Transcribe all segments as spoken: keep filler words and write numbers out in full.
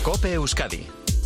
COPE Euskadi.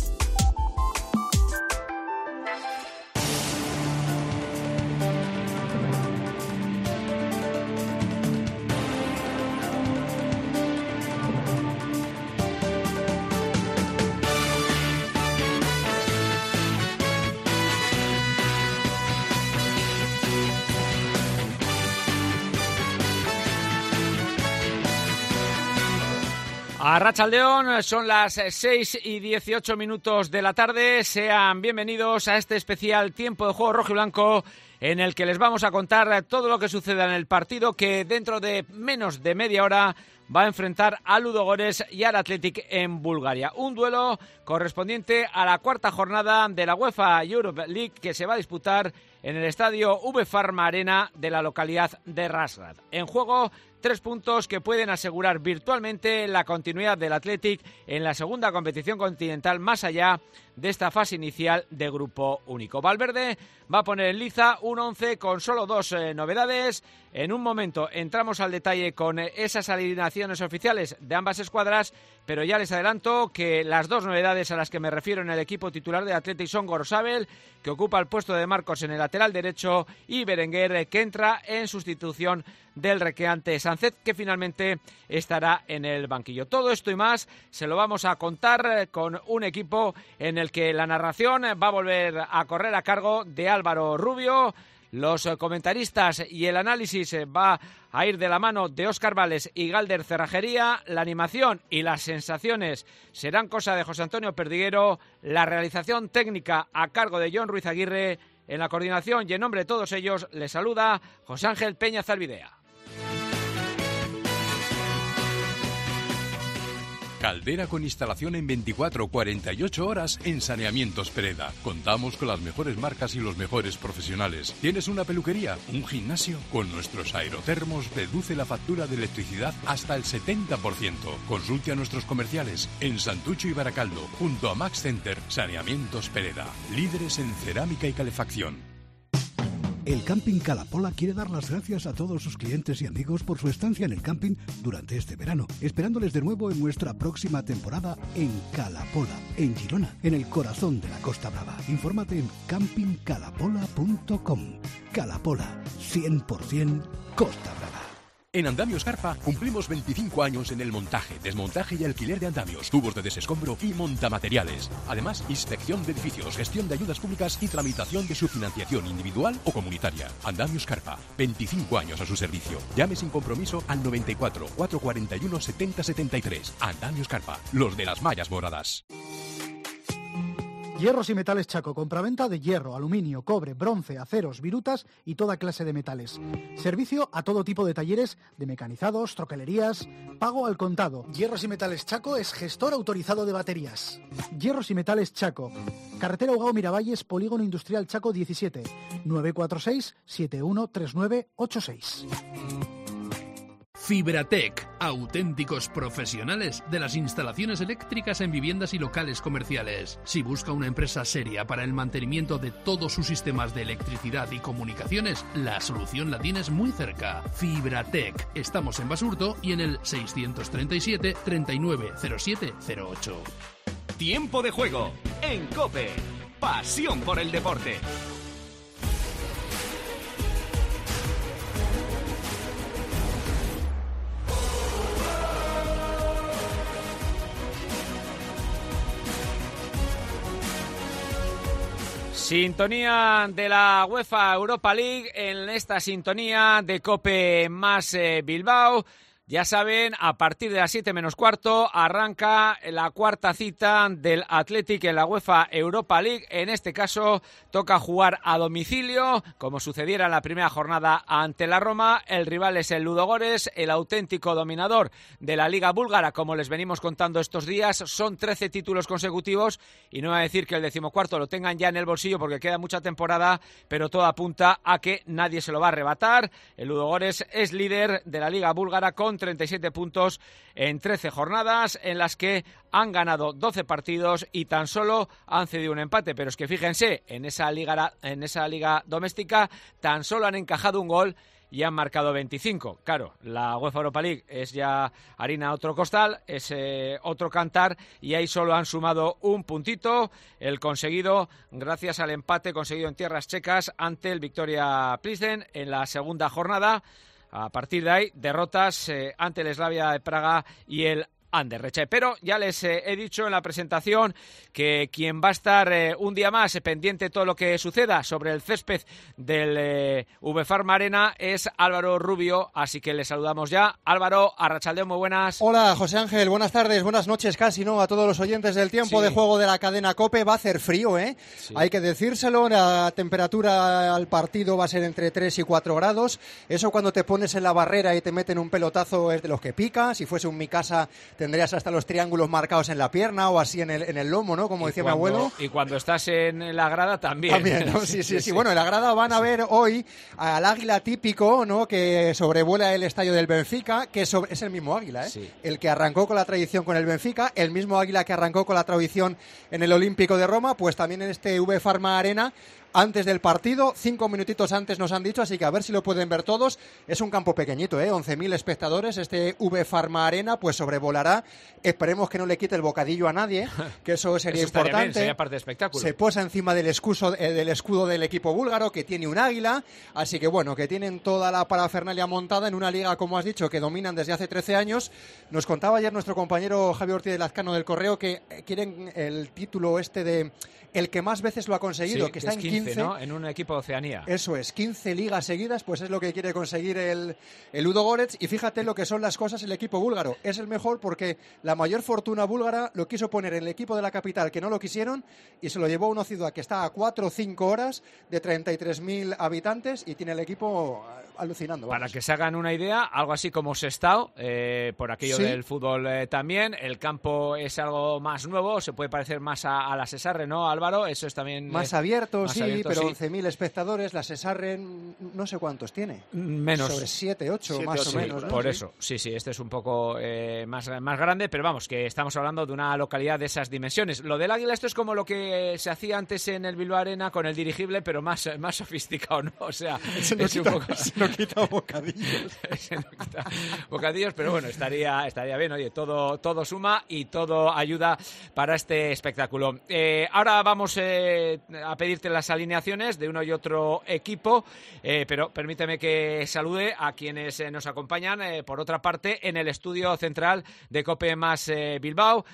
Arratsaldeon, son las seis y dieciocho minutos de la tarde. Sean bienvenidos a este especial tiempo de juego rojo y blanco en el que les vamos a contar todo lo que suceda en el partido que dentro de menos de media hora va a enfrentar a Ludogorets y al Athletic en Bulgaria. Un duelo correspondiente a la cuarta jornada de la UEFA Europe League que se va a disputar en el estadio V-Pharma Arena de la localidad de Razgrad. En juego, tres puntos que pueden asegurar virtualmente la continuidad del Athletic en la segunda competición continental más allá de esta fase inicial de grupo único. Valverde va a poner en liza un once con solo dos eh, novedades. En un momento entramos al detalle con eh, esas alineaciones oficiales de ambas escuadras, pero ya les adelanto que las dos novedades a las que me refiero en el equipo titular de Athletic son Gorosabel, que ocupa el puesto de Marcos en el lateral derecho, y Berenguer, eh, que entra en sustitución del recreante Sánchez, que finalmente estará en el banquillo. Todo esto y más se lo vamos a contar con un equipo en el que la narración va a volver a correr a cargo de Álvaro Rubio. Los comentaristas y el análisis va a ir de la mano de Óscar Vales y Galder Cerrajería. La animación y las sensaciones serán cosa de José Antonio Perdiguero. La realización técnica a cargo de Jon Ruiz Aguirre. En la coordinación y en nombre de todos ellos les saluda José Ángel Peña Zalbidea. Caldera con instalación en veinticuatro a cuarenta y ocho horas en Saneamientos Pereda. Contamos con las mejores marcas y los mejores profesionales. ¿Tienes una peluquería? ¿Un gimnasio? Con nuestros aerotermos reduce la factura de electricidad hasta el setenta por ciento. Consulte a nuestros comerciales en Santucho y Baracaldo, junto a Max Center. Saneamientos Pereda, líderes en cerámica y calefacción. El Camping Calapola quiere dar las gracias a todos sus clientes y amigos por su estancia en el camping durante este verano, esperándoles de nuevo en nuestra próxima temporada en Calapola, en Girona, en el corazón de la Costa Brava. Infórmate en camping calapola punto com. Calapola, cien por ciento Costa Brava. En Andamios Carpa cumplimos veinticinco años en el montaje, desmontaje y alquiler de andamios, tubos de desescombro y montamateriales. Además, inspección de edificios, gestión de ayudas públicas y tramitación de su financiación individual o comunitaria. Andamios Carpa, veinticinco años a su servicio. Llame sin compromiso al noventa y cuatro, cuatrocientos cuarenta y uno, setenta setenta y tres. Andamios Carpa, los de las mallas moradas. Hierros y Metales Chaco, compraventa de hierro, aluminio, cobre, bronce, aceros, virutas y toda clase de metales. Servicio a todo tipo de talleres de mecanizados, troquelerías, pago al contado. Hierros y Metales Chaco es gestor autorizado de baterías. Hierros y Metales Chaco, carretera Ugao Miravalles, Polígono Industrial Chaco diecisiete, nueve cuatro seis, siete uno tres nueve ocho seis. Fibratec, auténticos profesionales de las instalaciones eléctricas en viviendas y locales comerciales. Si busca una empresa seria para el mantenimiento de todos sus sistemas de electricidad y comunicaciones, la solución la tienes muy cerca. Fibratec. Estamos en Basurto y en el seiscientos treinta y siete, treinta y nueve, cero siete cero ocho. Tiempo de juego en COPE. Pasión por el deporte. Sintonía de la UEFA Europa League, en esta sintonía de COPE más eh, Bilbao. Ya saben, a partir de las siete menos cuarto arranca la cuarta cita del Athletic en la UEFA Europa League. En este caso toca jugar a domicilio, como sucediera en la primera jornada ante la Roma. El rival es el Ludogorets, el auténtico dominador de la Liga Búlgara, como les venimos contando estos días. Son trece títulos consecutivos y no voy a decir que el decimocuarto lo tengan ya en el bolsillo porque queda mucha temporada, pero todo apunta a que nadie se lo va a arrebatar. El Ludogorets es líder de la Liga Búlgara con treinta y siete puntos en trece jornadas en las que han ganado doce partidos y tan solo han cedido un empate, pero es que fíjense, en esa liga, en esa liga doméstica tan solo han encajado un gol y han marcado veinticinco. Claro, la UEFA Europa League es ya harina otro costal, es eh, otro cantar, y ahí solo han sumado un puntito, el conseguido gracias al empate conseguido en tierras checas ante el Victoria Plzeň en la segunda jornada. A partir de ahí, derrotas eh, ante el Slavia de Praga y el Anderlecht. Pero ya les eh, he dicho en la presentación que quien va a estar eh, un día más eh, pendiente de todo lo que suceda sobre el césped del eh, VFarma Arena es Álvaro Rubio, así que le saludamos ya. Álvaro, arratsaldeon, muy buenas. Hola, José Ángel, buenas tardes, buenas noches casi, ¿no? A todos los oyentes del tiempo sí. de juego de la cadena COPE. Va a hacer frío, ¿eh? Sí. Hay que decírselo, la temperatura al partido va a ser entre tres y cuatro grados. Eso cuando te pones en la barrera y te meten un pelotazo es de los que pica. Si fuese un Mikasa tendrías hasta los triángulos marcados en la pierna o así en el, en el lomo, ¿no? Como decía cuando, mi abuelo. Y cuando estás en la grada también. También, ¿no? Sí, sí, sí, sí. Bueno, en la grada van a ver hoy al águila típico, ¿no? Que sobrevuela el estadio del Benfica, que sobre, es el mismo águila, ¿eh? Sí. El que arrancó con la tradición con el Benfica, el mismo águila que arrancó con la tradición en el Olímpico de Roma, pues también en este VFarma Arena. Antes del partido, cinco minutitos antes nos han dicho, así que a ver si lo pueden ver todos. Es un campo pequeñito, ¿eh? once mil espectadores, este VFarma Arena, pues sobrevolará. Esperemos que no le quite el bocadillo a nadie, que eso sería eso importante. Bien, sería parte del espectáculo. Se posa encima del escudo, eh, del escudo del equipo búlgaro, que tiene un águila, así que bueno, que tienen toda la parafernalia montada en una liga, como has dicho, que dominan desde hace trece años. Nos contaba ayer nuestro compañero Javier Ortiz de Lazcano del Correo que quieren el título este de el que más veces lo ha conseguido, sí, que está es en quince, quince, ¿no? En un equipo de Oceanía. Eso es, quince ligas seguidas, pues es lo que quiere conseguir el, el Ludogorets. Y fíjate lo que son las cosas el equipo búlgaro. Es el mejor porque la mayor fortuna búlgara lo quiso poner en el equipo de la capital, que no lo quisieron, y se lo llevó a una ciudad que está a cuatro o cinco horas de treinta y tres mil habitantes y tiene el equipo alucinando. Vamos. Para que se hagan una idea, algo así como Sestao, eh, por aquello ¿Sí? del fútbol eh, también. El campo es algo más nuevo, se puede parecer más a, a la Sesarre, ¿no, Álvaro? Eso es también... Más es, abierto, más sí, abierto, pero sí. once mil espectadores, la Sesarre no sé cuántos tiene. Menos. Sobre siete, ocho, más sí, o menos. ¿no? Por sí. eso, sí, sí, este es un poco eh, más, más grande, pero vamos, que estamos hablando de una localidad de esas dimensiones. Lo del Águila, esto es como lo que se hacía antes en el Bilbao Arena con el dirigible, pero más, más sofisticado, ¿no? O sea, se no, es quita, un poco... se no quita bocadillos. se no quita bocadillos, pero bueno, estaría, estaría bien. Oye, todo, todo suma y todo ayuda para este espectáculo. Eh, ahora vamos eh, a pedirte las alineaciones de uno y otro equipo, eh, pero permíteme que salude a quienes eh, nos acompañan, eh, por otra parte, en el estudio central de COPE más eh, Bilbao.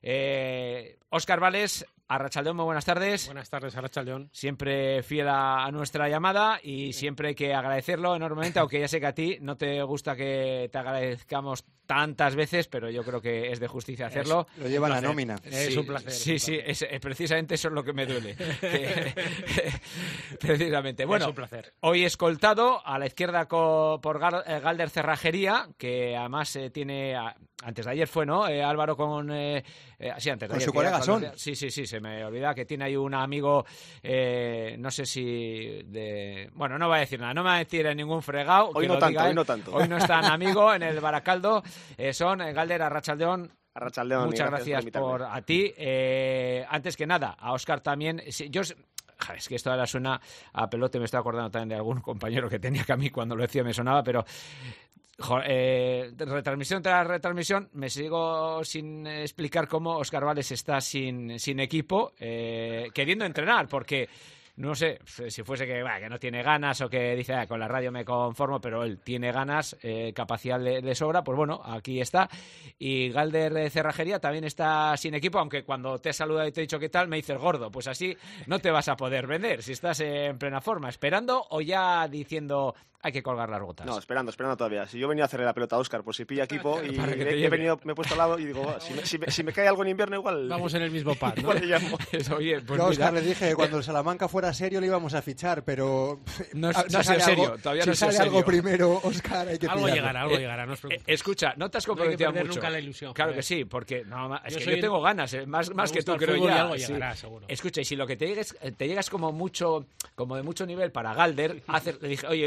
Eh, Óscar Vales, arratsaldeon, muy buenas tardes. Buenas tardes, arratsaldeon. Siempre fiel a, a nuestra llamada y siempre hay que agradecerlo enormemente, aunque ya sé que a ti no te gusta que te agradezcamos tantas veces, pero yo creo que es de justicia hacerlo. Es, lo lleva la nómina. Sí, es un placer. Sí, sí, es, es, precisamente eso es lo que me duele. que, precisamente. Bueno, es un placer. Hoy escoltado a la izquierda co, por Galder Cerrajería, que además eh, tiene... A, antes de ayer fue, ¿no? Eh, Álvaro con... Eh, eh, sí, antes de con ayer. Su colega Son. Sí, sí, sí, se me olvida que tiene ahí un amigo, eh, no sé si de... Bueno, no voy a decir nada, no me va a decir en ningún fregado. Hoy no tanto, hoy no tanto. Hoy no es tan amigo en el Baracaldo. Eh, son eh, Galder, arratsaldeon. Arratsaldeon. Muchas gracias, gracias por, por a ti. Eh, antes que nada, a Óscar también. Si, yo... Es que esto ahora suena a pelote, me estoy acordando también de algún compañero que tenía que a mí cuando lo decía me sonaba, pero... Joder, eh, retransmisión tras retransmisión, me sigo sin explicar cómo Óscar Vales está sin, sin equipo, eh, queriendo entrenar, porque no sé si fuese que, bah, que no tiene ganas o que dice ah, con la radio me conformo, pero él tiene ganas, eh, capacidad de, de sobra, pues bueno, aquí está. Y Galder Cerrajería también está sin equipo, aunque cuando te he saludado y te he dicho qué tal, me dices gordo, pues así no te vas a poder vender si estás en plena forma, esperando o ya diciendo... Hay que colgar las botas. No, esperando, esperando todavía. Si yo venía a hacerle la pelota a Óscar, por si pilla equipo, y he, he venido, me he puesto al lado y digo, si me, si, me, si me cae algo en invierno, igual... Vamos en el mismo par, ¿no? Igual le llamo. Oye, pues yo a Óscar le dije que cuando el Salamanca fuera serio le íbamos a fichar, pero... No, a, no si ha sido serio, algo, todavía si no ha sido sale serio. algo primero, Óscar, hay que Algo pillarlo. llegará, algo eh, llegará, no os preocupéis. Eh, escucha, no te has comprometido no hay que mucho. Nunca la ilusión, claro joder. que sí, porque no, es yo que soy yo tengo el... ganas, eh, más, más que tú creo ya. ya. Algo sí. llegará, seguro. Escucha, y si lo que te llegues, te llegas como mucho, como de mucho nivel para Galder, hacer, le dije, oye, yo te digo que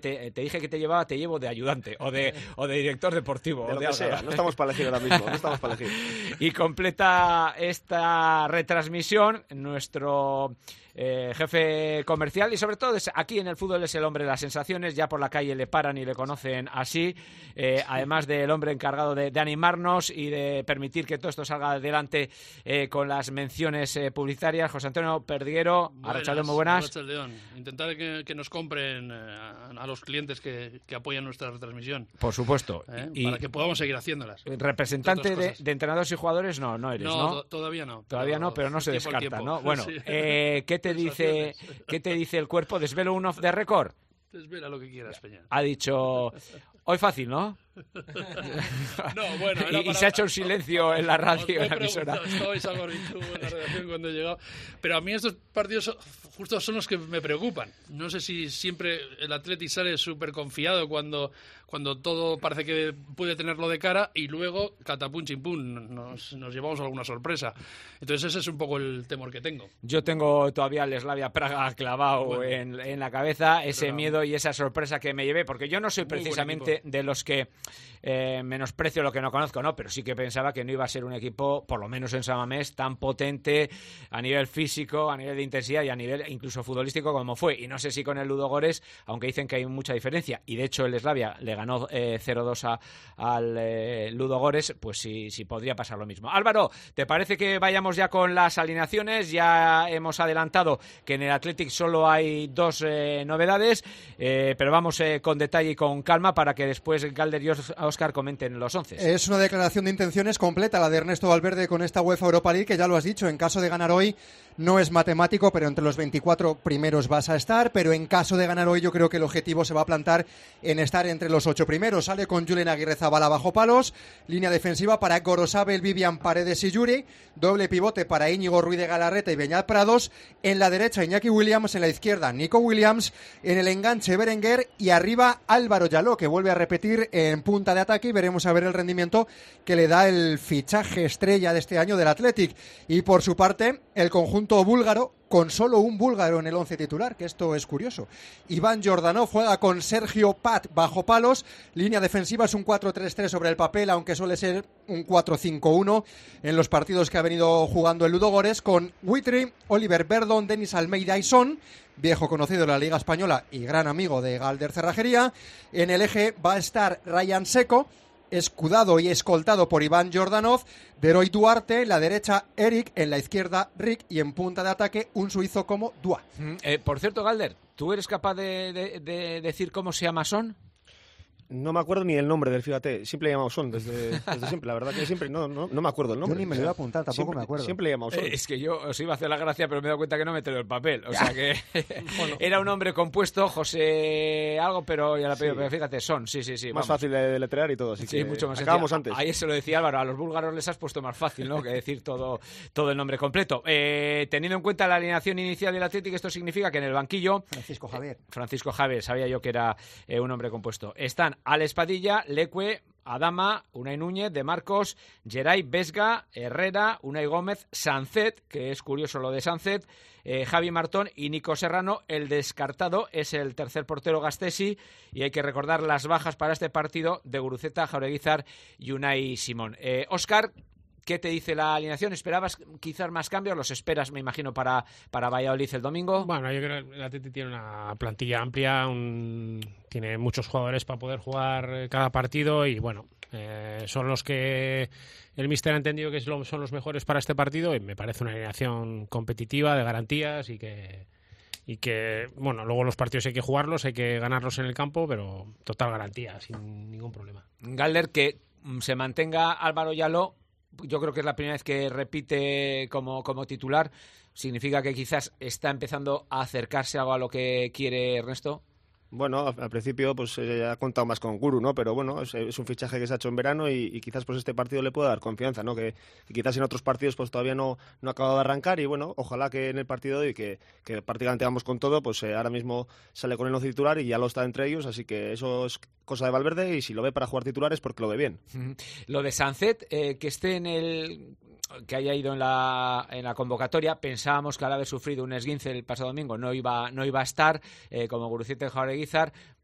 te, te dije que te llevaba, te llevo de ayudante o de, o de director deportivo. De o lo de que sea, no estamos para elegir ahora mismo, no estamos para elegir. Y completa esta retransmisión nuestro eh, jefe comercial y sobre todo es, aquí en el fútbol es el hombre de las sensaciones, ya por la calle le paran y le conocen así, eh, además del hombre encargado de, de animarnos y de permitir que todo esto salga adelante eh, con las menciones eh, publicitarias. José Antonio Perdiguero, Arratsaldeon, muy buenas. Arratsaldeon. Intentar que, que nos compren eh, a, a los clientes que, que apoyan nuestra retransmisión. Por supuesto. ¿Eh? Y, para que podamos seguir haciéndolas. Representante de, de entrenadores y jugadores no, no eres, ¿no? No, to- todavía no. Todavía no, pero no se tiempo descarta, ¿no? tiempo. Bueno, Sí. eh, ¿qué te dice, ¿qué te dice el cuerpo? ¿Desvelo un off the record? Desvela lo que quieras, Peña. Ha dicho, hoy fácil, ¿no? No, bueno, era y, y para... se ha hecho un silencio en la radio, en la Os he emisora. preguntado, estabais algo en la redacción cuando he llegado. Pero a mí estos partidos son- justo son los que me preocupan. No sé si siempre el Atleti sale súper confiado cuando, cuando todo parece que puede tenerlo de cara y luego, catapum chimpum, nos, nos llevamos alguna sorpresa. Entonces ese es un poco el temor que tengo. Yo tengo todavía el Slavia Praga clavado Bueno, en, en la cabeza, ese pero- miedo y esa sorpresa que me llevé, porque yo no soy Muy buen precisamente equipo. de los que eh, menosprecio lo que no conozco, ¿no? Pero sí que pensaba que no iba a ser un equipo, por lo menos en San Mamés, tan potente a nivel físico, a nivel de intensidad y a nivel incluso futbolístico como fue. Y no sé si con el Ludogorets, aunque dicen que hay mucha diferencia, y de hecho el Slavia le ganó eh, cero dos a, al eh, Ludogorets, pues sí, sí podría pasar lo mismo. Álvaro, ¿te parece que vayamos ya con las alineaciones? Ya hemos adelantado que en el Athletic solo hay dos eh, novedades, eh, pero vamos eh, con detalle y con calma para que después Galder y Óscar comenten los once. Es una declaración de intenciones completa la de Ernesto Valverde con esta UEFA Europa League, que ya lo has dicho, en caso de ganar hoy no es matemático, pero entre los veinticuatro primeros vas a estar, pero en caso de ganar hoy yo creo que el objetivo se va a plantar en estar entre los ocho primeros. Sale con Julen Aguirrezabala bajo palos, línea defensiva para Gorosabel, Vivian, Paredes y Yuri, doble pivote para Íñigo Ruiz de Galarreta y Beñat Prados, en la derecha Iñaki Williams, en la izquierda Nico Williams, en el enganche Berenguer y arriba Álvaro Yaló, que vuelve a repetir en punta de ataque, y veremos a ver el rendimiento que le da el fichaje estrella de este año del Athletic. Y por su parte, el conjunto búlgaro, con solo un búlgaro en el once titular, que esto es curioso. Iván Jordanov juega con Sergio Pat bajo palos, línea defensiva es un cuatro tres tres sobre el papel, aunque suele ser un cuatro cinco uno en los partidos que ha venido jugando el Ludogorets, con Witry, Oliver Verdon, Denis Almeida y Son, viejo conocido de la Liga Española y gran amigo de Galder Cerrajería. En el eje va a estar Ryan Seco, escudado y escoltado por Iván Jordanov, Deroy Duarte, en la derecha Eric, en la izquierda Rick y en punta de ataque un suizo como Dua. Mm, eh, por cierto, Galder, ¿tú eres capaz de, de, de decir cómo se llama Son? No me acuerdo ni el nombre del, fíjate, siempre le he llamado Son, desde, desde siempre, la verdad que siempre, no, no, no me acuerdo el nombre. Yo ni me lo iba a apuntar, tampoco siempre, me acuerdo. Siempre le he llamado Son. Eh, es que yo os iba a hacer la gracia, pero me he dado cuenta que no me he traído el papel. O sea que bueno, era un nombre compuesto, José algo, pero ya la Sí. pero fíjate, Son, sí, sí, sí. Más vamos. fácil de deletrear y todo, así Sí, que mucho más acabamos sencillo. antes. Ayer se lo decía Álvaro, a los búlgaros les has puesto más fácil, ¿no? Que decir todo, todo el nombre completo. Eh, teniendo en cuenta la alineación inicial del Athletic, esto significa que en el banquillo Francisco Javier. eh, Francisco Javier, sabía yo que era eh, un hombre compuesto. Están Alex Padilla, Leque, Adama, Unai Núñez, De Marcos, Geray, Vesga, Herrera, Unai Gómez, Sancet, que es curioso lo de Sancet, eh, Javi Martón y Nico Serrano. El descartado es el tercer portero Gastesi, y hay que recordar las bajas para este partido de Guruceta, Jaureguizar y Unai Simón. Eh, Óscar, ¿qué te dice la alineación? ¿Esperabas quizás más cambios? ¿Los esperas, me imagino, para, para Valladolid el domingo? Bueno, yo creo que el Atleti tiene una plantilla amplia, un... tiene muchos jugadores para poder jugar cada partido y bueno, eh, son los que el míster ha entendido que son los mejores para este partido y me parece una alineación competitiva, de garantías y que... y que, bueno, luego los partidos hay que jugarlos, hay que ganarlos en el campo, pero total garantía, sin ningún problema. Galder, que mm, se mantenga Álvaro Yaló, yo creo que es la primera vez que repite como, como titular. ¿Significa que quizás está empezando a acercarse algo a lo que quiere Ernesto? Bueno, al principio pues eh, ha contado más con Guru, ¿no? Pero bueno, es, es un fichaje que se ha hecho en verano y, y quizás pues este partido le pueda dar confianza, ¿no? Que, que quizás en otros partidos pues todavía no, no ha acabado de arrancar y bueno, ojalá que en el partido de hoy, que, que prácticamente vamos con todo, pues eh, ahora mismo sale con el once titular y ya lo está entre ellos, así que eso es cosa de Valverde y si lo ve para jugar titular es porque lo ve bien. Lo de Sancet, eh, que esté en el... que haya ido en la, en la convocatoria, pensábamos que al haber sufrido un esguince el pasado domingo no iba, no iba a estar, eh, como Guruceta y Jaureguizar.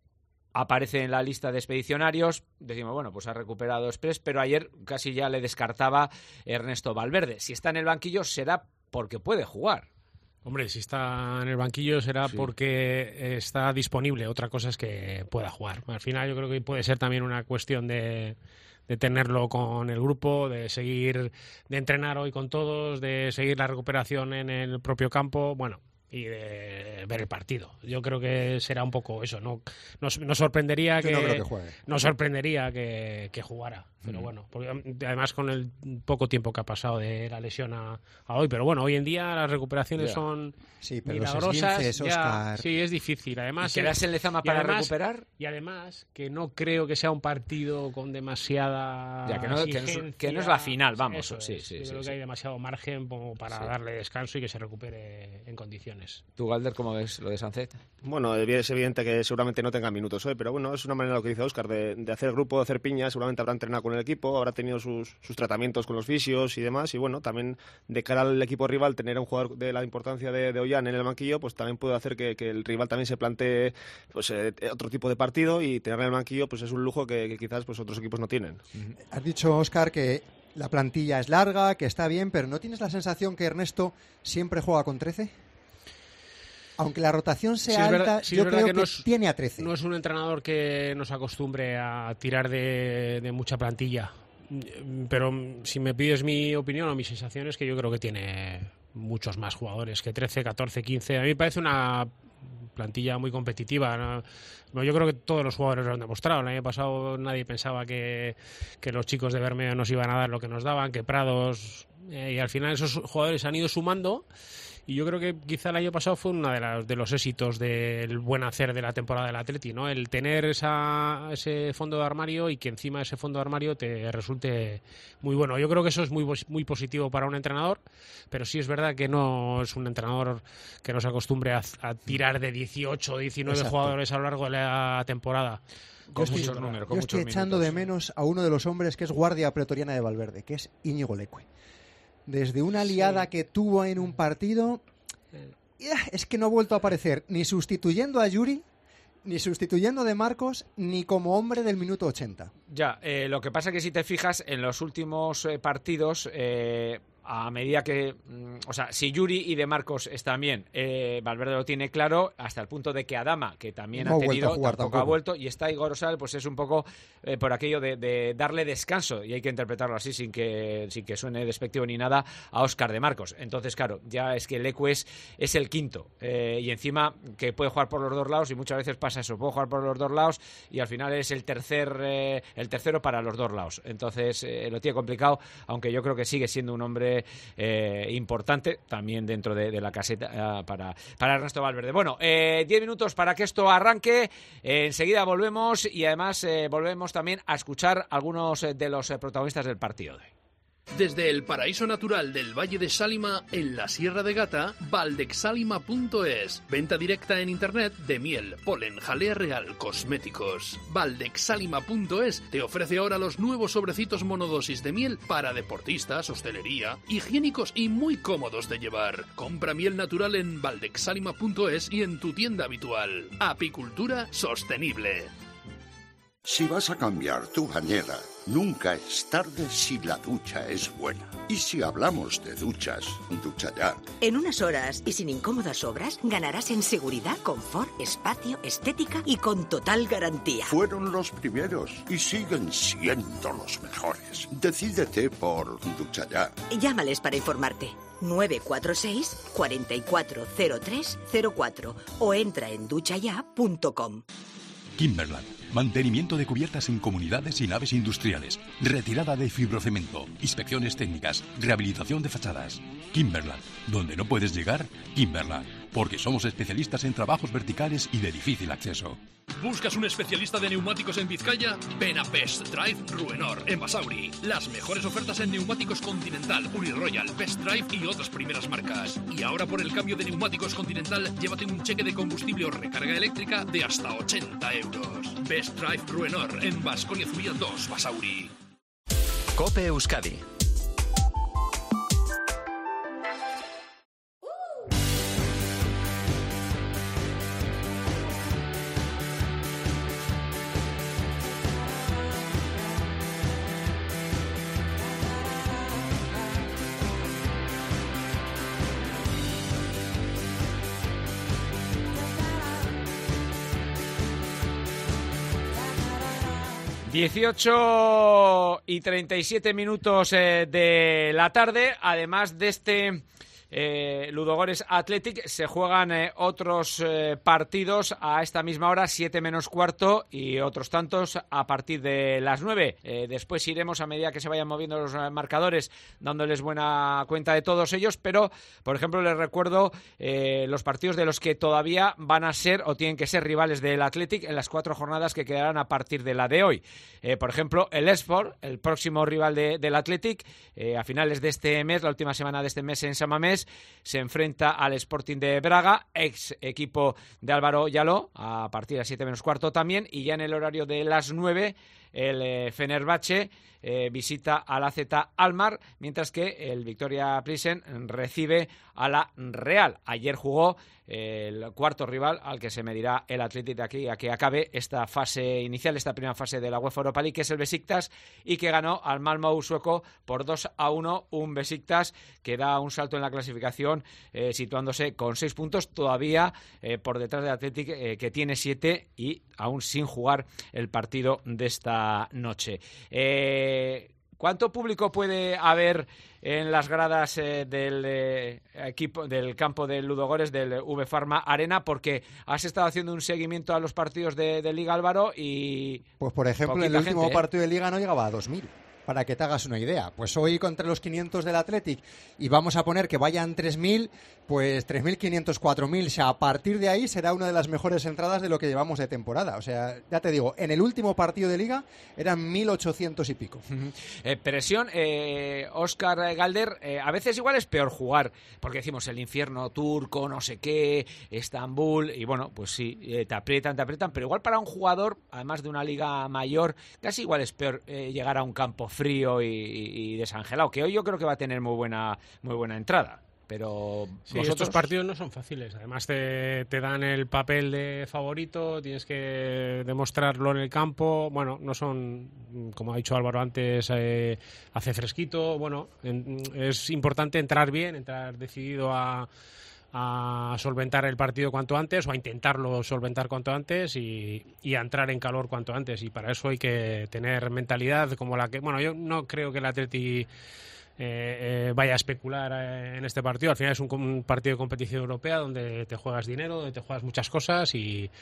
aparece en la lista de expedicionarios, decimos, bueno, pues ha recuperado Express, pero ayer casi ya le descartaba Ernesto Valverde. Si está en el banquillo será porque puede jugar. Hombre, si está en el banquillo será sí. porque está disponible. Otra cosa es que pueda jugar. Al final yo creo que puede ser también una cuestión de, de tenerlo con el grupo, de seguir, de entrenar hoy con todos, de seguir la recuperación en el propio campo. Bueno, y de ver el partido. Yo creo que será un poco eso. No nos, nos sorprendería que, no creo que juegue. Nos sorprendería que, que jugara. Pero mm. bueno, porque además con el poco tiempo que ha pasado de la lesión a, a hoy. Pero bueno, hoy en día las recuperaciones yeah. son sí, pero milagrosas. Los ya, sí, es difícil. Además, ¿quedarse en Lezama para además, recuperar? Y además que no creo que sea un partido con demasiada ya, que, no, que, no es, que no es la final, vamos. Eso sí, es. sí, Yo sí, creo sí. que hay demasiado margen como para sí. darle descanso y que se recupere en condiciones. ¿Tú, Galder, cómo ves lo de Sancet? Bueno, es evidente que seguramente no tenga minutos hoy, pero bueno, es una manera, lo que dice Óscar, de, de hacer grupo, de hacer piña. Seguramente habrá entrenado con el equipo, habrá tenido sus, sus tratamientos con los fisios y demás, y bueno, también de cara al equipo rival, tener a un jugador de la importancia de, de Ollán en el banquillo, pues también puede hacer que, que el rival también se plantee pues eh, otro tipo de partido, y tenerle en el banquillo pues es un lujo que, que quizás pues otros equipos no tienen. Has dicho, Óscar, que la plantilla es larga, que está bien, pero ¿no tienes la sensación que Ernesto siempre juega con trece? Aunque la rotación sea sí, alta, verdad, sí, yo creo que, que no es, tiene a trece. No es un entrenador que nos acostumbre a tirar de, de mucha plantilla. Pero si me pides mi opinión o mis sensaciones, que yo creo que tiene muchos más jugadores que trece, catorce, quince. A mí me parece una plantilla muy competitiva, ¿no? Yo creo que todos los jugadores lo han demostrado. El año pasado nadie pensaba que, que los chicos de Bermeo nos iban a dar lo que nos daban, que Prados... Eh, y al final esos jugadores han ido sumando. Y yo creo que quizá el año pasado fue uno de, las, de los éxitos del buen hacer de la temporada del Atleti, ¿no? El tener esa, ese fondo de armario y que encima de ese fondo de armario te resulte muy bueno. Yo creo que eso es muy, muy positivo para un entrenador, pero sí es verdad que no es un entrenador que nos acostumbre a, a tirar de dieciocho o diecinueve Exacto. jugadores a lo largo de la temporada. Con yo estoy, números, con yo estoy echando minutos. de menos a uno de los hombres que es guardia pretoriana de Valverde, que es Íñigo Leque. Desde una liada sí. que tuvo en un partido, es que no ha vuelto a aparecer ni sustituyendo a Yuri, ni sustituyendo de Marcos, ni como hombre del minuto ochenta. Ya, eh, lo que pasa es que si te fijas, en los últimos eh, partidos... Eh, a medida que, o sea, si Yuri y De Marcos están bien, eh, Valverde lo tiene claro, hasta el punto de que Adama, que también no ha tenido, ha tampoco, tampoco ha vuelto, y está Igor Osal, pues es un poco eh, por aquello de, de darle descanso, y hay que interpretarlo así sin que sin que suene despectivo ni nada, a Óscar De Marcos. Entonces, claro, ya es que Leque es, es el quinto, eh, y encima que puede jugar por los dos lados, y muchas veces pasa eso, puede jugar por los dos lados, y al final es el tercer eh, el tercero para los dos lados. Entonces, eh, lo tiene complicado, aunque yo creo que sigue siendo un hombre Eh, importante también dentro de, de la caseta eh, para, para Ernesto Valverde. Bueno, eh, diez minutos para que esto arranque, eh, enseguida volvemos, y además eh, volvemos también a escuchar algunos eh, de los eh, protagonistas del partido de hoy. Desde el paraíso natural del Valle de Sálima, en la Sierra de Gata, valdexalima punto es. Venta directa en internet de miel, polen, jalea real, cosméticos. valdexalima punto es te ofrece ahora los nuevos sobrecitos monodosis de miel para deportistas, hostelería, higiénicos y muy cómodos de llevar. Compra miel natural en valdexalima punto es y en tu tienda habitual. Apicultura sostenible. Si vas a cambiar tu bañera, nunca es tarde si la ducha es buena. Y si hablamos de duchas, ducha ya. En unas horas y sin incómodas obras, ganarás en seguridad, confort, espacio, estética y con total garantía. Fueron los primeros y siguen siendo los mejores. Decídete por ducha ya. Llámales para informarte. nueve cuatro seis, cuatro cuatro cero tres cero cuatro o entra en duchaya punto com. Kimberland. Mantenimiento de cubiertas en comunidades y naves industriales. Retirada de fibrocemento. Inspecciones técnicas. Rehabilitación de fachadas. Kimberland. Donde no puedes llegar, Kimberland. Porque somos especialistas en trabajos verticales y de difícil acceso. ¿Buscas un especialista de neumáticos en Vizcaya? Ven a Best Drive Ruenor, en Basauri. Las mejores ofertas en neumáticos Continental, Uniroyal, Best Drive y otras primeras marcas. Y ahora por el cambio de neumáticos Continental, llévate un cheque de combustible o recarga eléctrica de hasta ochenta euros. Best Drive Ruenor, en Baskonia Zubia dos, Basauri. COPE Euskadi. dieciocho y treinta y siete minutos eh, de la tarde. Además de este eh, Ludogorets Athletic, se juegan eh, otros eh, partidos a esta misma hora, siete menos cuarto, y otros tantos a partir de las nueve. Eh, después iremos, a medida que se vayan moviendo los marcadores, dándoles buena cuenta de todos ellos, pero, por ejemplo, les recuerdo eh, los partidos de los que todavía van a ser o tienen que ser rivales del Athletic en las cuatro jornadas que quedarán a partir de la de hoy. Eh, por ejemplo, el Esport, el próximo rival de, del Athletic, eh, a finales de este mes, la última semana de este mes en San Mamés, se enfrenta al Sporting de Braga, ex equipo de Álvaro Yaló, a partir de las siete menos cuarto también, y ya en el horario de las nueve, el eh, Fenerbahce eh, visita al A Z Alkmaar, mientras que el Victoria Pilsen recibe a la Real. Ayer jugó eh, el cuarto rival al que se medirá el Athletic de aquí a que acabe esta fase inicial, esta primera fase de la UEFA Europa League, que es el Besiktas, y que ganó al Malmö sueco por dos a uno, un Besiktas que da un salto en la clasificación, eh, situándose con seis puntos, todavía eh, por detrás del Athletic, eh, que tiene siete y aún sin jugar el partido de esta noche. Eh, ¿Cuánto público puede haber en las gradas eh, del eh, equipo del campo del Ludogorets, del V Pharma Arena? Porque has estado haciendo un seguimiento a los partidos de, de Liga, Álvaro, y pues por ejemplo el último gente, partido ¿eh? de Liga no llegaba a dos mil. Para que te hagas una idea. Pues hoy contra los quinientos del Athletic, y vamos a poner que vayan tres mil, pues tres mil quinientos, cuatro mil. O sea, a partir de ahí será una de las mejores entradas de lo que llevamos de temporada. O sea, ya te digo, en el último partido de Liga eran mil ochocientos y pico. Eh, presión, eh, Óscar Galder, eh, a veces igual es peor jugar, porque decimos el infierno turco, no sé qué, Estambul, y bueno, pues sí, eh, te aprietan, te aprietan, pero igual para un jugador, además de una liga mayor, casi igual es peor eh, llegar a un campo frío y, y desangelado, que hoy yo creo que va a tener muy buena muy buena entrada. Pero sí, vosotros... estos partidos no son fáciles. Además te, te dan el papel de favorito, tienes que demostrarlo en el campo. Bueno, no son, como ha dicho Álvaro antes, eh, hace fresquito. Bueno, en, es importante entrar bien, entrar decidido a a solventar el partido cuanto antes, o a intentarlo solventar cuanto antes, y, y a entrar en calor cuanto antes, y para eso hay que tener mentalidad como la que, bueno, yo no creo que el Atleti Eh, eh, vaya a especular eh, en este partido. Al final es un, un partido de competición europea donde te juegas dinero, donde te juegas muchas cosas, y,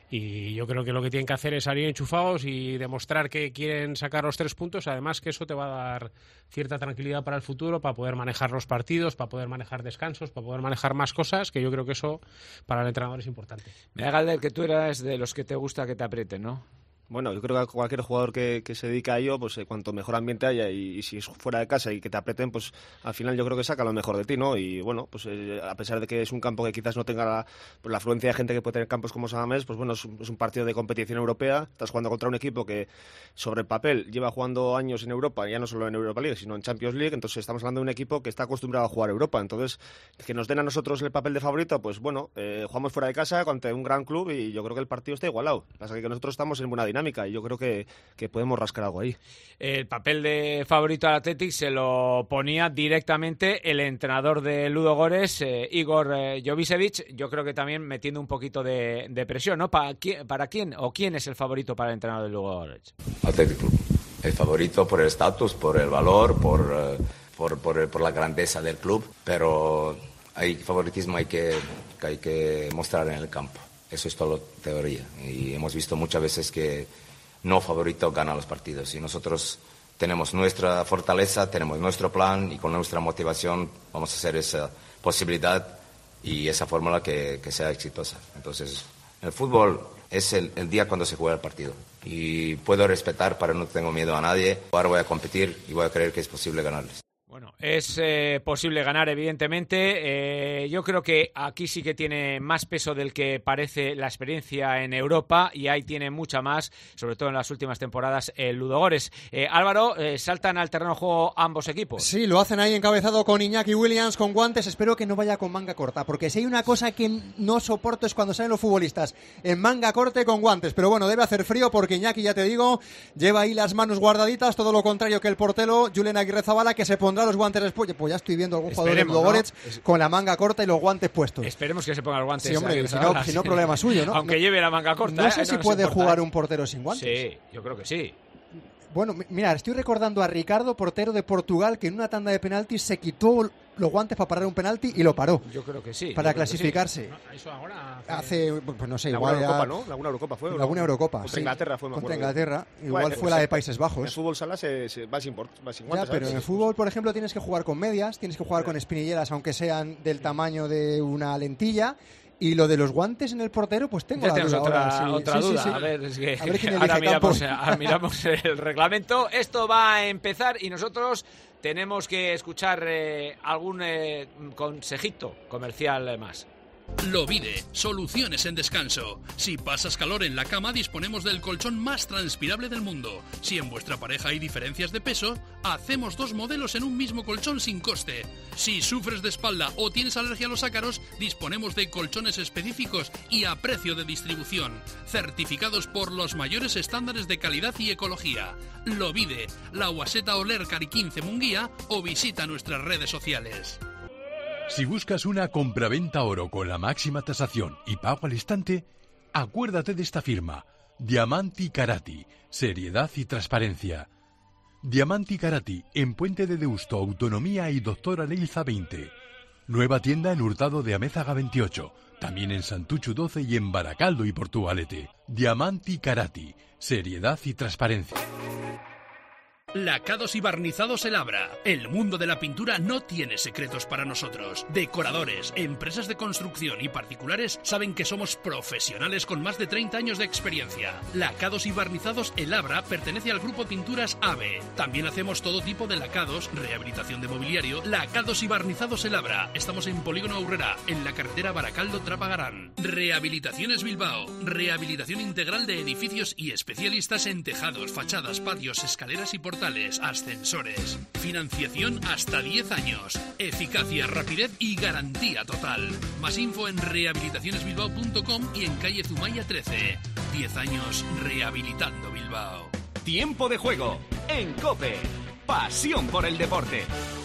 y yo creo que lo que tienen que hacer es salir enchufados y demostrar que quieren sacar los tres puntos. Además que eso te va a dar cierta tranquilidad para el futuro, para poder manejar los partidos, para poder manejar descansos, para poder manejar más cosas, que yo creo que eso para el entrenador es importante. Me da Galder que tú eras de los que te gusta que te aprieten, ¿no? Bueno, yo creo que cualquier jugador que, que se dedica a ello, pues eh, cuanto mejor ambiente haya, y, y si es fuera de casa y que te aprieten, pues al final yo creo que saca lo mejor de ti, ¿no? Y bueno, pues eh, a pesar de que es un campo que quizás no tenga la, pues, la afluencia de gente que puede tener campos como San Mamés, pues bueno, es un, es un partido de competición europea. Estás jugando contra un equipo que sobre el papel lleva jugando años en Europa, ya no solo en Europa League, sino en Champions League. Entonces estamos hablando de un equipo que está acostumbrado a jugar Europa. Entonces, que nos den a nosotros el papel de favorito, pues bueno, eh, jugamos fuera de casa contra un gran club, y yo creo que el partido está igualado. Pasa que nosotros estamos en buena dinámica, y yo creo que que podemos rascar algo ahí. El papel de favorito al Athletic se lo ponía directamente el entrenador de Ludogorets, eh, Igor eh, Jovicevic, yo creo que también metiendo un poquito de, de presión, ¿no? ¿Para quién, ¿Para quién o quién es el favorito para el entrenador de Ludogorets? Athletic Club. El favorito por el estatus, por el valor, por, uh, por, por, por la grandeza del club, pero hay favoritismo hay que, que hay que mostrar en el campo. Eso es todo teoría, y hemos visto muchas veces que no favorito gana los partidos, y nosotros tenemos nuestra fortaleza, tenemos nuestro plan, y con nuestra motivación vamos a hacer esa posibilidad y esa fórmula que, que sea exitosa. Entonces, el fútbol es el, el día cuando se juega el partido, y puedo respetar, pero no tengo miedo a nadie. Ahora voy a competir y voy a creer que es posible ganarles. Bueno, es eh, posible ganar, evidentemente. Eh, yo creo que aquí sí que tiene más peso del que parece la experiencia en Europa, y ahí tiene mucha más, sobre todo en las últimas temporadas, el Ludogorets. Eh, Álvaro, eh, ¿saltan al terreno de juego ambos equipos? Sí, lo hacen ahí encabezado con Iñaki Williams, con guantes. Espero que no vaya con manga corta, porque si hay una cosa que no soporto es cuando salen los futbolistas en manga corta y con guantes. Pero bueno, debe hacer frío, porque Iñaki, ya te digo, lleva ahí las manos guardaditas, todo lo contrario que el portero Julen Aguirrezabala, que se pondrá los guantes después. Pues ya estoy viendo algún jugador de Ludogorets, ¿no?, con la manga corta y los guantes puestos. Esperemos que se ponga los guantes. Sí, hombre, si no, si no, problema suyo, ¿no? Aunque no, lleve la manga corta. No sé ¿eh? si no puede importa, jugar ¿eh? un portero sin guantes. Sí, yo creo que sí. Bueno, mira, estoy recordando a Ricardo, portero de Portugal, que en una tanda de penaltis se quitó los guantes para parar un penalti y lo paró. Yo creo que sí. Para clasificarse. Sí. No, eso ahora hace... hace, pues no sé, la igual Eurocopa, ya... ¿no? La alguna Eurocopa fue. Alguna Eurocopa, Contra sí. Inglaterra fue, me Contra acuerdo. Inglaterra. Igual Bueno, fue la de Países Bajos. En fútbol sala se, se va sin, port, va sin guantes. Ya, pero ¿sabes? en el fútbol, por ejemplo, tienes que jugar con medias, tienes que jugar con espinilleras, aunque sean del tamaño de una lentilla. Y lo de los guantes en el portero, pues tengo ya la duda otra, ahora, sí. otra Sí, duda. sí, sí. A ver, es que a ver quién ahora elige campo. miramos, ahora miramos el reglamento. Esto va a empezar y nosotros tenemos que escuchar eh, algún eh, consejito comercial más. Lovide, soluciones en descanso. Si pasas calor en la cama, disponemos del colchón más transpirable del mundo. Si en vuestra pareja hay diferencias de peso, hacemos dos modelos en un mismo colchón sin coste. Si sufres de espalda o tienes alergia a los ácaros, disponemos de colchones específicos y a precio de distribución, certificados por los mayores estándares de calidad y ecología. Lovide, La Guaseta Oler Cari quince Munguía o visita nuestras redes sociales. Si buscas una compraventa oro con la máxima tasación y pago al instante, acuérdate de esta firma, Diamanti Karati, seriedad y transparencia. Diamanti Karati, en Puente de Deusto, Autonomía y Doctora Leilza veinte. Nueva tienda en Hurtado de Amézaga veintiocho, también en Santuchu doce y en Baracaldo y Portugalete. Diamanti Karati, seriedad y transparencia. Lacados y barnizados El Abra. El mundo de la pintura no tiene secretos para nosotros. Decoradores, empresas de construcción y particulares saben que somos profesionales con más de treinta años de experiencia. Lacados y barnizados El Abra pertenece al grupo Pinturas AVE. También hacemos todo tipo de lacados, rehabilitación de mobiliario. Lacados y barnizados El Abra. Estamos en Polígono Aurrera, en la carretera Baracaldo-Trapagarán. Rehabilitaciones Bilbao. Rehabilitación integral de edificios y especialistas en tejados, fachadas, patios, escaleras y portales. Ascensores. Financiación hasta diez años. Eficacia, rapidez y garantía total. Más info en rehabilitaciones bilbao punto com y en calle Zumaya trece. diez años rehabilitando Bilbao. Tiempo de juego en COPE. Pasión por el deporte.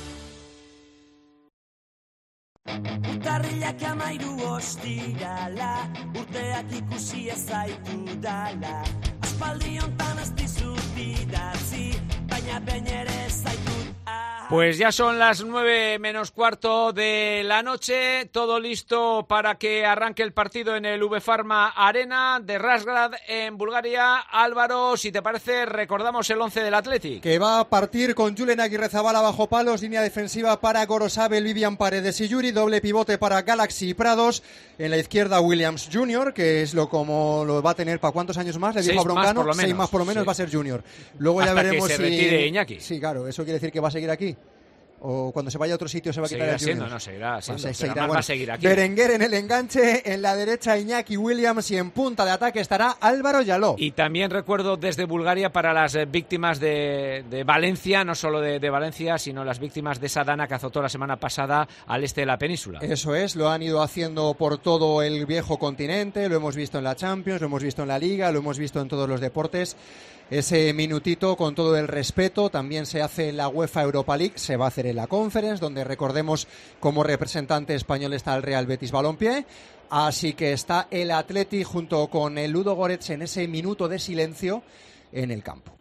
Urtarrilak amairu ostirala, urteak ikusi ez zaitudala. Aspaldi hontan ez dizut idatzi, baina behin ere zaitut. Pues ya son las nueve menos cuarto de la noche, todo listo para que arranque el partido en el V Pharma Arena de Razgrad en Bulgaria. Álvaro, si te parece, recordamos el once del Athletic. Que va a partir con Julen Aguirrezabala bajo palos, línea defensiva para Gorosabel, Vivian Paredes y Yuri, doble pivote para Galaxy y Prados, en la izquierda Williams junior, que es lo como lo va a tener para cuántos años más, le dijo a Broncano, seis más por lo menos, sí. Va a ser junior. Luego hasta ya veremos que se si retire Iñaki. Sí, claro, eso quiere decir que va a seguir aquí. O cuando se vaya a otro sitio se va a quitar seguirá el Junior. Siendo, no, seguirá siendo, se, pero seguirá, bueno, bueno. va a seguir aquí. Berenguer en el enganche, en la derecha Iñaki Williams y en punta de ataque estará Álvaro Yaló. Y también recuerdo desde Bulgaria para las eh, víctimas de, de Valencia, no solo de, de Valencia, sino las víctimas de esa dana que azotó la semana pasada al este de la península. Eso es, lo han ido haciendo por todo el viejo continente, lo hemos visto en la Champions, lo hemos visto en la Liga, lo hemos visto en todos los deportes. Ese minutito, con todo el respeto, también se hace en la UEFA Europa League, se va a hacer en la Conference, donde recordemos como representante español está el Real Betis Balompié. Así que está el Athletic junto con el Ludogorets en ese minuto de silencio en el campo.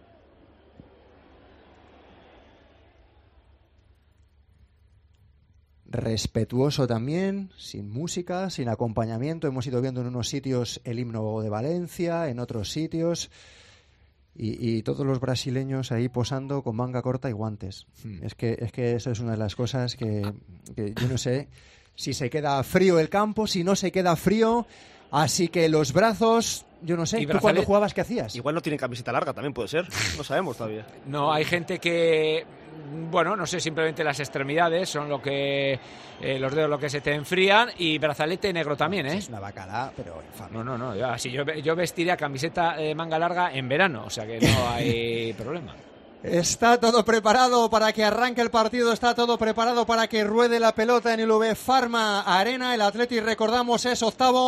Respetuoso también, sin música, sin acompañamiento. Hemos ido viendo en unos sitios el himno de Valencia, en otros sitios... Y, y todos los brasileños ahí posando con manga corta y guantes. Hmm. Es que es que eso es una de las cosas que, que yo no sé si se queda frío el campo, si no se queda frío. Así que los brazos, yo no sé, ¿tú cuando jugabas qué hacías? Igual no tienen camiseta larga, también puede ser. No sabemos todavía. No, hay gente que, bueno, no sé, simplemente las extremidades son lo que, eh, los dedos lo que se te enfrían, y brazalete negro también, ¿eh? Es una bacala, pero infame. No, no, no, yo, así yo, yo vestiría camiseta eh, manga larga en verano, o sea que no hay problema. Está todo preparado para que arranque el partido, está todo preparado para que ruede la pelota en el V Pharma Arena. El Athletic, recordamos, es octavo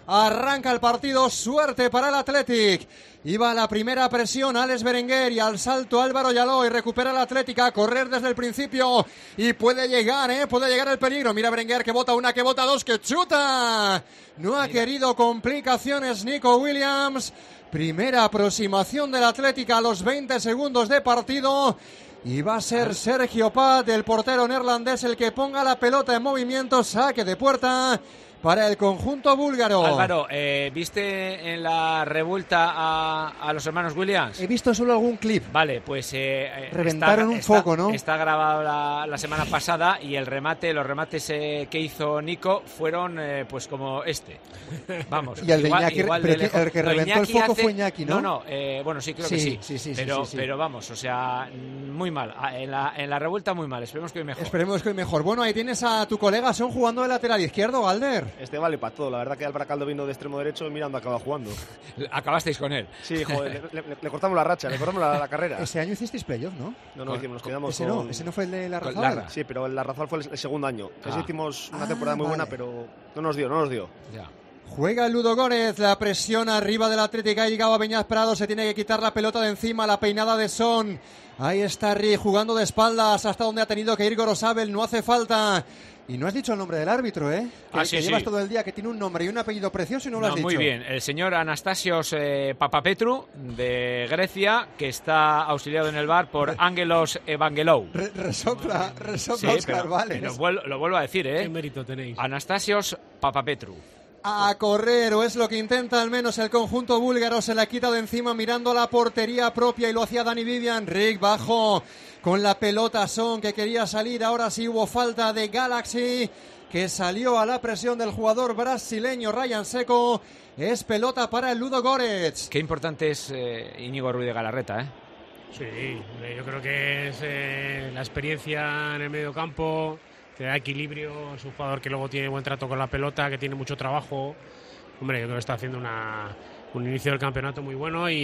Arranca el partido, suerte para el Athletic. Iba a la primera presión Alex Berenguer y al salto Álvaro Yaló y recupera el Atlética a correr desde el principio y puede llegar, ¿eh? Puede llegar el peligro. Mira Berenguer que bota una, que bota dos, que chuta. No ha Mira. querido complicaciones Nico Williams. Primera aproximación del Atlética a los veinte segundos de partido. Y va a ser Sergio Pat, el portero neerlandés, el que ponga la pelota en movimiento. Saque de puerta para el conjunto búlgaro. Álvaro, eh, ¿viste en la revuelta a, a los hermanos Williams? He visto solo algún clip. Vale, pues... Eh, Reventaron está, un está, foco, ¿no? Está grabado la, la semana pasada y el remate, los remates eh, que hizo Nico fueron eh, pues como este. Vamos. Y el, igual, de Iñaki, igual pero de que, el que reventó Iñaki el foco hace, fue Iñaki, ¿no? No, no, eh, bueno, sí, creo sí, que sí. Sí, sí, pero, sí, sí. pero vamos, o sea, muy mal. En la, en la revuelta muy mal. Esperemos que hoy mejor. Esperemos que hoy mejor. Bueno, ahí tienes a tu colega Son jugando de lateral izquierdo, Galder. Este vale para todo. La verdad que Albaracaldo vino de extremo derecho y mira dónde acaba jugando. Acabasteis con él. Sí, joder, le, le, le cortamos la racha, le cortamos la, la carrera. Ese año hicisteis playoff, ¿no? No, no, hicimos, nos quedamos ese con... No, ese no fue el de la Razal. Larra. Sí, pero el Larrazal fue el, el segundo año. Ah. Ese hicimos una Ah, temporada muy vale. buena, pero no nos dio, no nos dio. Ya. Juega el Ludo Gómez, la presión arriba del Atlético, ha llegado a Beñat Prado, se tiene que quitar la pelota de encima, la peinada de Son. Ahí está Ri jugando de espaldas hasta donde ha tenido que ir Gorosabel, no hace falta. Y no has dicho el nombre del árbitro, ¿eh? Que, Ah, sí, que sí. llevas todo el día, que tiene un nombre y un apellido precioso y no lo No, has dicho. muy bien, el señor Anastasios eh, Papapetru de Grecia, que está auxiliado en el bar por Ángelos Evangelou. Re resopla, resopla Sí, Oscar pero, Vales. pero vuel- lo vuelvo a decir, ¿eh? ¿Qué mérito tenéis? Anastasios Papapetru. A correr, o es lo que intenta al menos el conjunto búlgaro, se la quita de encima mirando la portería propia y lo hacía Dani Vivian. Rick bajo con la pelota, Son que quería salir, ahora sí hubo falta de Galaxy, que salió a la presión del jugador brasileño Ryan Seco. Es pelota para el Ludo Goretz. Qué importante es eh, Íñigo Ruiz de Galarreta, ¿eh? Sí, yo creo que es eh, la experiencia en el medio campo, te da equilibrio, es un jugador que luego tiene buen trato con la pelota, que tiene mucho trabajo. Hombre, yo creo que está haciendo una, un inicio del campeonato muy bueno y,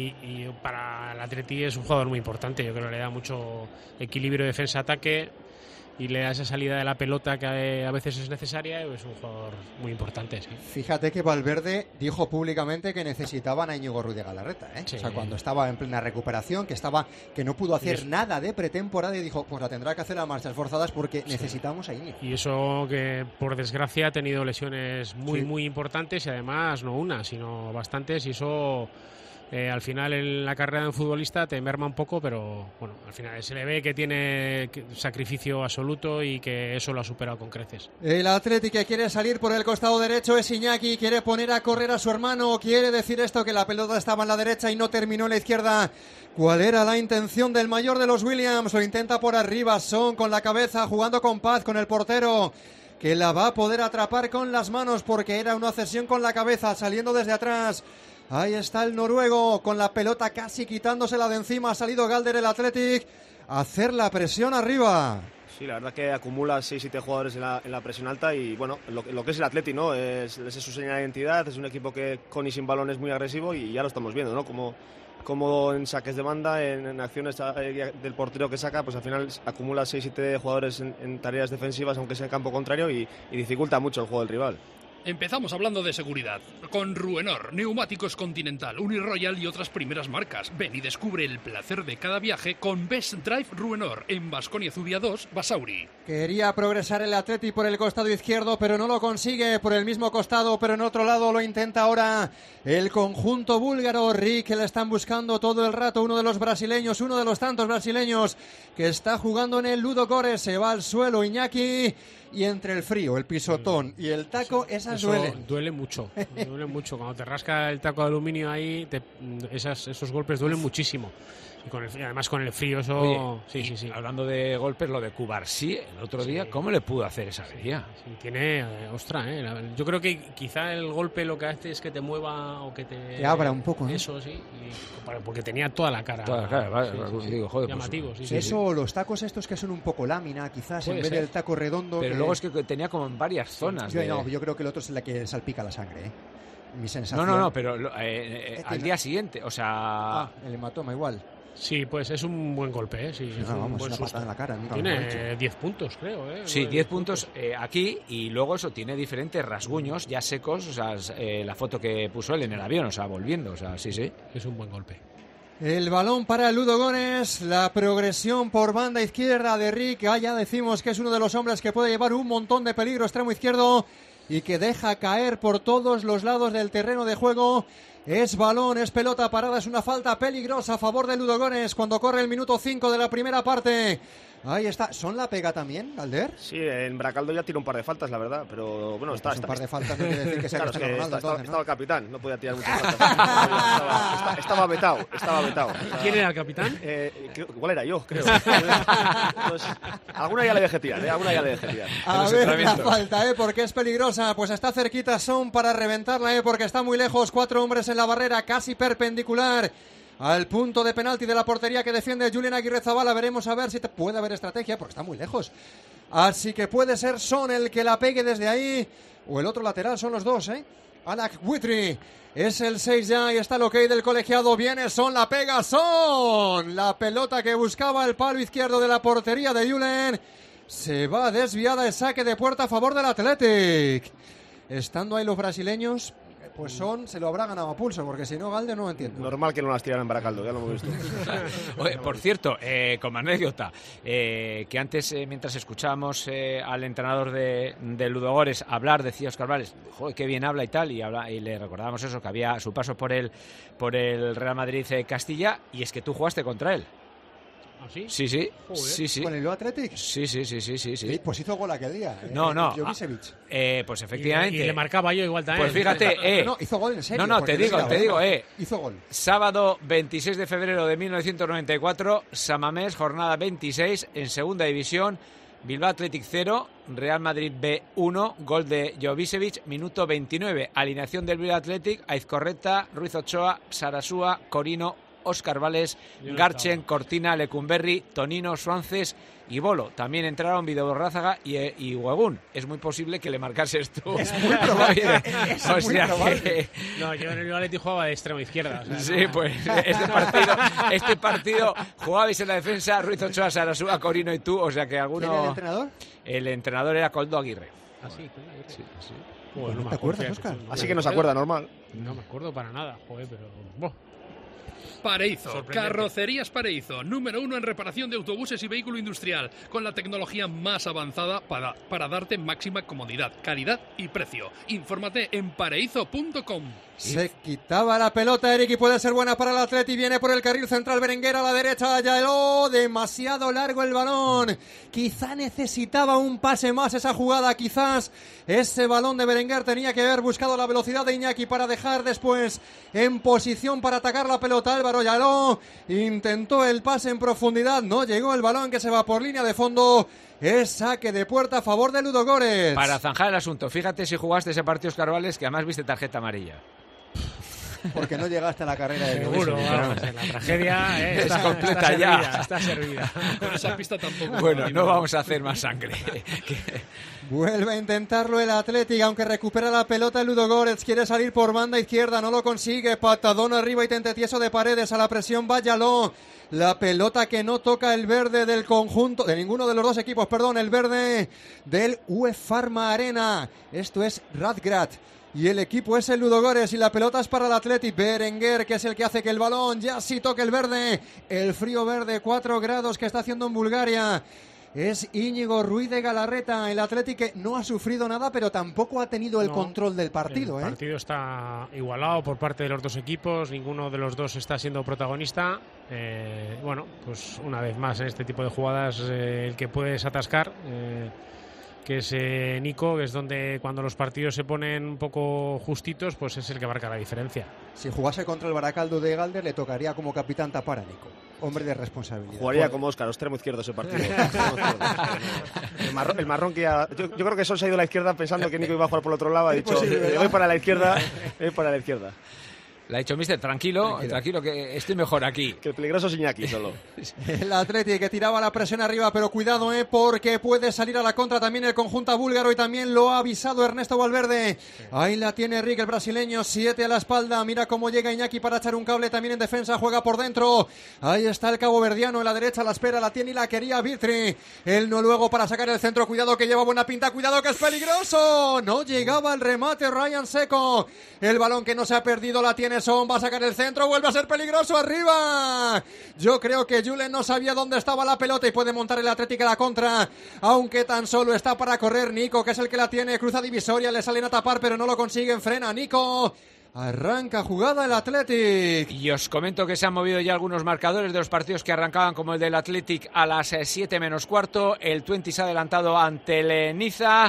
y para el Atleti es un jugador muy importante. Yo creo que le da mucho equilibrio defensa-ataque y le da esa salida de la pelota que a veces es necesaria y es un jugador muy importante, sí. Fíjate que Valverde dijo públicamente que necesitaban a Íñigo Ruiz de Galarreta, ¿eh? Sí. O sea, cuando estaba en plena recuperación, que estaba que no pudo hacer es... nada de pretemporada y dijo, pues la tendrá que hacer a marchas forzadas porque sí. necesitamos a Íñigo. Y eso que por desgracia ha tenido lesiones muy sí. muy importantes y además no una, sino bastantes y eso... Eh, al final en la carrera de un futbolista te merma un poco, pero bueno, al final se le ve que tiene sacrificio absoluto y que eso lo ha superado con creces. El Atlético que quiere salir por el costado derecho es Iñaki, quiere poner a correr a su hermano, quiere decir esto que la pelota estaba en la derecha y no terminó en la izquierda. ¿Cuál era la intención del mayor de los Williams? Lo intenta por arriba, Son con la cabeza, jugando con paz con el portero, que la va a poder atrapar con las manos porque era una cesión con la cabeza, saliendo desde atrás. Ahí está el noruego con la pelota casi quitándosela de encima. Ha salido Galder, el Athletic, a hacer la presión arriba. Sí, la verdad que acumula seis siete jugadores en la, en la presión alta y bueno, lo, lo que es el Athletic, ¿no? Es, es su señal de identidad, es un equipo que con y sin balón es muy agresivo y ya lo estamos viendo, ¿no? Como, como en saques de banda, en, en acciones del portero que saca, pues al final acumula seis siete jugadores en, en tareas defensivas, aunque sea en campo contrario, y, y dificulta mucho el juego del rival. Empezamos hablando de seguridad, con Ruenor, neumáticos Continental, Uniroyal y otras primeras marcas. Ven y descubre el placer de cada viaje con Best Drive Ruenor, en Baskonia Zubia dos, Basauri. Quería progresar el Atleti por el costado izquierdo, pero no lo consigue por el mismo costado, pero en otro lado lo intenta ahora el conjunto búlgaro. Rick, que le están buscando todo el rato, uno de los brasileños, uno de los tantos brasileños que está jugando en el Ludo Goretz. Se va al suelo Iñaki. Y entre el frío, el pisotón y el taco, esas Eso duelen. Duele mucho, duele mucho. Cuando te rasca el taco de aluminio ahí, te, esas, esos golpes duelen muchísimo. Y con el, además con el frío eso... Oye, sí, sí, sí. Hablando de golpes, lo de Cubarsí el otro día, sí. ¿Cómo le pudo hacer esa avería? Sí, tiene... Eh, ostra, eh, la, yo creo que quizá el golpe lo que hace es que te mueva o que te... Te abra un poco, ¿eh? Eso, sí. Y, porque tenía toda la cara. Toda la cara, vale, sí, vale, sí, digo, joder. llamativo, pues, sí, sí, Eso, sí. los tacos estos que son un poco lámina, quizás, Puede en vez ser. del taco redondo. Pero que... luego es que tenía como en varias zonas. Yo, de... no, yo creo que el otro es la que salpica la sangre, ¿eh? Mi sensación. No, no, no, pero eh, eh, al día siguiente, o sea... Ah, el hematoma igual. Sí, pues es un buen golpe, ¿eh? Sí, sí, es no, un vamos, buen una susto. patada en la cara. Nunca Tiene diez puntos, creo, ¿eh? Sí, diez puntos eh, aquí y luego eso, tiene diferentes rasguños ya secos, o sea, eh, la foto que puso él en el avión, o sea, volviendo, o sea, sí, sí. Es un buen golpe. El balón para Ludogorets, la progresión por banda izquierda de Rick, ah, ya decimos que es uno de los hombres que puede llevar un montón de peligro extremo izquierdo y que deja caer por todos los lados del terreno de juego. Es balón, es pelota parada, es una falta peligrosa a favor de Ludogorets cuando corre el minuto cinco de la primera parte. Ahí está. ¿Son la pega también, Galder? Sí, en Baracaldo ya tiró un par de faltas, la verdad, pero bueno, está... Pues un está, par de faltas no quiere decir que sea claro, Cristiano que Ronaldo, está, entonces, estaba ¿no? el capitán, no podía tirar muchas faltas. estaba, estaba vetado, estaba vetado. O sea, ¿Quién era el capitán? Eh, igual era yo, creo. Pues, alguna ya le dejé tirar, ¿eh? Alguna ya le dejé tirar. A ver la falta, ¿eh? Porque es peligrosa. Pues está cerquita Son para reventarla, ¿eh? Porque está muy lejos. Cuatro hombres en la barrera, casi perpendicular al punto de penalti de la portería que defiende Julen Aguirrezabala. Veremos a ver si te puede haber estrategia, porque está muy lejos. Así que puede ser Son el que la pegue desde ahí, o el otro lateral, son los dos, ¿eh? Alak Witry es el seis ya y está el ok del colegiado. Viene Son, la pega Son. La pelota que buscaba el palo izquierdo de la portería de Julen se va desviada, el saque de puerta a favor del Athletic. Estando ahí los brasileños, pues Son se lo habrá ganado a pulso, porque si no, Galde no lo entiendo. Normal que no las tiraran en Baracaldo, ya lo hemos visto. Oye, por cierto, eh, como anécdota, eh, que antes, eh, mientras escuchábamos eh, al entrenador de, de Ludogorets hablar, decía Óscar Vales, joder, qué bien habla y tal, y, habla, y le recordábamos eso, que había su paso por el, por el Real Madrid eh, Castilla, y es que tú jugaste contra él. ¿Ah, sí? Sí, sí. Joder. sí, sí. ¿Con el Athletic? Sí, sí, sí, sí, sí, sí. Sí, pues hizo gol aquel día. No, eh, no. Jovicevic. Eh, pues efectivamente. Y, y le marcaba yo igual también. Pues fíjate, eh. No, no, hizo gol en serio. No, no, te digo, te digo, eh. Hizo gol. Sábado veintiséis de febrero de mil novecientos noventa y cuatro, Samamés, jornada veintiséis, en segunda división. Bilbao Athletic cero, Real Madrid B uno, gol de Jovicevic, minuto veintinueve. Alineación del Bilbao Athletic, Aizcorreta, Ruiz Ochoa, Sarasúa, Corino, Óscar Vales, Garchen, Cortina, Lecumberri, Tonino, Suances y Bolo. También entraron Videoborrázaga y, y Huegún. Es muy posible que le marcases tú. Es muy probable. Es o muy sea probable. que... No, yo en el Athletic jugaba de extremo izquierda. O sea, sí, no. pues este partido, este partido jugabais en la defensa Ruiz Ochoa, Sarasúa, Corino y tú. O sea que alguno... ¿Quién era el entrenador? El entrenador era Coldo Aguirre. ¿Ah, sí? Sí, sí. Joder, ¿No me te acuerdo, acuerdas, fíjate, Óscar? no Así me que no se acuerdo. acuerda, normal. No me acuerdo para nada, joder, pero... Buah. Pareizo, Carrocerías Pareizo, número uno en reparación de autobuses y vehículo industrial, con la tecnología más avanzada para, para darte máxima comodidad, calidad y precio. Infórmate en pareizo punto com. Se quitaba la pelota Eric y puede ser buena para el Atleti. Viene por el carril central Berenguer a la derecha. Yaeló, demasiado largo el balón. Quizá necesitaba un pase más esa jugada. Quizás ese balón de Berenguer tenía que haber buscado la velocidad de Iñaki para dejar después en posición para atacar la pelota. Álvaro Yaeló intentó el pase en profundidad. No llegó el balón que se va por línea de fondo. Es saque de puerta a favor de Ludogorets. Para zanjar el asunto, fíjate si jugaste ese partido, Óscar Vales, que además viste tarjeta amarilla. Porque no llegaste a la carrera de Seguro, Jovicevic. vamos, la tragedia eh, Es está, completa está ya. servida, está servida. Con esa pista tampoco. Bueno, no vamos a hacer más sangre. Vuelve a intentarlo el Athletic, aunque recupera la pelota el Ludogorets. Quiere salir por banda izquierda, no lo consigue. Patadón arriba y tente tieso de Paredes a la presión. Váyalo. La pelota que no toca el verde del conjunto, de ninguno de los dos equipos, perdón, el verde del U E Pharma Arena. Esto es Radgrad. Y el equipo es el Ludogorets y la pelota es para el Athletic. Berenguer, que es el que hace que el balón ya sí toque el verde. El frío verde, cuatro grados que está haciendo en Bulgaria. Es Íñigo Ruiz de Galarreta. El Athletic que no ha sufrido nada, pero tampoco ha tenido el No, control del partido. El ¿eh? partido está igualado por parte de los dos equipos. Ninguno de los dos está siendo protagonista. Eh, bueno, pues una vez más en este tipo de jugadas eh, el que puedes atascar... Eh, que es eh, Nico, que es donde cuando los partidos se ponen un poco justitos, pues es el que marca la diferencia. Si jugase contra el Baracaldo de Galder, le tocaría como capitán tapar a Nico. Hombre de responsabilidad. Jugaría Joder. como Óscar, extremo izquierdo ese partido. el, marrón, el marrón que ya... Yo, yo creo que Sol se ha ido a la izquierda pensando que Nico iba a jugar por el otro lado. Ha dicho, posible, le voy para la izquierda, le voy para la izquierda. Le ha dicho, mister, tranquilo, tranquilo, tranquilo, que estoy mejor aquí. Que el peligroso es Iñaki solo. El Atleti que tiraba la presión arriba, pero cuidado, eh, porque puede salir a la contra también el conjunto búlgaro y también lo ha avisado Ernesto Valverde. Ahí la tiene Rick, el brasileño, siete a la espalda. Mira cómo llega Iñaki para echar un cable también en defensa, juega por dentro. Ahí está el caboverdiano en la derecha, la espera, la tiene y la quería Vitri. El noruego para sacar el centro, cuidado que lleva buena pinta, cuidado que es peligroso. No llegaba el remate Ryan Seco. El balón que no se ha perdido la tiene Son, va a sacar el centro, vuelve a ser peligroso arriba. Yo creo que Julen no sabía dónde estaba la pelota y puede montar el Atlético a la contra, aunque tan solo está para correr Nico, que es el que la tiene, cruza divisoria, le salen a tapar pero no lo consiguen, frena Nico. Arranca jugada el Athletic. Y os comento que se han movido ya algunos marcadores de los partidos que arrancaban, como el del Athletic a las siete menos cuarto. El Twente se ha adelantado ante el Niza.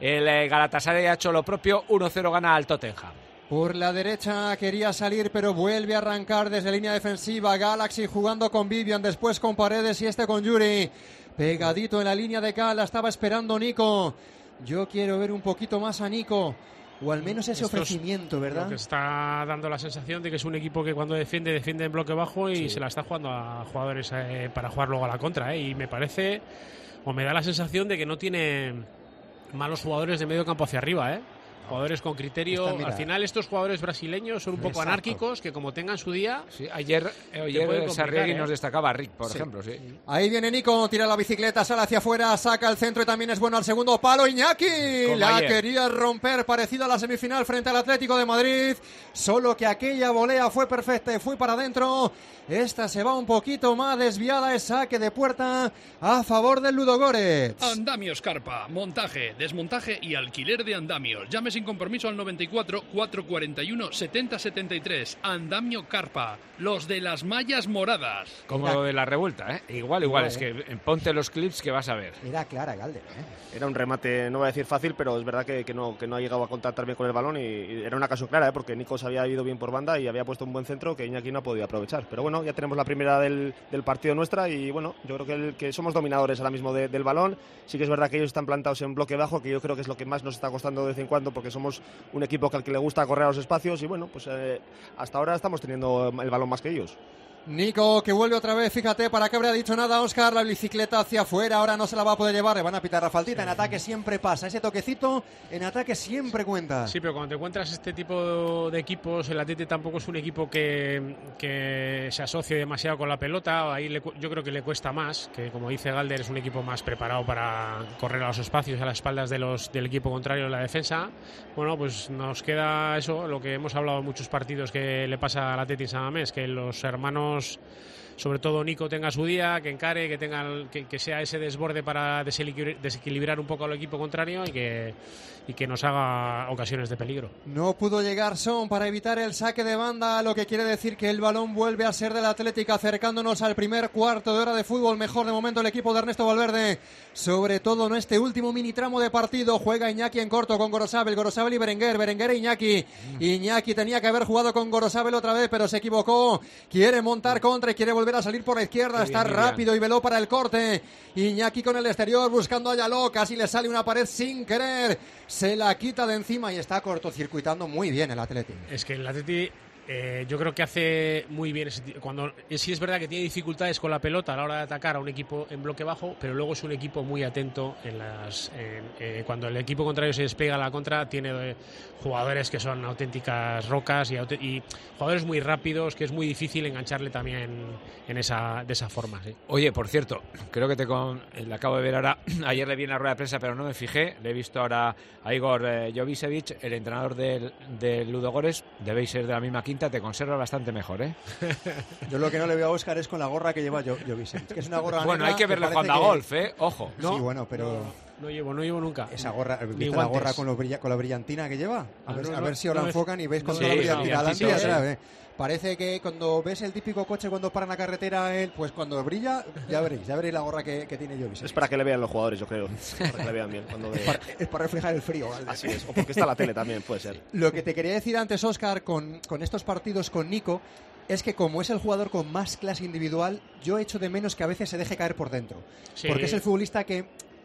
El Galatasaray ha hecho lo propio, uno cero gana al Tottenham. Por la derecha quería salir, pero vuelve a arrancar desde línea defensiva. Galaxy jugando con Vivian, después con Paredes y este con Yuri. Pegadito en la línea de Cal, la estaba esperando Nico. Yo quiero ver un poquito más a Nico, o al menos ese Esto ofrecimiento, ¿verdad? Lo que está dando la sensación de que es un equipo que cuando defiende, defiende en bloque bajo y sí. se la está jugando a jugadores eh, para jugar luego a la contra. Eh, y me parece, o me da la sensación de que no tiene malos jugadores de medio campo hacia arriba, ¿eh? Jugadores con criterio. Está, al final estos jugadores brasileños son un poco Exacto. anárquicos, que como tengan su día. Sí, ayer ayer Sarriegui ¿eh? nos destacaba a Rick, por sí. ejemplo. Sí. Ahí viene Nico, tira la bicicleta, sale hacia afuera, saca el centro y también es bueno al segundo palo. Iñaki como la ayer. quería romper, parecida a la semifinal frente al Atlético de Madrid. Solo que aquella volea fue perfecta y fue para adentro. Esta se va un poquito más desviada, es saque de puerta a favor del Ludogorets. Andamios Carpa, montaje, desmontaje y alquiler de andamios. Llame sin compromiso al noventa y cuatro, cuatrocientos cuarenta y uno, setenta setenta y tres. Andamio Carpa, los de las mallas moradas. Como lo de la revuelta, ¿eh? Igual, igual, igual es eh. que ponte los clips que vas a ver. Mira clara, Galder, ¿eh? Era un remate, no voy a decir fácil, pero es verdad que, que, no, que no ha llegado a contactar bien con el balón y, y era una ocasión clara, ¿eh? Porque Nico se había ido bien por banda y había puesto un buen centro que Iñaki no ha podido aprovechar. Pero bueno, ya tenemos la primera del, del partido nuestra y bueno, yo creo que, el, que somos dominadores ahora mismo de, del balón. Sí que es verdad que ellos están plantados en bloque bajo, que yo creo que es lo que más nos está costando de vez en cuando, porque somos un equipo que al que le gusta correr a los espacios y bueno, pues eh, hasta ahora estamos teniendo el balón más que ellos. Nico que vuelve otra vez, fíjate, para que habría dicho nada Óscar, la bicicleta hacia afuera, ahora no se la va a poder llevar, le van a pitar la faltita, en ataque siempre pasa, ese toquecito en ataque siempre cuenta. Sí, pero cuando te encuentras este tipo de equipos, el Atleti tampoco es un equipo que, que se asocie demasiado con la pelota, ahí le, yo creo que le cuesta más, que como dice Galder es un equipo más preparado para correr a los espacios, a las espaldas de los, del equipo contrario en la defensa. Bueno, pues nos queda eso, lo que hemos hablado en muchos partidos que le pasa al Atleti San Mamés, que los hermanos, sobre todo Nico, tenga su día, que encare, que tenga que, que sea ese desborde para desequilibrar, desequilibrar un poco al equipo contrario y que, y que nos haga ocasiones de peligro. No pudo llegar Son para evitar el saque de banda, lo que quiere decir que el balón vuelve a ser del Atlético, acercándonos al primer cuarto de hora de fútbol. Mejor de momento el equipo de Ernesto Valverde, sobre todo en este último mini tramo de partido. Juega Iñaki en corto con Gorosabel, Gorosabel y Berenguer, Berenguer e Iñaki. Iñaki tenía que haber jugado con Gorosabel otra vez, pero se equivocó. Quiere montar contra y quiere volver a salir por la izquierda, está rápido y veló para el corte. Iñaki con el exterior buscando a Yaló, casi le sale una pared sin querer, se la quita de encima y está cortocircuitando muy bien el Atleti. Es que el Atleti eh, yo creo que hace muy bien ese, cuando sí es verdad que tiene dificultades con la pelota a la hora de atacar a un equipo en bloque bajo, pero luego es un equipo muy atento en las en, eh, cuando el equipo contrario se despega a la contra, tiene eh, jugadores que son auténticas rocas y, y jugadores muy rápidos, que es muy difícil engancharle también en esa, de esa forma. ¿Sí? Oye, por cierto, creo que te con, le acabo de ver ahora, ayer le vi en la rueda de prensa, pero no me fijé, le he visto ahora a Igor eh, Jovicevic, el entrenador del, del Ludogorets, debéis ser de la misma quinta, te conserva bastante mejor, ¿eh? Yo lo que no le veo a Óscar es con la gorra que lleva Jovicevic, que es una gorra bueno, hay que verle jugando que... a golf, ¿eh? Ojo. ¿No? Sí, bueno, pero... No. No llevo, no llevo nunca. Esa gorra, ¿viste la gorra con, lo brilla, con la brillantina que lleva? A, ah, ver, no, a ver si os no, la enfocan y veis con sí, toda la brillantina. No, sí, sí, sí. Parece que cuando ves el típico coche cuando para en la carretera, él, pues cuando brilla, ya veréis, ya veréis la gorra que, que tiene Jovicevic. Es para que le vean los jugadores, yo creo. Para que le vean bien. Cuando ve... es, para, es para reflejar el frío. ¿Vale? Así es, o porque está la tele también, puede ser. Lo que te quería decir antes, Óscar, con, con estos partidos con Nico, es que como es el jugador con más clase individual, yo echo de menos que a veces se deje caer por dentro. Sí. Porque es el futbolista que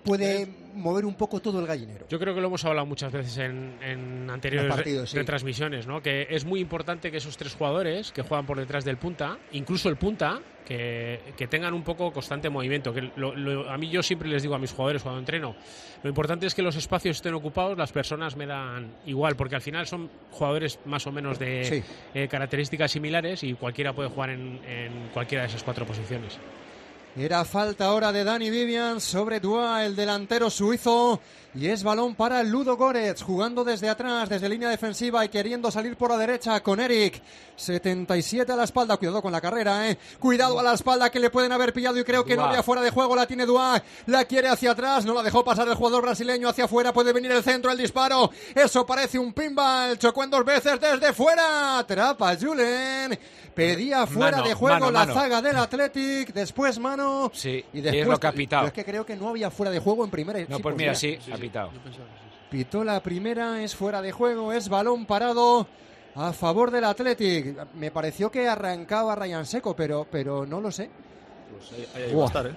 puede eh, mover un poco todo el gallinero. Yo creo que lo hemos hablado muchas veces en, en anteriores partidos, sí. retransmisiones, ¿no? Que es muy importante que esos tres jugadores que juegan por detrás del punta, incluso el punta, que, que tengan un poco constante movimiento. Que lo, lo, a mí yo siempre les digo a mis jugadores cuando entreno, lo importante es que los espacios estén ocupados, las personas me dan igual, porque al final son jugadores más o menos de sí. eh, características similares y cualquiera puede jugar en, en cualquiera de esas cuatro posiciones. Era falta ahora de Dani Vivian sobre Dua, el delantero suizo, y es balón para Ludo Goretz, jugando desde atrás, desde línea defensiva y queriendo salir por la derecha con Eric. setenta y siete a la espalda, cuidado con la carrera, eh. Cuidado a la espalda que le pueden haber pillado y creo que Dua. No había fuera de juego, la tiene Dua, la quiere hacia atrás, no la dejó pasar el jugador brasileño hacia afuera, puede venir el centro, el disparo, eso parece un pinball, chocó en dos veces desde fuera, atrapa Julen. Pedía fuera mano, de juego mano, la mano. zaga del Athletic, después mano. Sí, y después, es lo que ha pitado. Es que creo que no había fuera de juego en primera. No, sí, pues mira, sí, sí, ha pitado. Sí, sí. Pitó la primera, es fuera de juego, es balón parado a favor del Athletic. Me pareció que arrancaba Ryan Seco, pero, pero no lo sé. Pues ahí, ahí va a estar, ¿eh?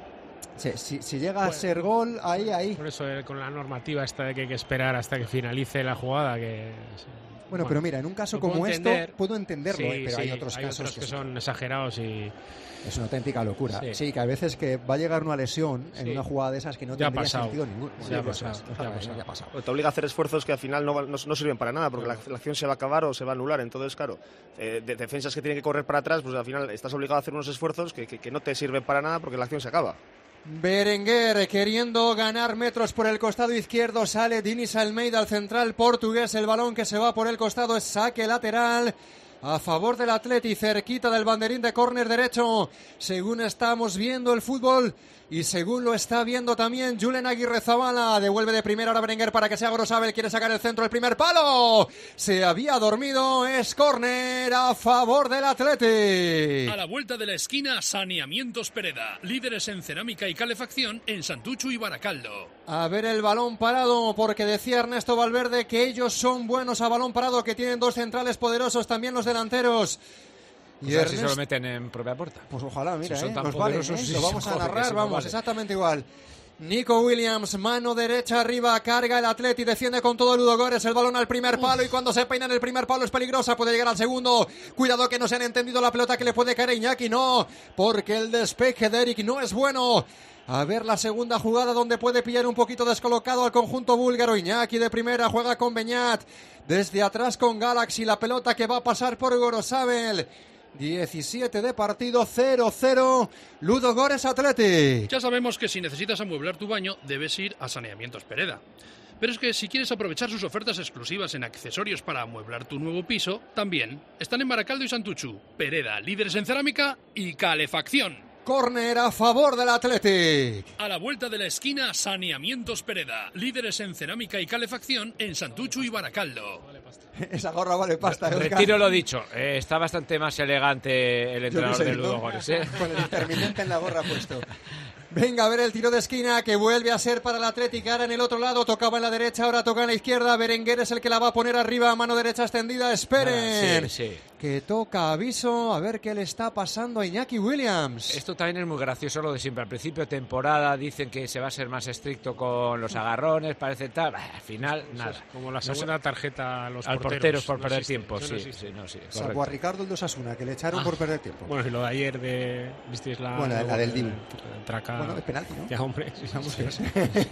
Sí, si, si llega bueno, a ser gol, ahí, ahí. Por eso, eh, con la normativa esta de que hay que esperar hasta que finalice la jugada, que... Bueno, bueno, pero mira, en un caso como entender. esto puedo entenderlo, sí, eh, pero sí, hay otros hay casos otros que, que son exagerados y... Es una auténtica locura. Sí. sí, que a veces que va a llegar una lesión en sí. una jugada de esas que no ya tendría sentido ninguno. Sí, ya, ha pasado, ya, ha pasado. ya ha pasado. Te obliga a hacer esfuerzos que al final no, no, no sirven para nada, porque la, la acción se va a acabar o se va a anular. Entonces, claro, eh, de defensas que tienen que correr para atrás, pues al final estás obligado a hacer unos esfuerzos que, que, que no te sirven para nada porque la acción se acaba. Berenguer queriendo ganar metros por el costado izquierdo, sale Dinis Almeida, al central portugués, el balón que se va por el costado es saque lateral a favor del Atleti, cerquita del banderín de córner derecho, según estamos viendo el fútbol y según lo está viendo también Julen Aguirrezabala. Devuelve de primera ahora Berenguer para que sea Gorosabel, quiere sacar el centro, el primer palo, se había dormido, es córner a favor del Atleti. A la vuelta de la esquina, Saneamientos Pereda, líderes en cerámica y calefacción en Santuchu y Baracaldo. A ver el balón parado, porque decía Ernesto Valverde que ellos son buenos a balón parado, que tienen dos centrales poderosos, también los delanteros. Y o sea, Ernest... si se lo meten en propia puerta. Pues ojalá, mira, si eh, nos vale, eh, sí, lo vamos a narrar, sí, vamos, vale. exactamente igual. Nico Williams, mano derecha arriba, carga el Atleti, defiende con todo Ludo Goretz, el balón al primer palo. Uf. Y cuando se peina en el primer palo es peligrosa, puede llegar al segundo. Cuidado que no se han entendido la pelota que le puede caer a Iñaki, no, porque el despeje de Eric no es bueno. A ver la segunda jugada donde puede pillar un poquito descolocado al conjunto búlgaro. Iñaki de primera, juega con Beñat, desde atrás con Galaxy, la pelota que va a pasar por Gorosabel. diecisiete de partido, cero cero, Ludo Goretz Athletic. Ya sabemos que si necesitas amueblar tu baño, debes ir a Saneamientos Pereda. Pero es que si quieres aprovechar sus ofertas exclusivas en accesorios para amueblar tu nuevo piso, también están en Baracaldo y Santuchu. Pereda, líderes en cerámica y calefacción. Córner a favor del Athletic. A la vuelta de la esquina, Saneamientos Pereda, líderes en cerámica y calefacción en Santuchu y Baracaldo. Esa gorra vale pasta. Re- retiro lo dicho, eh, está bastante más elegante el entrenador de Ludo Goretz, ¿eh? Con el intermitente en la gorra puesto. Venga, a ver el tiro de esquina que vuelve a ser para el Athletic. Ahora en el otro lado, tocaba en la derecha, ahora toca en la izquierda. Berenguer es el que la va a poner arriba, mano derecha extendida. Esperen. Ah, sí, sí. Que toca aviso, a ver qué le está pasando a Iñaki Williams. Esto también es muy gracioso lo de siempre. Al principio de temporada dicen que se va a ser más estricto con los agarrones, parece tal. Al final, nada. Como la segunda tarjeta a los al porteros, porteros por no perder existe, tiempo. no sí, existe. sí, no, sí, Salvo a Ricardo el de Osasuna, que le echaron ah. por perder tiempo. Bueno, y lo de ayer de... ¿Visteis la... Bueno, la, la del Dibu. Traca... Bueno, es penalti, ¿no? Ya, hombre. Sí, sí, sí.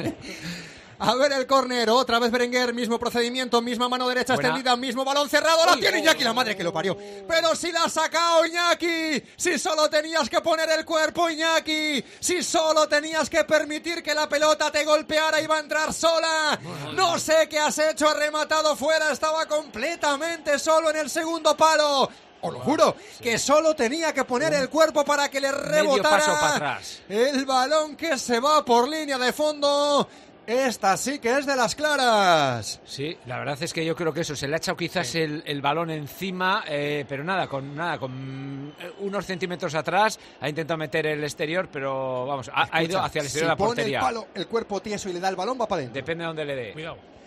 A ver el córner, otra vez Berenguer, mismo procedimiento, misma mano derecha Buena. extendida, mismo balón cerrado, la tiene Iñaki, la madre que lo parió. Pero si la ha sacado Iñaki, si solo tenías que poner el cuerpo Iñaki, si solo tenías que permitir que la pelota te golpeara, iba a entrar sola. No sé qué has hecho, ha rematado fuera, estaba completamente solo en el segundo palo. Os lo juro, que solo tenía que poner el cuerpo para que le rebotara. Medio paso para atrás. El balón que se va por línea de fondo. Esta sí que es de las claras. Sí, la verdad es que yo creo que eso, se le ha echado quizás sí. el, el balón encima, eh, pero nada, con nada, con unos centímetros atrás, ha intentado meter el exterior, pero vamos, ha, Escucha, ha ido hacia el exterior si de la portería. Si pone el palo, el cuerpo tieso y le da el balón, va para adentro. Depende de dónde le dé. Cuidado.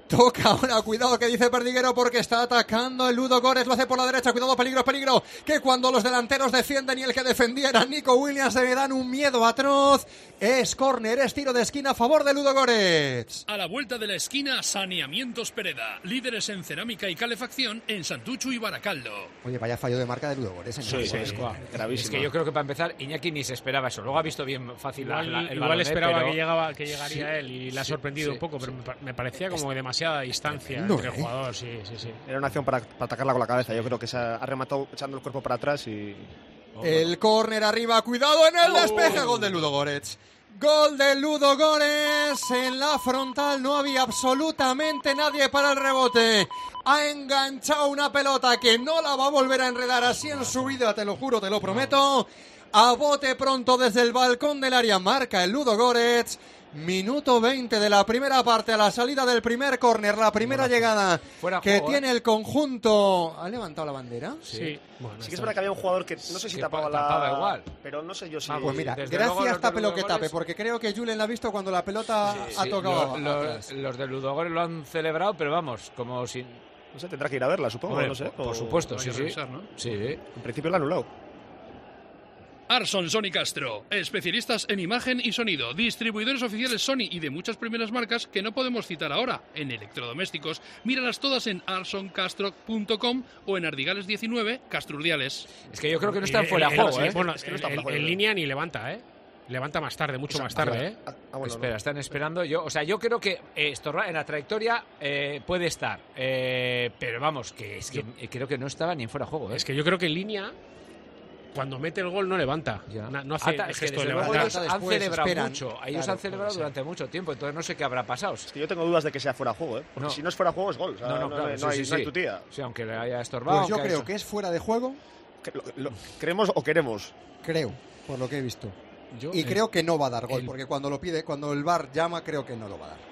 Toca ahora, cuidado que dice Perdiguero porque está atacando el Ludogorets, lo hace por la derecha, cuidado, peligro, peligro, que cuando los delanteros defienden y el que defendía era Nico Williams, se me dan un miedo atroz. Es córner, es tiro de esquina a favor de Ludogorets. A la vuelta de la esquina, Saneamientos Pereda, líderes en cerámica y calefacción en Santuchu y Baracaldo. Oye, vaya fallo de marca de Ludogorets. Sí, sí, sí, gravísimo. Es que yo creo que para empezar Iñaki ni se esperaba eso, luego ha visto bien fácil igual, la, la, el igual balón, esperaba pero... que, llegaba, que llegaría sí, él y le ha sorprendido sí, un poco, pero sí. me parecía como es... demasiada distancia no, entre ¿eh? el jugador, sí, sí, sí. Era una acción para, para atacarla con la cabeza. Yo creo que se ha, ha rematado echando el cuerpo para atrás y... El córner arriba, cuidado en el oh. despeje, gol de Ludogorets. Gol de Ludogorets en la frontal, no había absolutamente nadie para el rebote. Ha enganchado una pelota que no la va a volver a enredar así en su vida, te lo juro, te lo prometo. A bote pronto desde el balcón del área, marca el Ludogorets. Minuto veinte de la primera parte, a la salida del primer córner, la primera bueno, llegada fuera que juego, tiene ¿eh? el conjunto. ¿Ha levantado la bandera? Sí. sí. Bueno, sí que es verdad que había un jugador que no sé si tapaba la... tapaba igual. Pero no sé yo si... Ah, pues mira, gracias tape lo que tape, porque creo que Julen la ha visto cuando la pelota sí, ha sí. tocado. Lo, lo, los de Ludogorets lo han celebrado, pero vamos, como si... No sé, tendrá que ir a verla, supongo, Hombre, no sé. Por, por supuesto, sí, sí. Revisar, ¿no? sí. En principio la ha anulado. Arson Sony Castro, especialistas en imagen y sonido, distribuidores oficiales Sony y de muchas primeras marcas que no podemos citar ahora. En electrodomésticos, míralas todas en arson castro punto com o en Ardigales diecinueve, Castrurdiales. Es que yo creo que no están fuera de juego, ¿eh? Bueno, es que no está en, en línea ni levanta, ¿eh? Levanta más tarde, mucho más tarde, ¿eh? Ah, bueno, Espera, no. están esperando. Yo, o sea, yo creo que esto en la trayectoria eh, puede estar, eh, pero vamos, que es que yo, creo que no estaba ni en fuera de juego, ¿eh? Es que yo creo que en línea, cuando mete el gol no levanta, no, no hace Ata, el es gesto que de levantar. Ellos han celebrado esperan. mucho, ellos claro, han celebrado sí. durante mucho tiempo, entonces no sé qué habrá pasado. Es que yo tengo dudas de que sea fuera de juego, ¿eh? Porque no. si no es fuera de juego es gol. O sea, no, no, no, claro, no, sí, no, hay, sí, no hay sí. tu tía. Sí, aunque le haya estorbado. Pues yo creo hecho... que es fuera de juego. Lo, lo, ¿Creemos o queremos? Creo, por lo que he visto. Yo, y el, creo que no va a dar gol, el, porque cuando lo pide, cuando el V A R llama, creo que no lo va a dar.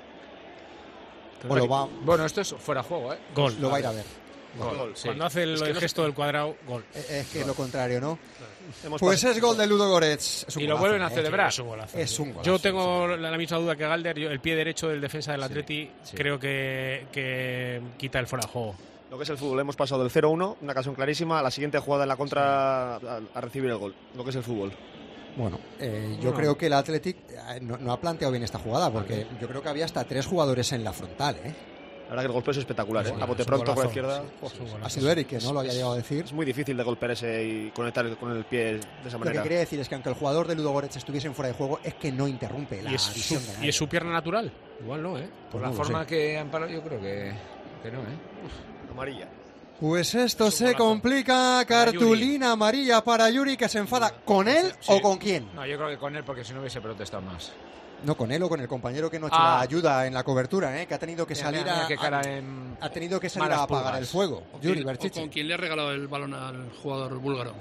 O lo va... Bueno, esto es fuera de juego, ¿eh? Gol. Lo va a ir a ver. Gol. Gol. Sí. Cuando hace el, es que el gesto no... del cuadrado, gol. Es que es lo contrario, ¿no? Hemos pues es gol de Ludogorets. Y lo vuelven a celebrar. Es un golazo. Es un golazo. Yo tengo la, la misma duda que Galder. Yo, el pie derecho del defensa del Atleti, sí, sí. creo que, que quita el fuera de juego. Lo que es el fútbol, hemos pasado del cero uno, una ocasión clarísima, a la siguiente jugada en la contra a, a recibir el gol. Lo que es el fútbol. Bueno, eh, yo no. creo que el Athletic no, no ha planteado bien esta jugada, porque yo creo que había hasta tres jugadores en la frontal, ¿eh? La verdad que el golpeo es espectacular, ¿eh? Sí, a bote pronto con la izquierda. Sí, oh, sí, ha sido Eric que no lo había llegado a decir. Es muy difícil de golpear ese y conectar con el pie de esa manera. Lo que quería decir es que aunque el jugador de Ludogorets estuviese en fuera de juego, es que no interrumpe la ¿Y es visión su, de nadie. ¿Y es su pierna natural? Igual no, ¿eh? Por pues la no forma que han parado, yo creo que, que no, ¿eh? Uf, amarilla. Pues esto se complica, cartulina amarilla para Yuri, que se enfada. ¿Con él sí. o con quién? No, yo creo que con él, porque si no hubiese protestado más. No, con él o con el compañero que no ha hecho ah. la ayuda en la cobertura, ¿eh? Que ha tenido que mira, salir mira, a, mira cara a, en ha tenido que salir a apagar el fuego. O Yuri quien, o con quien le ha regalado el balón al jugador búlgaro.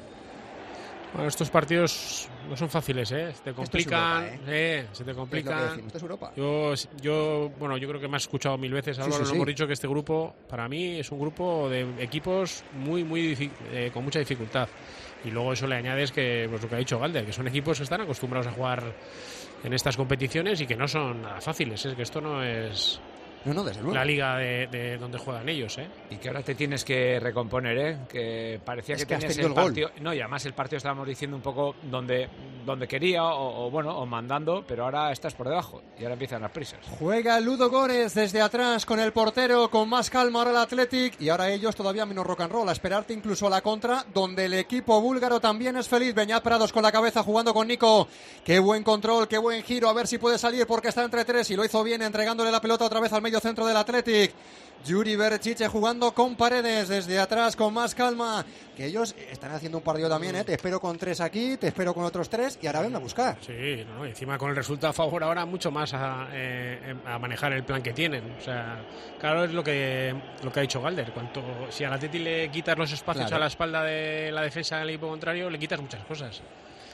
Bueno, estos partidos no son fáciles, ¿eh? Se te complican, Europa, ¿eh? Eh, se te complican. Esto es Europa. Yo, yo, bueno, yo creo que me has escuchado mil veces, Álvaro, sí, sí, lo sí. hemos dicho que este grupo, para mí, es un grupo de equipos muy, muy eh, con mucha dificultad. Y luego eso le añades que, pues lo que ha dicho Galder, que son equipos que están acostumbrados a jugar en estas competiciones y que no son nada fáciles. Es que esto no es no, no, desde luego. la liga de, de donde juegan ellos, ¿eh? Y que ahora te tienes que recomponer, ¿eh? Que parecía es que, que tenías el, el partido. Gol. No, y además el partido estábamos diciendo un poco donde, donde quería o, o bueno, o mandando, pero ahora estás por debajo y ahora empiezan las prisas. Juega Ludogorets desde atrás con el portero, con más calma ahora el Athletic, y ahora ellos todavía menos rock and roll, a esperarte incluso a la contra, donde el equipo búlgaro también es feliz. Beñat Prados con la cabeza jugando con Nico. Qué buen control, qué buen giro, a ver si puede salir porque está entre tres y lo hizo bien entregándole la pelota otra vez al medio centro del Athletic. Yuri Berchiche jugando con Paredes desde atrás con más calma, que ellos están haciendo un partido también, ¿eh? Te espero con tres aquí, te espero con otros tres y ahora venme a buscar. Sí, no, encima con el resultado a favor ahora mucho más a, eh, a manejar el plan que tienen. O sea, claro, es lo que lo que ha dicho Galder. Cuanto, si al Atleti le quitas los espacios claro. a la espalda de la defensa del equipo contrario, le quitas muchas cosas.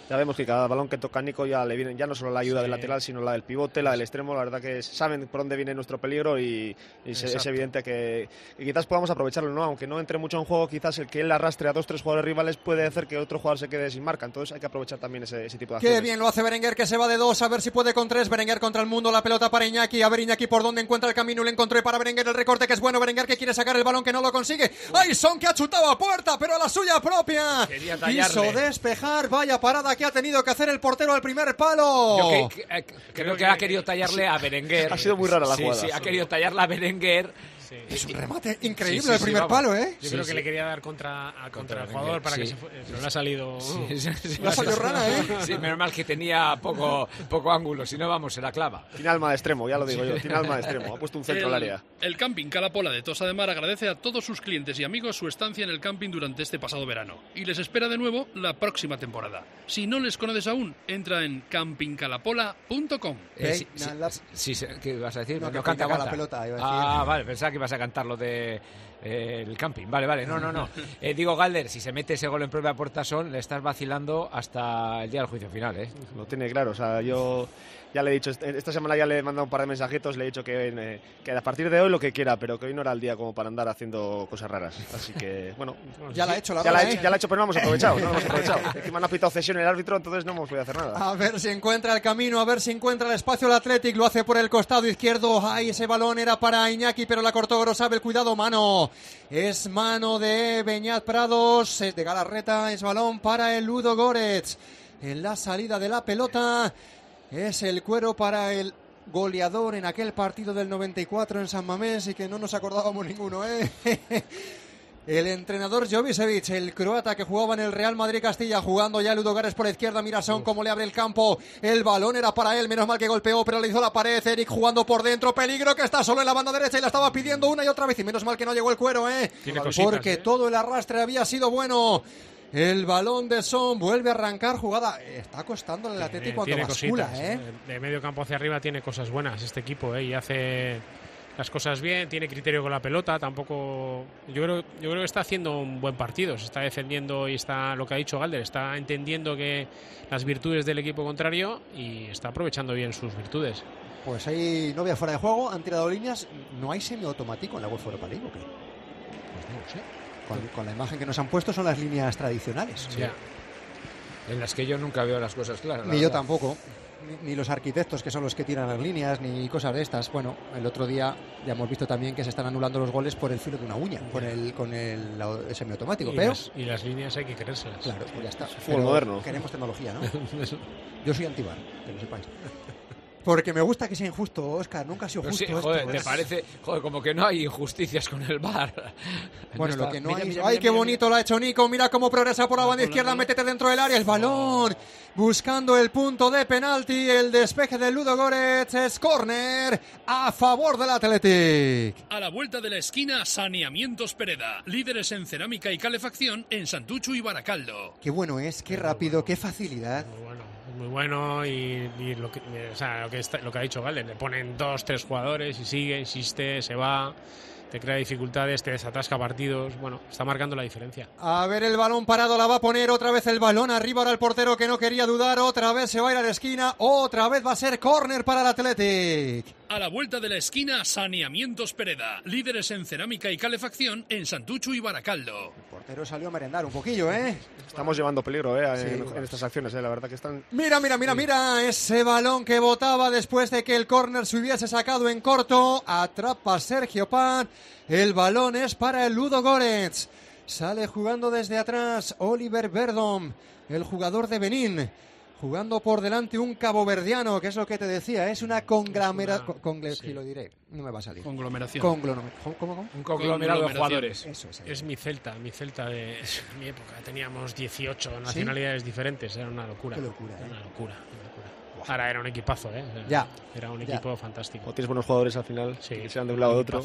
ya vemos que cada balón que toca Nico ya le viene ya no solo la ayuda sí. del lateral, sino la del pivote, la del extremo. La verdad que saben por dónde viene nuestro peligro y, y se, es evidente que, que quizás podamos aprovecharlo, ¿no? Aunque no entre mucho en juego, quizás el que él arrastre a dos tres jugadores rivales puede hacer que otro jugador se quede sin marca. Entonces hay que aprovechar también ese, ese tipo de acciones. Qué bien lo hace Berenguer, que se va de dos, a ver si puede con tres. Berenguer contra el mundo, la pelota para Iñaki. A ver Iñaki por dónde encuentra el camino. Le encontró para Berenguer el recorte, que es bueno. Berenguer que quiere sacar el balón, que no lo consigue. ¡Ay, Son, que ha chutado a puerta, pero a la suya propia! Quiso despejar. Vaya parada que ha tenido que hacer el portero al primer palo. Yo que, que, creo que ha querido tallarle sí. a Berenguer. Ha sido muy rara la sí, jugada. Sí, ha querido tallarle a Berenguer. Sí. Es un remate increíble sí, sí, el sí, primer sí, palo, ¿eh? Yo sí, creo sí. que le quería dar contra, a, contra, contra el jugador para sí. que se fuera. Pero le ha salido... Sí, sí, sí, le ha salido rana, ¿eh? Sí, menos mal que tenía poco, poco ángulo, si no, vamos, se la clava. Tiene alma de extremo, ya lo digo yo, tiene alma de extremo. Ha puesto un centro el, al área. El Camping Calapola de Tossa de Mar agradece a todos sus clientes y amigos su estancia en el camping durante este pasado verano y les espera de nuevo la próxima temporada. Si no les conoces aún, entra en camping calapola punto com. Eh, sí, sí, sí, sí, ¿qué vas a decir? No, no que canta, canta la pelota. Iba a ah, decir. Vale, pensaba que ibas a cantar lo de eh, el camping. Vale, vale, no, no, no. Eh, digo, Galder, si se mete ese gol en propia puerta Son, le estás vacilando hasta el día del juicio final, ¿eh? Lo tiene claro, o sea, yo ya le he dicho, esta semana ya le he mandado un par de mensajitos, le he dicho que, eh, que a partir de hoy lo que quiera, pero que hoy no era el día como para andar haciendo cosas raras. Así que, bueno. Ya la ha hecho la ya, rara, la, ¿eh? ya la ha hecho, pero no hemos aprovechado, no hemos aprovechado. Encima no ha pitado cesión el árbitro, entonces no hemos podido hacer nada. A ver si encuentra el camino, a ver si encuentra el espacio el Athletic, lo hace por el costado izquierdo. Ay, ese balón era para Iñaki, pero la cortó Gorosabel, cuidado, mano. Es mano de Beñat Prados, es de Galarreta, es balón para el Ludo Goretz. En la salida de la pelota es el cuero para el goleador en aquel partido del noventa y cuatro en San Mamés y que no nos acordábamos ninguno, ¿eh? El entrenador Jovicevic, el croata que jugaba en el Real Madrid Castilla, jugando ya Ludogares por la izquierda. Mira Son cómo le abre el campo. El balón era para él, menos mal que golpeó, pero le hizo la pared. Eric jugando por dentro, peligro, que está solo en la banda derecha y la estaba pidiendo una y otra vez. Y menos mal que no llegó el cuero, ¿eh? Tiene cositas, porque ¿eh? todo el arrastre había sido bueno. El balón de Son vuelve a arrancar jugada. Está costándole el Atlético cuando bascula, ¿eh? De medio campo hacia arriba tiene cosas buenas este equipo, ¿eh? Y hace las cosas bien, tiene criterio con la pelota, tampoco... Yo creo, yo creo que está haciendo un buen partido, se está defendiendo y está, lo que ha dicho Galder, está entendiendo que las virtudes del equipo contrario y está aprovechando bien sus virtudes. Pues ahí no había fuera de juego, han tirado líneas, no hay semiautomático en la UEFA Europa League, ¿o qué? Pues no lo sé. Con, con la imagen que nos han puesto son las líneas tradicionales. Sí. En las que yo nunca veo las cosas claras. Ni yo tampoco. Ni, ni los arquitectos, que son los que tiran las líneas, ni cosas de estas. Bueno, el otro día ya hemos visto también que se están anulando los goles por el filo de una uña, con el con el, el semiautomático. Y, pero las, y las líneas hay que querérselas. Claro, pues ya está. Fútbol moderno. Queremos tecnología, ¿no? Yo soy antibar, que lo sepáis. Porque me gusta que sea injusto, Óscar. Nunca ha sido justo. Sí, joder, esto, te es... parece, joder, como que no hay injusticias con el V A R. Bueno, Esta... lo que no mira, hay. mira, ¡Ay, mira, qué mira, bonito mira. lo ha hecho Nico! Mira cómo progresa por la banda izquierda, métete dentro del área. El balón buscando el punto de penalti. El despeje de Ludo Goretz es córner a favor del Athletic. A la vuelta de la esquina, Saneamientos Pereda. Líderes en cerámica y calefacción en Santuchu y Baracaldo. Qué bueno es, qué rápido, qué facilidad. Muy bueno, muy bueno y, y lo, que, o sea, lo, que está, lo que ha dicho Galder, le ponen dos, tres jugadores y sigue, insiste, se va, te crea dificultades, te desatasca partidos. Bueno, está marcando la diferencia. A ver, el balón parado la va a poner otra vez el balón arriba. Ahora el portero que no quería dudar, otra vez se va a ir a la esquina, otra vez va a ser córner para el Athletic. A la vuelta de la esquina, Saneamientos Pereda. Líderes en cerámica y calefacción en Santuchu y Baracaldo. El portero salió a merendar un poquillo, ¿eh? Estamos llevando peligro, ¿eh? Sí, en, bueno. en estas acciones, ¿eh? La verdad que están... Mira, mira, mira, mira, ese balón que botaba después de que el córner se hubiese sacado en corto. Atrapa Sergio Pan. El balón es para el Ludo Goretz. Sale jugando desde atrás Oliver Verdom, el jugador de Benín. Jugando por delante un caboverdiano, que es lo que te decía, es una conglomeración. Congle... Sí. Lo diré, no me va a salir. Conglomeración. Conglom... ¿Cómo, cómo? Un conglomerado de jugadores. Eso es. Es mi Celta, mi Celta de mi época. Teníamos dieciocho nacionalidades ¿Sí? diferentes, era una locura. Qué locura, era ¿eh? una locura, una locura. Ahora era un equipazo, ¿eh? O sea, ya. Era un ya. equipo fantástico. O tienes buenos jugadores al final, sí, que sean de un lado o de otro.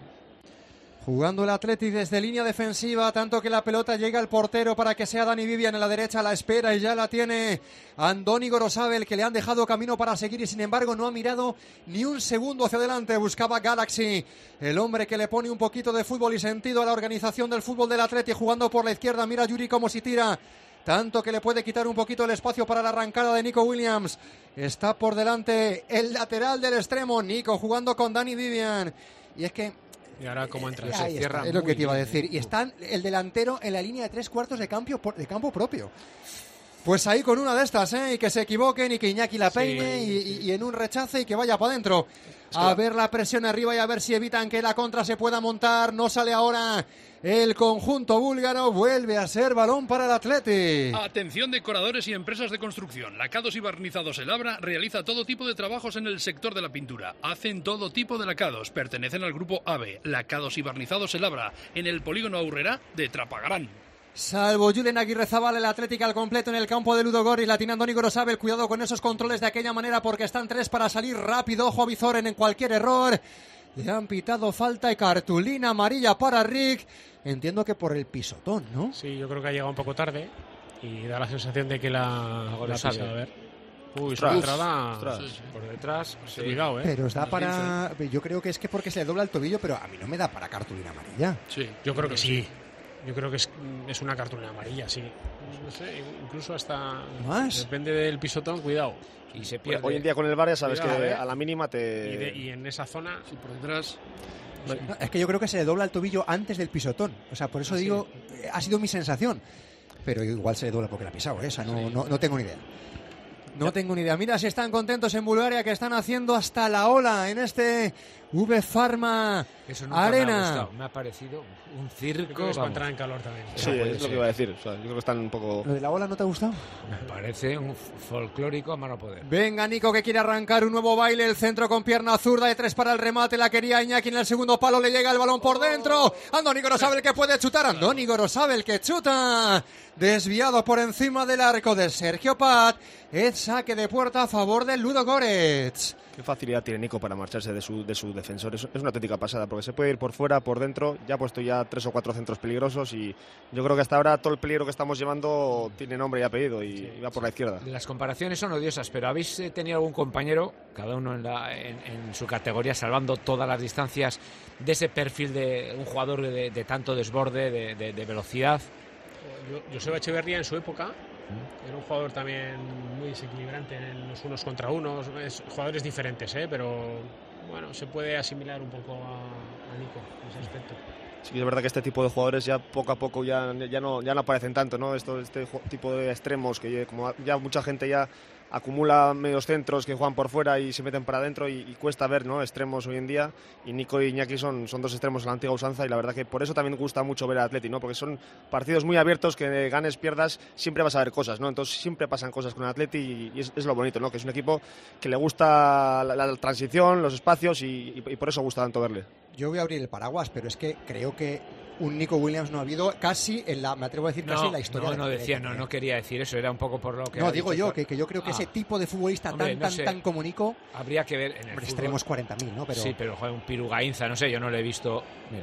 Jugando el Athletic desde línea defensiva, tanto que la pelota llega al portero para que sea Dani Vivian en la derecha, la espera y ya la tiene Andoni Gorosabel, que le han dejado camino para seguir y sin embargo no ha mirado ni un segundo hacia adelante. Buscaba Galaxy, el hombre que le pone un poquito de fútbol y sentido a la organización del fútbol del Athletic, jugando por la izquierda. Mira Yuri como si tira. tanto que le puede quitar un poquito el espacio para la arrancada de Nico Williams. Está por delante el lateral del extremo, Nico jugando con Dani Vivian. Y es que... Y ahora cómo entra, eh, se cierra. Está, es lo que te iba a bien. decir. Y está el delantero en la línea de tres cuartos de campo, de campo propio. Pues ahí con una de estas, ¿eh? Y que se equivoquen y que Iñaki la peine sí, y, sí. y en un rechace y que vaya para adentro. A ver la presión arriba y a ver si evitan que la contra se pueda montar. No sale ahora el conjunto búlgaro. Vuelve a ser balón para el Athletic. Atención decoradores y empresas de construcción. Lacados y Barnizados El Abra realiza todo tipo de trabajos en el sector de la pintura. Hacen todo tipo de lacados. Pertenecen al grupo AVE. Lacados y Barnizados El Abra. En el polígono Aurrera de Trapagarán. Salvo Julen Aguirrezabal, el Atlético al completo en el campo de Ludogorets, latinando Niko Gorosabel. Cuidado con esos controles de aquella manera porque están tres para salir rápido. Ojo a Bizoren en cualquier error. Le han pitado falta y cartulina amarilla para Rick. Entiendo que por el pisotón, ¿no? Sí, yo creo que ha llegado un poco tarde y da la sensación de que la, la ha pisado. A ver. Uy, es una entrada por detrás. Sí. Cuidado, ¿eh? Pero os da para... Yo creo que es que porque se le dobla el tobillo, pero a mí no me da para cartulina amarilla. Sí, yo creo que sí. Yo creo que es, es una cartulina amarilla, sí. No sé, incluso hasta... ¿Más? Depende del pisotón, cuidado. Y se pierde. Hoy en día con el V A R ya sabes cuidado, que a, a la mínima te... Y, de, y en esa zona, si por detrás... No, no, es que yo creo que se le dobla el tobillo antes del pisotón. O sea, por eso ¿Ah, digo, sí? ha sido mi sensación. Pero igual se le dobla porque la ha pisado, ¿eh? O sea, no, sí. no, no tengo ni idea. No ya. tengo ni idea. Mira si están contentos en Bulgaria, que están haciendo hasta la ola en este V Pharma Eso nunca Arena. Me ha gustado. Me ha parecido un circo. Es para entrar en calor también. Sí, es ser. lo que iba a decir. O sea, yo creo que están un poco... ¿Lo de la ola no te ha gustado? Me parece un folclórico a mano poder. Venga, Nico, que quiere arrancar un nuevo baile. El centro con pierna zurda de tres para el remate. La quería Iñaki en el segundo palo. Le llega el balón por dentro. Andoni Gorosabel que puede chutar. Andoni Gorosabel que chuta. Desviado por encima del arco de Sergio Pat. Es saque de puerta a favor del Ludogorets. Qué facilidad tiene Nico para marcharse de su, de su defensor. Es, es una auténtica pasada, porque se puede ir por fuera, por dentro. Ya ha puesto ya tres o cuatro centros peligrosos y yo creo que hasta ahora todo el peligro que estamos llevando tiene nombre y apellido y, sí, y va por sí. la izquierda. Las comparaciones son odiosas, pero ¿habéis tenido algún compañero, cada uno en, la, en, en su categoría, salvando todas las distancias, de ese perfil de un jugador de, de tanto desborde, de, de, de velocidad? Joseba Echeverría en su época era un jugador también muy desequilibrante en los unos contra unos, es, jugadores diferentes, ¿eh? Pero bueno, se puede asimilar un poco a, a Nico en ese aspecto. Sí que es verdad que este tipo de jugadores ya poco a poco ya, ya, no, ya no aparecen tanto, ¿no? Esto, este tipo de extremos que como ya mucha gente ya acumula medios centros que juegan por fuera y se meten para adentro y, y cuesta ver, ¿no? Extremos hoy en día, y Nico y Iñaki son, son dos extremos a la antigua usanza y la verdad que por eso también gusta mucho ver al Atleti, ¿no? Porque son partidos muy abiertos que ganes, pierdas, siempre vas a ver cosas, ¿no? Entonces siempre pasan cosas con el Atleti y, y es, es lo bonito, ¿no? Que es un equipo que le gusta la, la transición, los espacios y, y, y por eso gusta tanto verle. Yo voy a abrir el paraguas, pero es que creo que un Nico Williams no ha habido casi en la, me atrevo a decir, no, casi en la historia. No, no decía, no, no quería decir eso, era un poco por lo que... No, digo yo, que, que yo creo que ah. ese tipo de futbolista Hombre, tan, no tan, sé. tan como Nico... Habría que ver en el Hombre, extremos cuarenta mil, ¿no? Pero... Sí, pero joder, un Pirugainza, no sé, yo no lo he visto... Mira.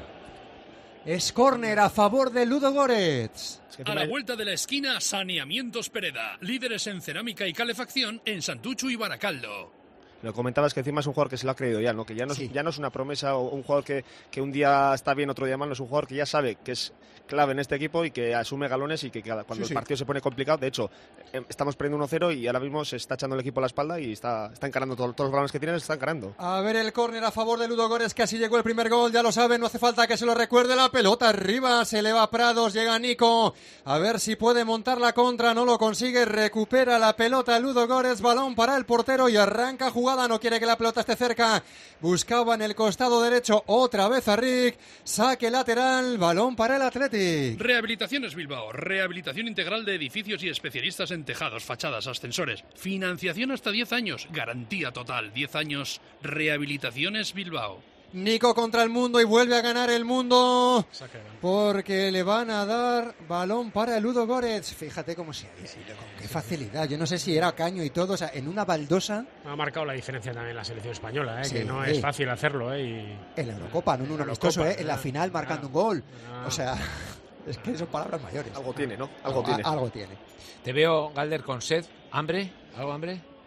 Es córner a favor de Ludogorets. A la vuelta de la esquina, Saneamientos Pereda, líderes en cerámica y calefacción en Santuchu y Baracaldo. Lo comentabas que encima es un jugador que se lo ha creído ya, ¿no? Que ya no, sí. es, ya no es una promesa o un jugador que, que un día está bien, otro día mal, no es un jugador que ya sabe que es clave en este equipo y que asume galones y que cada, cuando sí, el partido sí. se pone complicado, de hecho, estamos perdiendo uno cero y ahora mismo se está echando el equipo a la espalda y está, está encarando todo, todos los balones que tienen, se están encarando. A ver el córner a favor de Ludogorets, que así llegó el primer gol, ya lo saben, no hace falta que se lo recuerde, la pelota arriba, se le va Prados, llega Nico, a ver si puede montar la contra, no lo consigue, recupera la pelota Ludogorets, balón para el portero y arranca jugada, no quiere que la pelota esté cerca, buscaba en el costado derecho otra vez a Rick, saque lateral, balón para el Athletic. Rehabilitaciones Bilbao, rehabilitación integral de edificios y especialistas en tejados, fachadas, ascensores, financiación hasta diez años, garantía total, diez años, Rehabilitaciones Bilbao. Nico contra el mundo y vuelve a ganar el mundo porque le van a dar balón para el Ludogorets. Fíjate cómo se ha ido, con qué facilidad. Yo no sé si era caño y todo, o sea, en una baldosa. Ha marcado la diferencia también la selección española, ¿eh? Sí, que no es fácil hacerlo. ¿eh? Y... En la Eurocopa, no en un amistoso, ¿eh? En la final marcando un gol. O sea, es que son palabras mayores. Algo tiene, ¿no? Algo a, tiene. Algo tiene. Te veo, Galder, con sed, hambre, algo hambre.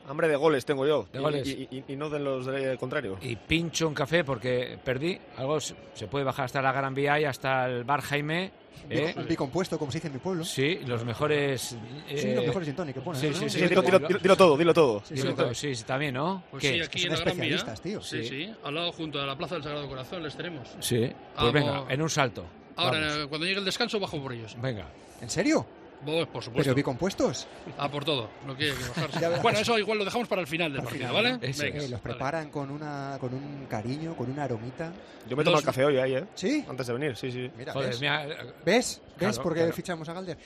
Hambre de goles tengo yo. De y, goles. Y, y, y no de los del contrario. Y pincho un café porque perdí. Algo se, se puede bajar hasta la Gran Vía y hasta el Bar Jaime. ¿Eh? Un bicompuesto, como se dice en mi pueblo. Sí, los mejores. Eh... Sí, los mejores gin tonic que ponen. Sí, ¿no? sí, sí. sí, dilo, dilo, dilo, dilo todo, dilo todo. Sí, dilo todo. Sí, sí, también, ¿no? Pues ¿Qué? sí, aquí Son en la Gran Vía. tío. Sí, sí, sí, al lado junto a la Plaza del Sagrado Corazón les tenemos. Sí, pues Hago... venga, en un salto. Ahora, Vamos. cuando llegue el descanso, bajo por ellos. Venga. ¿En serio? Vos, por supuesto. ¿Pero bicompuestos? Ah, por todo. Lo que hay que bajarse. Ya verás. Bueno, eso igual lo dejamos para el final del partido, ¿vale? Eso Venga, Eh, los vale. preparan con una con un cariño, con una aromita. Yo me tomo Los- el café hoy ahí, ¿eh? ¿Sí? Antes de venir, sí, sí. Mira, Joder, ¿ves? mira, ¿Ves? ¿Ves Claro, por qué claro. fichamos a Galder?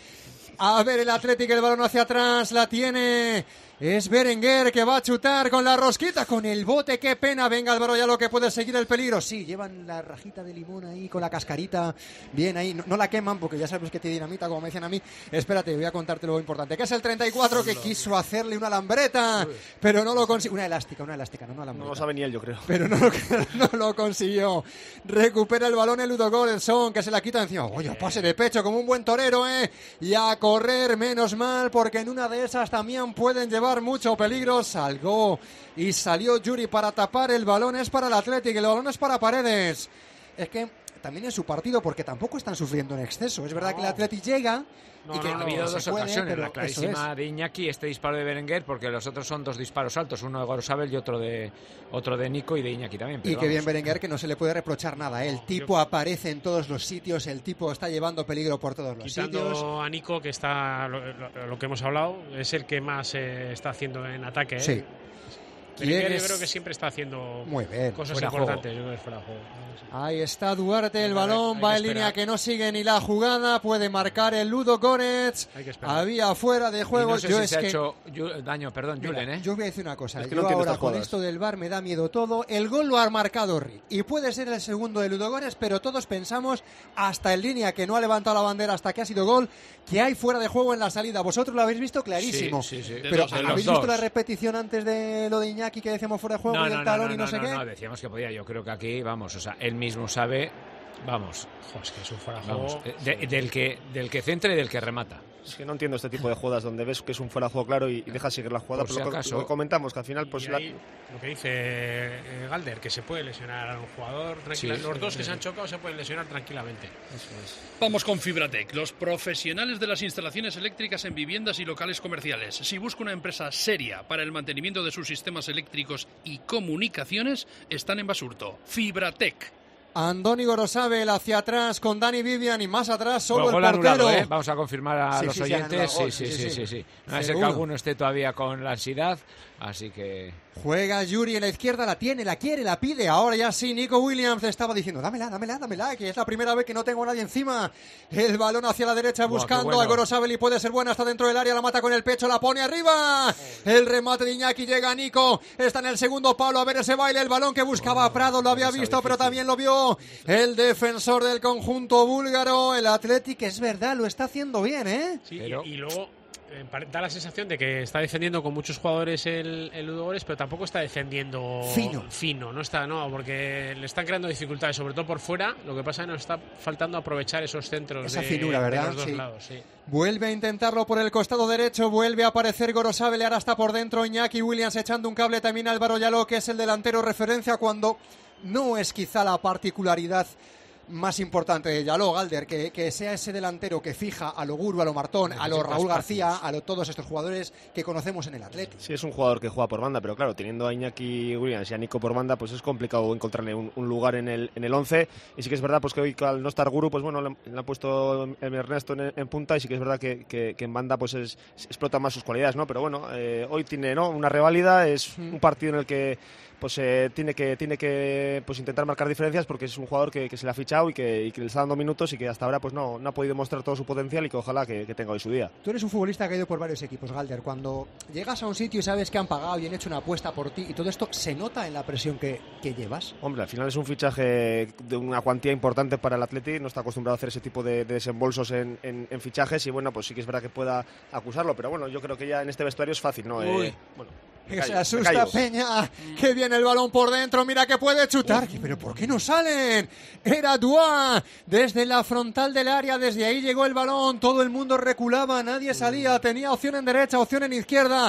A ver, el Atlético, el balón hacia atrás, la tiene. Es Berenguer que va a chutar con la rosquita, con el bote. Qué pena. Venga, Álvaro, ya lo que puede seguir el peligro. Sí, llevan la rajita de limón ahí con la cascarita. Bien ahí. No, no la queman porque ya sabes que tiene dinamita, como me decían a mí. Espérate, voy a contarte lo importante. Que es el treinta y cuatro que quiso hacerle una lambreta, pero no lo consiguió. Una elástica, una elástica, no una lambreta. No lo sabe ni él, yo creo. Pero no, no lo consiguió. Recupera el balón el Ludogoretsson, que se la quita encima. Oye, pase de pecho como un buen torero, ¿eh? Y a correr, menos mal, porque en una de esas también pueden llevar mucho peligro. Salgó y salió Yuri para tapar. El balón es para el Athletic, el balón es para Paredes. Es que también en su partido, porque tampoco están sufriendo en exceso. Es verdad No. que el Athletic llega... No, y que no, ha habido se dos puede, ocasiones, pero la eso clarísima es. de Iñaki, este disparo de Berenguer, porque los otros son dos disparos altos, uno de Gorosabel y otro de otro de Nico y de Iñaki también. Y pero que vamos. bien Berenguer, que no se le puede reprochar nada. El tipo aparece en todos los sitios, el tipo está llevando peligro por todos los Quitando sitios. a Nico, que está lo, lo- lo que hemos hablado, es el que más eh, está haciendo en ataque. ¿eh? Sí. Berenguer, ¿Quién yo es? creo que siempre está haciendo Muy bien. cosas Fuera importantes. juego. Yo creo que es fuera de juego. Ahí está Duarte, el Hay que- balón hay va que en línea esperar. que no sigue ni la jugada, puede marcar el Ludo Goretz. Hay que esperar. Había fuera de Y juego. no sé yo si es se ha que hecho Yu- daño, perdón, Mira, Julen, ¿eh? yo voy a decir una cosa. Es que yo no entiendo ahora estas con jugadas. esto del V A R me da miedo todo. El gol lo ha marcado Rick y puede ser el segundo de Ludogorets, pero todos pensamos, hasta en línea que no ha levantado la bandera hasta que ha sido gol, que hay fuera de juego en la salida. Vosotros lo habéis visto clarísimo. Sí, sí, sí. De Pero dos, de ¿habéis los visto la dos. repetición antes de lo de Iñaki que decíamos fuera de juego No, y no, el no, talón no, y no, no, sé no, qué? no, decíamos que podía. Yo creo que aquí, vamos, o sea, él mismo sabe, vamos, Joder, es que es un fuera de vamos, juego. eh, de- del que del que centra y del que remata. Es que no entiendo este tipo de jugadas donde ves que es un fuera de juego claro y, y dejas seguir la jugada. Por Pero si lo, que- acaso. lo que comentamos, que al final, pues Y la- ahí, lo que dice eh, Galder, que se puede lesionar a un jugador tranquila. Sí, los sí, dos sí, que sí. se han chocado se pueden lesionar tranquilamente. Vamos con Fibratec, los profesionales de las instalaciones eléctricas en viviendas y locales comerciales. Si busca una empresa seria para el mantenimiento de sus sistemas eléctricos y comunicaciones, están en Basurto. Fibratec. Andoni Gorosabel hacia atrás con Dani Vivian y más atrás solo Bueno, gol el portero. anulado, ¿eh? Vamos a confirmar a Sí, los sí, sí, han oyentes. anulado Sí, gol, sí, sí, sí, sí, sí, sí. sí. No es que Seguro. alguno esté todavía con la ansiedad, así que Juega Yuri en la izquierda, la tiene, la quiere, la pide. Ahora ya sí, Nico Williams le estaba diciendo, dámela, dámela, dámela, que es la primera vez que no tengo a nadie encima. El balón hacia la derecha Buah, buscando qué bueno. a Gorosabel y puede ser buena, está dentro del área, la mata con el pecho, la pone arriba. El remate de Iñaki, llega Nico, está en el segundo palo, a ver ese baile, el balón que buscaba Prado, lo había visto, pero también lo vio el defensor del conjunto búlgaro. El Athletic, es verdad, lo está haciendo bien, ¿eh? Sí, Pero- y, y luego eh, pare- da la sensación de que está defendiendo con muchos jugadores el, el Ludogorets, pero tampoco está defendiendo Fino. fino, no está, no, porque le están creando dificultades, sobre todo por fuera. Lo que pasa es que nos está faltando aprovechar esos centros Esa de, finura, de ¿verdad? los dos Sí. lados. Sí. Vuelve a intentarlo por el costado derecho, vuelve a aparecer Gorosabel, ahora está por dentro Iñaki Williams echando un cable también a Álvaro Yaló, que es el delantero referencia cuando no es quizá la particularidad más importante de Yaló, Galder, que, que sea ese delantero que fija a lo Guru, a lo Martón, a lo Necesita Raúl espacios. García, a lo, todos estos jugadores que conocemos en el Athletic. sí es un jugador que juega por banda, pero claro, teniendo a Iñaki Williams y a Nico por banda, pues es complicado encontrarle un, un lugar en el en el once. Y sí que es verdad pues que hoy al no estar Guru, pues bueno, le, le ha puesto el Ernesto en, en punta, y sí que es verdad que, que, que en banda pues es, explota más sus cualidades, ¿no? Pero bueno, eh, hoy tiene, ¿no?, una reválida, es un partido en el que pues eh, tiene que tiene que pues intentar marcar diferencias, porque es un jugador que, que se le ha fichado y que, y que le está dando minutos y que hasta ahora pues no, no ha podido mostrar todo su potencial, y que ojalá que, que tenga hoy su día. Tú eres un futbolista que ha ido por varios equipos, Galder. Cuando llegas a un sitio y sabes que han pagado y han hecho una apuesta por ti y todo esto, ¿se nota en la presión que, que llevas? Hombre, al final es un fichaje de una cuantía importante para el Athletic, no está acostumbrado a hacer ese tipo de, de desembolsos en, en, en fichajes, y bueno, pues sí que es verdad que pueda acusarlo, pero bueno, yo creo que ya en este vestuario es fácil, ¿no? Eh, bueno, me Que se callo, me asusta callo. Peña, que viene el balón por dentro, mira que puede chutar, pero ¿por qué no salen? Era Dua, desde la frontal del área, desde ahí llegó el balón, todo el mundo reculaba, nadie salía, tenía opción en derecha, opción en izquierda,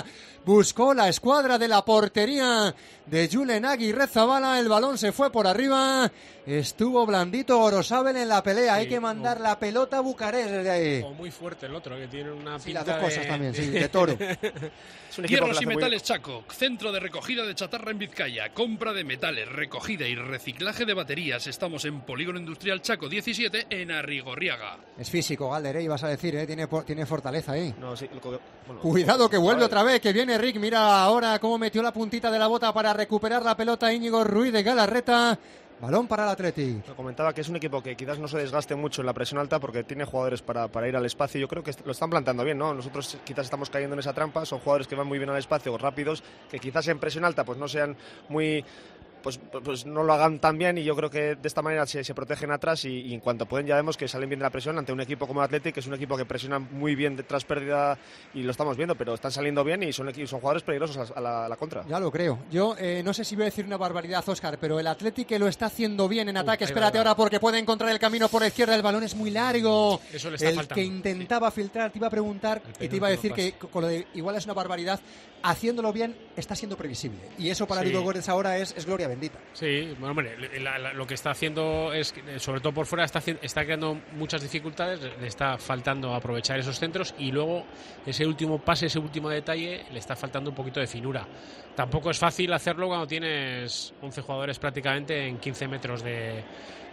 buscó la escuadra de la portería de Julen Aguirrezabala, el balón se fue por arriba, estuvo blandito Gorosabel en la pelea, sí, hay que mandar o, la pelota a Bucarest desde ahí. O muy fuerte el otro, que tiene una sí, pinta las dos de... cosas también, sí, de toro. Hierros y Metales muy... Chaco, centro de recogida de chatarra en Vizcaya, compra de metales, recogida y reciclaje de baterías. Estamos en Polígono Industrial Chaco diecisiete, en Arrigorriaga. Es físico, Galder, ¿eh? Ibas a decir, ¿eh? tiene, tiene fortaleza ahí. No, sí, lo, bueno, Cuidado que vuelve otra vez, que viene Rick, mira ahora cómo metió la puntita de la bota para recuperar la pelota Íñigo Ruiz de Galarreta. Balón para el Athletic. Lo comentaba que es un equipo que quizás no se desgaste mucho en la presión alta porque tiene jugadores para, para ir al espacio. Yo creo que lo están plantando bien, ¿no? Nosotros quizás estamos cayendo en esa trampa. Son jugadores que van muy bien al espacio, rápidos, que quizás en presión alta pues no sean muy... Pues, pues no lo hagan tan bien, y yo creo que de esta manera se, se protegen atrás y, y en cuanto pueden ya vemos que salen bien de la presión ante un equipo como el Athletic, que es un equipo que presiona muy bien tras pérdida, y lo estamos viendo, pero están saliendo bien y son, son jugadores peligrosos a la, a la contra. Ya lo creo. Yo eh, no sé si voy a decir una barbaridad, Óscar, pero el Athletic que lo está haciendo bien en ataque. Uf, espérate ahora porque puede encontrar el camino por la izquierda, el balón es muy largo. Eso le está el faltando. que intentaba sí. filtrar, te iba a preguntar y te iba a decir no que con lo de igual es una barbaridad, haciéndolo bien está siendo previsible, y eso para sí. Ludogorets ahora es, es gloria bendita. Sí. Bueno, hombre, la, la, lo que está haciendo es, sobre todo por fuera, está, está creando muchas dificultades, le está faltando aprovechar esos centros, y luego ese último pase, ese último detalle, le está faltando un poquito de finura. Tampoco es fácil hacerlo cuando tienes once jugadores prácticamente en quince metros de,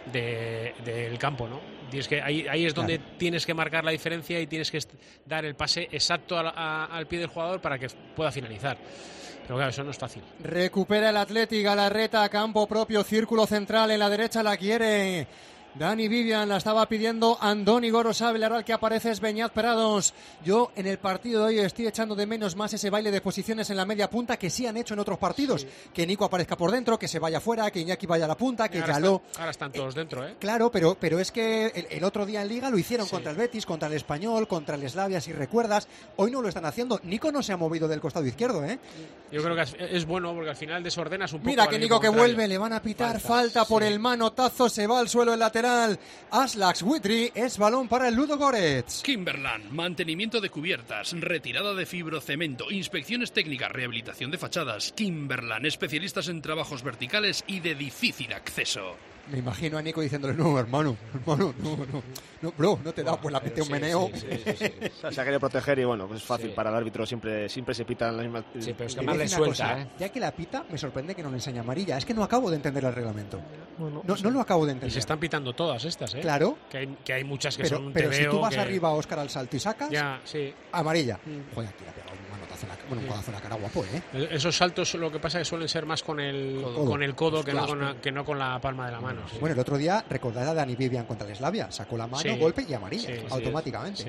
de, del campo, ¿no? Tienes que, ahí, ahí es donde claro. tienes que marcar la diferencia y tienes que dar el pase exacto a, a, al pie del jugador para que pueda finalizar. Pero claro, eso no es fácil. Recupera el Athletic, Galarreta, campo propio, círculo central, en la derecha la quiere Dani Vivian, la estaba pidiendo Andoni Gorosabel, ahora el que aparece es Beñat Prados. Yo en el partido de hoy estoy echando de menos más ese baile de posiciones en la media punta que sí han hecho en otros partidos. Sí. Que Nico aparezca por dentro, que se vaya fuera, que Iñaki vaya a la punta, que Yaló... Está, ahora están todos eh, dentro, ¿eh? Claro, pero, pero es que el, el otro día en Liga lo hicieron sí. contra el Betis, contra el Español, contra el Slavia, si recuerdas. Hoy no lo están haciendo. Nico no se ha movido del costado izquierdo, ¿eh? Yo creo que es, es bueno porque al final desordenas un poco. Mira que Nico que contrario. vuelve, le van a pitar falta, falta por sí. el manotazo, se va al suelo el lateral. Aslax Witry, es balón para el Ludogorets. Kimberland, mantenimiento de cubiertas, retirada de fibrocemento, inspecciones técnicas, rehabilitación de fachadas. Kimberland, especialistas en trabajos verticales y de difícil acceso. Me imagino a Nico diciéndole, no, hermano, hermano, no, no, no, bro, no te da, pues la pite un sí, meneo. Sí, sí, sí, sí. O sea, se ha querido proteger y bueno, pues es fácil sí. para el árbitro, siempre siempre se pita en la misma... Sí, pero es que más le suelta, cosa, ¿eh? Ya que la pita, me sorprende que no le enseña amarilla, es que no acabo de entender el reglamento. Bueno, no, no lo acabo de entender. Y se están pitando todas estas, ¿eh? Claro. Que hay, que hay muchas que pero, son un Pero tebeo si tú vas que... arriba, Óscar, al salto y sacas, ya, sí. amarilla. Mm. Joder, aquí le ha pegado un manotazo en la, bueno, un codazo en la cara guapo, ¿eh? Esos saltos lo que pasa es que suelen ser más con el codo, con el codo que, no con la, que no con la palma de la mano. Sí. Bueno, el otro día, recordad a Dani Vivian contra el Slavia, sacó la mano, sí. golpe y amarilla, sí, automáticamente. Sí.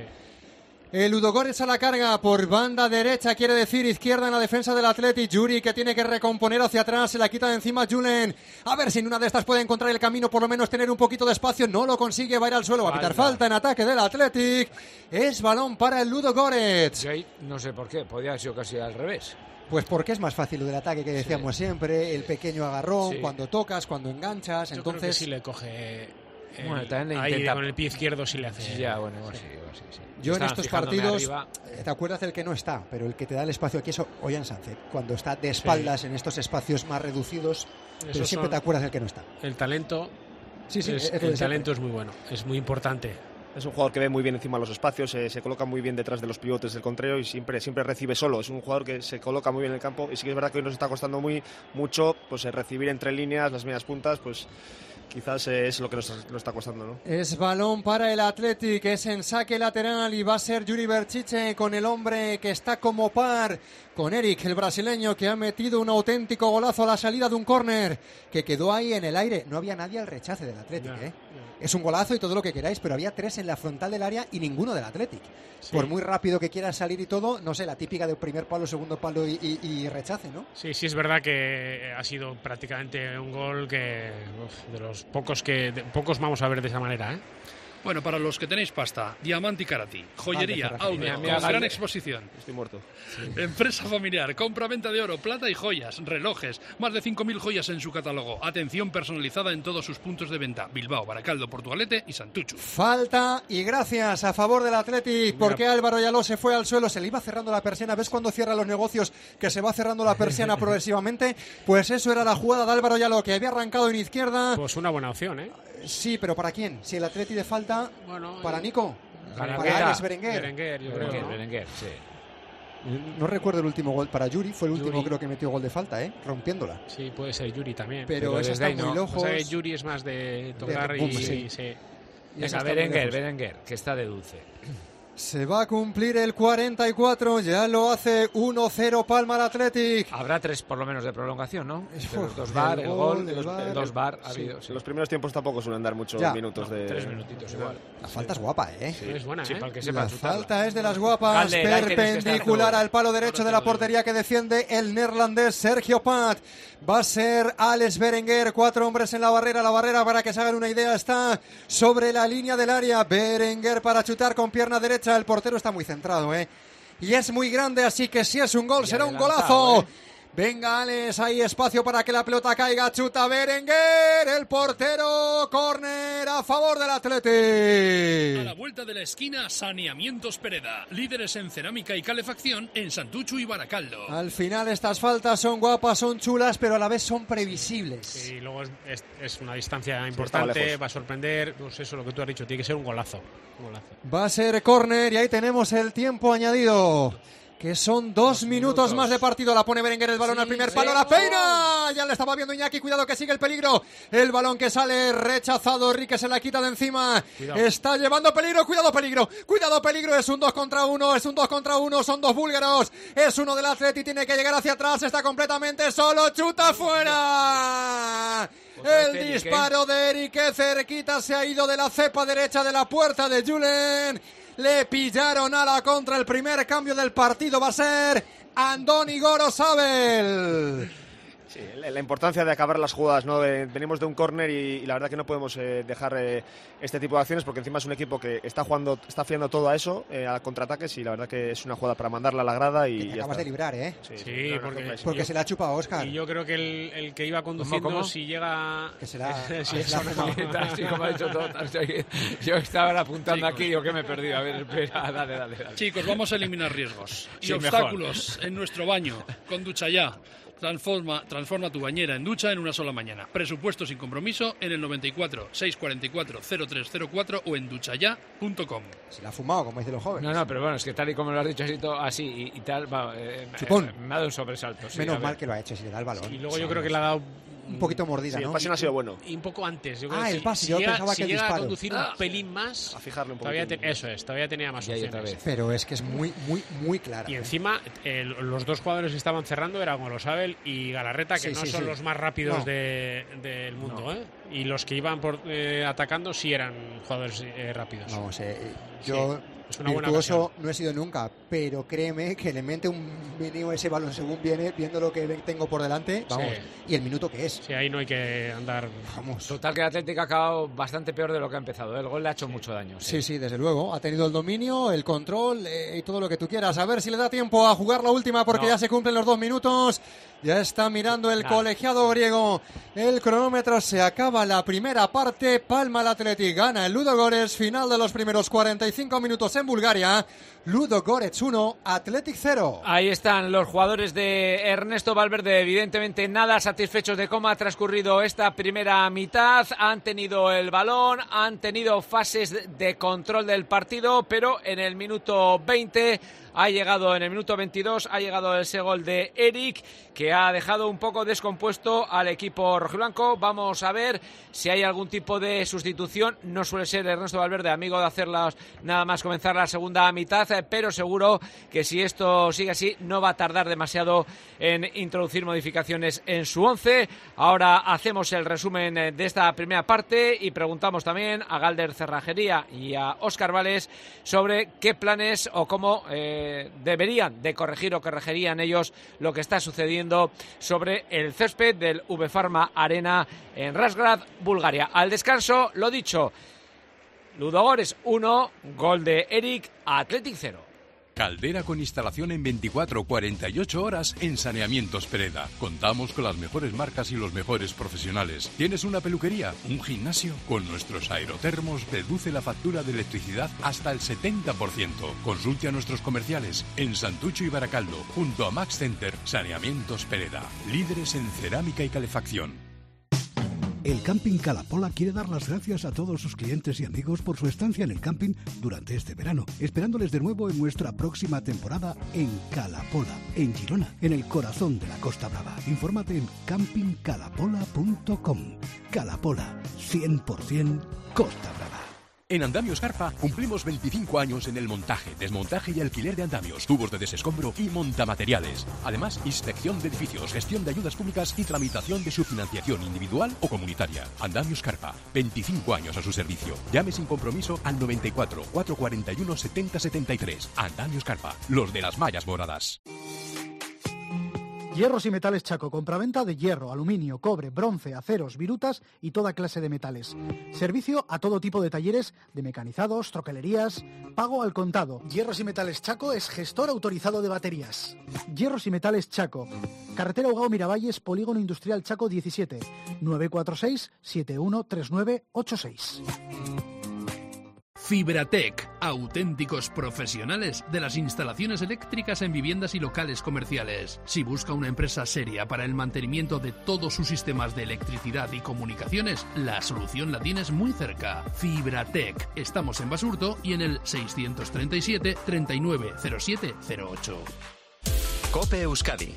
El Ludogorets a la carga por banda derecha, quiere decir izquierda en la defensa del Athletic. Yuri que tiene que recomponer hacia atrás, se la quita de encima Julen. A ver si en una de estas puede encontrar el camino, por lo menos tener un poquito de espacio. No lo consigue, va a ir al suelo, va a pitar falta en ataque del Athletic. Es balón para el Ludogorets. Sí, no sé por qué, podría haber sido casi al revés. Pues porque es más fácil lo del ataque que decíamos sí. siempre, el pequeño agarrón, sí. cuando tocas, cuando enganchas. Yo entonces creo que sí le coge... El, bueno, también le ahí intenta... con el pie izquierdo sí le hace. Sí, ya, bueno, igual sí, igual sí, sí. Yo en estos partidos, te acuerdas del que no está, pero el que te da el espacio aquí es Ollán Sánchez, cuando está de espaldas sí. en estos espacios más reducidos, pero Esos siempre te acuerdas del que no está. El talento, sí, sí, es, es el talento es muy bueno, es muy importante. Es un jugador que ve muy bien encima de los espacios, eh, se coloca muy bien detrás de los pivotes del contrario y siempre siempre recibe solo. Es un jugador que se coloca muy bien en el campo y sí que es verdad que hoy nos está costando muy mucho pues eh, recibir entre líneas, las medias puntas, pues quizás eh, es lo que nos, nos está costando, ¿no? Es balón para el Athletic, es en saque lateral y va a ser Yuri Berchiche con el hombre que está como par con Eric, el brasileño, que ha metido un auténtico golazo a la salida de un córner que quedó ahí en el aire. No había nadie al rechace del Athletic, yeah, ¿eh? Yeah. Es un golazo y todo lo que queráis, pero había tres en la frontal del área y ninguno del Athletic. Sí. Por muy rápido que quieras salir y todo, no sé, la típica de primer palo, segundo palo y, y, y rechace, ¿no? Sí, sí es verdad que ha sido prácticamente un gol que uf, de los pocos que de, pocos vamos a ver de esa manera, ¿eh? Bueno, para los que tenéis pasta, Diamanti Karati, joyería, Vale, outlet, mira, con gran mira, exposición. Estoy muerto. Sí. Empresa familiar, compra-venta de oro, plata y joyas, relojes, más de cinco mil joyas en su catálogo. Atención personalizada en todos sus puntos de venta: Bilbao, Baracaldo, Portugalete y Santuchu. Falta y gracias a favor del Athletic, porque Álvaro Yaló se fue al suelo, se le iba cerrando la persiana. ¿Ves cuando cierra los negocios que se va cerrando la persiana progresivamente? Pues eso era la jugada de Álvaro Yaló, que había arrancado en izquierda. Pues una buena opción, ¿eh? Sí, pero ¿para quién? Si el Athletic de falta, bueno, para Nico, para, para Alex Berenguer. Berenguer, yo Berenguer, creo, ¿no? Berenguer, sí. No recuerdo el último gol para Yuri, fue el último Yuri. creo que metió gol de falta, ¿eh? Rompiéndola. Sí, puede ser Yuri también. Pero, pero esa está muy no. lejos. O sea, Yuri es más de tocar de, y, boom, sí. sí. sí. Venga, Berenguer, Berenguer, que está de dulce. Se va a cumplir el cuarenta y cuatro, ya lo hace uno cero Palma al Athletic. Habrá tres por lo menos de prolongación, ¿no? Uf, Los dos bar, el, el gol, el el bar, el dos bar. Ha Sí, habido, sí. Los primeros tiempos tampoco suelen dar muchos ya. minutos No, de... tres minutitos igual. La falta es guapa, ¿eh? Sí. Es buena, Sí, ¿eh? para el que sepa La chutarla. falta es de las guapas, Calder, ahí tienes que estar perpendicular tú. al palo derecho de la portería que defiende el neerlandés Sergio Pat. Va a ser Alex Berenguer, cuatro hombres en la barrera. La barrera, para que se hagan una idea, está sobre la línea del área. Berenguer para chutar con pierna derecha. El portero está muy centrado, ¿eh? Y es muy grande, así que si es un gol, Y será un adelantado, golazo. ¿eh? Venga, Alex, hay espacio para que la pelota caiga. Chuta Berenguer, el portero. Córner a favor del A la Athletic. vuelta de la esquina, Saneamientos Pereda. Líderes en cerámica y calefacción en Santuchu y Baracaldo. Al final estas faltas son guapas, son chulas, pero a la vez son previsibles. Y luego es, es, es una distancia estaba importante, lejos. va a sorprender. Pues eso, lo que tú has dicho, tiene que ser un golazo. Un golazo. Va a ser córner y ahí tenemos el tiempo añadido, que son dos, dos minutos, minutos más de partido. La pone Berenguer, el balón Sí, al primer sí. palo, la peina. Ya le estaba viendo Iñaki, cuidado que sigue el peligro. El balón que sale rechazado, Enrique se la quita de encima. Cuidado. Está llevando peligro, cuidado peligro, cuidado peligro. Es un dos contra uno, es un dos contra uno, son dos búlgaros. Es uno del Atleti, tiene que llegar hacia atrás, está completamente solo, chuta fuera. El este disparo de Eric, que cerquita se ha ido de la cepa derecha de la puerta de Julen. Le pillaron a la contra. El primer cambio del partido va a ser Andoni Gorosabel. Sí, la, la importancia de acabar las jugadas, ¿no? De- venimos de un córner y, y la verdad que no podemos eh, dejar eh, este tipo de acciones, porque encima es un equipo que está jugando, está fiando todo a eso, eh, a contraataques, y la verdad que es una jugada para mandarla a la grada y Que te ya acabas está. de librar, ¿eh? Sí, Sí, claro, porque- claro, Porque yo- se la chupa a Óscar. Y yo creo que el, el que iba conduciendo, ¿Cómo, cómo? si llega... Que será- si es la eso no- fumada. Así como ha dicho todo. Yo estaba apuntando Chicos. aquí, digo que me he perdido. A ver, espera, dale, dale, dale. Chicos, vamos a eliminar riesgos y Sí, obstáculos en nuestro baño con Ducha Ya. Transforma, transforma tu bañera en ducha en una sola mañana. Presupuesto sin compromiso en el noventa y cuatro, seiscientos cuarenta y cuatro, cero tres cero cuatro o en duchaya punto com. Se la ha fumado, como dicen los jóvenes. No, no, pero bueno, es que tal y como lo has dicho así, todo, así y, y tal, va, eh, Chupón. eh, me ha dado un sobresalto. Sí, a Menos ver. mal que lo ha hecho, si le da el balón. Y luego Sí, yo creo que le ha dado... un poquito mordida, Sí, el ¿no? pase no ha sido bueno. Y un poco antes. Yo creo Ah, que el si- pase, si yo llega, pensaba si que el llega a disparo. conducir Ah, un pelín más... A fijarle un Todavía poquito. te- eso es, todavía tenía más Y ahí opciones. otra vez. Pero es que es muy, muy, muy clara. Y encima, eh, los dos jugadores que estaban cerrando eran Golosabel y Galarreta, que Sí, no sí, son sí. los más rápidos No. de- del mundo, No. ¿eh? Y los que iban por, eh, atacando sí eran jugadores eh, rápidos. Vamos, eh, yo es una buena virtuoso no he sido nunca, pero créeme que le mete un meneo a ese balón según viene, viendo lo que tengo por delante, vamos, Sí. y el minuto que es. Sí, ahí no hay que andar... Vamos. Total, que el Atlético ha acabado bastante peor de lo que ha empezado. ¿eh? El gol le ha hecho mucho daño. Sí, sí, desde luego. Ha tenido el dominio, el control eh, y todo lo que tú quieras. A ver si le da tiempo a jugar la última, porque No. ya se cumplen los dos minutos. Ya está mirando el Nada. colegiado griego. El cronómetro, se acaba la primera parte. Palma el Athletic, gana el Ludogorets. Final de los primeros cuarenta y cinco minutos en Bulgaria. Ludogorets uno, Athletic cero. Ahí están los jugadores de Ernesto Valverde, evidentemente nada satisfechos de cómo ha transcurrido esta primera mitad. Han tenido el balón, han tenido fases de control del partido, pero en el minuto veinte ha llegado, en el minuto veintidós ha llegado ese gol de Eric, que ha dejado un poco descompuesto al equipo rojiblanco. Vamos a ver si hay algún tipo de sustitución. No suele ser Ernesto Valverde amigo de hacerlas nada más comenzar la segunda mitad, pero seguro que si esto sigue así no va a tardar demasiado en introducir modificaciones en su once. Ahora hacemos el resumen de esta primera parte y preguntamos también a Galder Cerrajería y a Óscar Vales sobre qué planes o cómo eh, deberían de corregir o corregirían ellos lo que está sucediendo sobre el césped del V Pharma Arena en Razgrad, Bulgaria. Al descanso, lo dicho, Ludogores uno, gol de Eric, Athletic cero. Caldera con instalación en veinticuatro a cuarenta y ocho horas en Saneamientos Pereda. Contamos con las mejores marcas y los mejores profesionales. ¿Tienes una peluquería? ¿Un gimnasio? Con nuestros aerotermos reduce la factura de electricidad hasta el setenta por ciento. Consulte a nuestros comerciales en Santucho y Baracaldo, junto a Max Center. Saneamientos Pereda, líderes en cerámica y calefacción. El Camping Calapola quiere dar las gracias a todos sus clientes y amigos por su estancia en el camping durante este verano, esperándoles de nuevo en nuestra próxima temporada en Calapola, en Girona, en el corazón de la Costa Brava. Infórmate en camping calapola punto com. Calapola, cien por ciento Costa Brava. En Andamios Carpa cumplimos veinticinco años en el montaje, desmontaje y alquiler de andamios, tubos de desescombro y montamateriales. Además, inspección de edificios, gestión de ayudas públicas y tramitación de su financiación individual o comunitaria. Andamios Carpa, veinticinco años a su servicio. Llame sin compromiso al noventa y cuatro, cuatrocientos cuarenta y uno, setenta setenta y tres. Andamios Carpa, los de las mallas moradas. Hierros y Metales Chaco, compraventa de hierro, aluminio, cobre, bronce, aceros, virutas y toda clase de metales. Servicio a todo tipo de talleres de mecanizados, troquelerías, pago al contado. Hierros y Metales Chaco es gestor autorizado de baterías. Hierros y Metales Chaco, carretera Ugao Miravalles, Polígono Industrial Chaco diecisiete, nueve cuatro seis, siete uno tres nueve ocho seis. Fibratec, auténticos profesionales de las instalaciones eléctricas en viviendas y locales comerciales. Si busca una empresa seria para el mantenimiento de todos sus sistemas de electricidad y comunicaciones, la solución la tienes muy cerca. Fibratec. Estamos en Basurto y en el seiscientos treinta y siete, treinta y nueve, cero siete cero ocho. COPE Euskadi.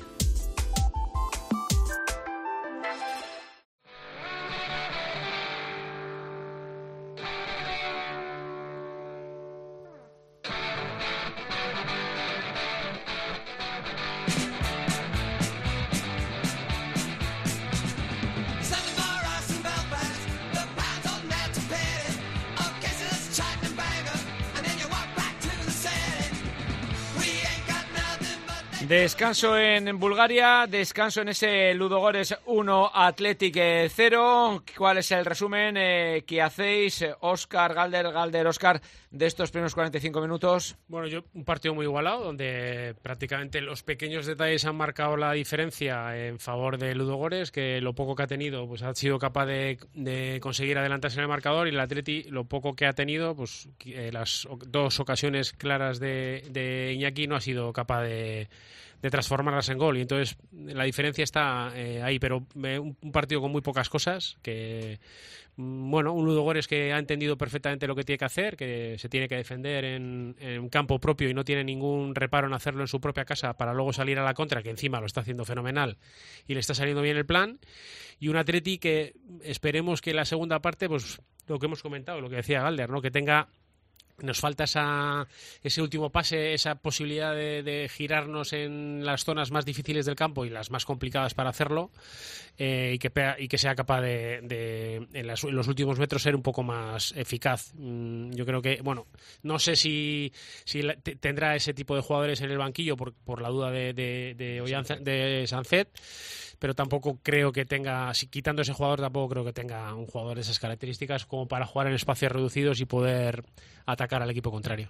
Descanso en Bulgaria, descanso en ese Ludogores uno, Athletic cero. ¿Cuál es el resumen? Eh, ¿Qué hacéis, Óscar, Galder, Galder, Óscar, de estos primeros cuarenta y cinco minutos? Bueno, yo un partido muy igualado, donde prácticamente los pequeños detalles han marcado la diferencia en favor de Ludogores, que lo poco que ha tenido pues ha sido capaz de, de conseguir adelantarse en el marcador, y el Atleti lo poco que ha tenido, pues eh, las dos ocasiones claras de, de Iñaki no ha sido capaz de de transformarlas en gol, y entonces la diferencia está eh, ahí, pero eh, un, un partido con muy pocas cosas, que bueno, un Ludogores que ha entendido perfectamente lo que tiene que hacer, que se tiene que defender en, en campo propio y no tiene ningún reparo en hacerlo en su propia casa para luego salir a la contra, que encima lo está haciendo fenomenal y le está saliendo bien el plan, y un Atleti que esperemos que la segunda parte, pues lo que hemos comentado, lo que decía Galder, ¿no? Que tenga Nos falta esa, ese último pase, esa posibilidad de, de girarnos en las zonas más difíciles del campo y las más complicadas para hacerlo, eh, y, que, y que sea capaz de, de en, las, en los últimos metros ser un poco más eficaz. Mm, yo creo que, bueno, no sé si, si la, t- tendrá ese tipo de jugadores en el banquillo por, por la duda de, de, de, Ollanza, de Sancet, pero tampoco creo que tenga, si quitando ese jugador, tampoco creo que tenga un jugador de esas características como para jugar en espacios reducidos y poder atacar al equipo contrario.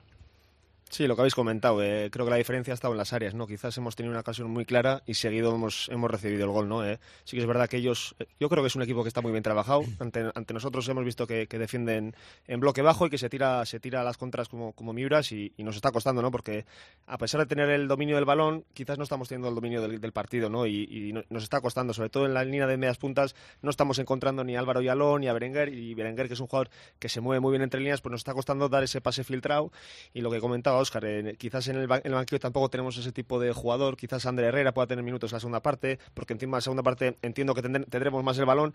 Sí, lo que habéis comentado, eh, creo que la diferencia ha estado en las áreas, ¿no? Quizás hemos tenido una ocasión muy clara y seguido hemos, hemos recibido el gol, ¿no? Eh, sí que es verdad que ellos, eh, yo creo que es un equipo que está muy bien trabajado. Ante, ante nosotros hemos visto que, que defienden en bloque bajo y que se tira, se tira a las contras como, como Miuras, y, y nos está costando, ¿no? Porque a pesar de tener el dominio del balón, quizás no estamos teniendo el dominio del, del partido, ¿no? Y, y nos está costando, sobre todo en la línea de medias puntas, no estamos encontrando ni a Álvaro Yalón ni a Berenguer, y Berenguer, que es un jugador que se mueve muy bien entre líneas, pues nos está costando dar ese pase filtrado. Y lo que comentaba Óscar, eh, quizás en el, ban- en el banquillo tampoco tenemos ese tipo de jugador. Quizás Ander Herrera pueda tener minutos en la segunda parte, porque encima de la segunda parte entiendo que tendré, tendremos más el balón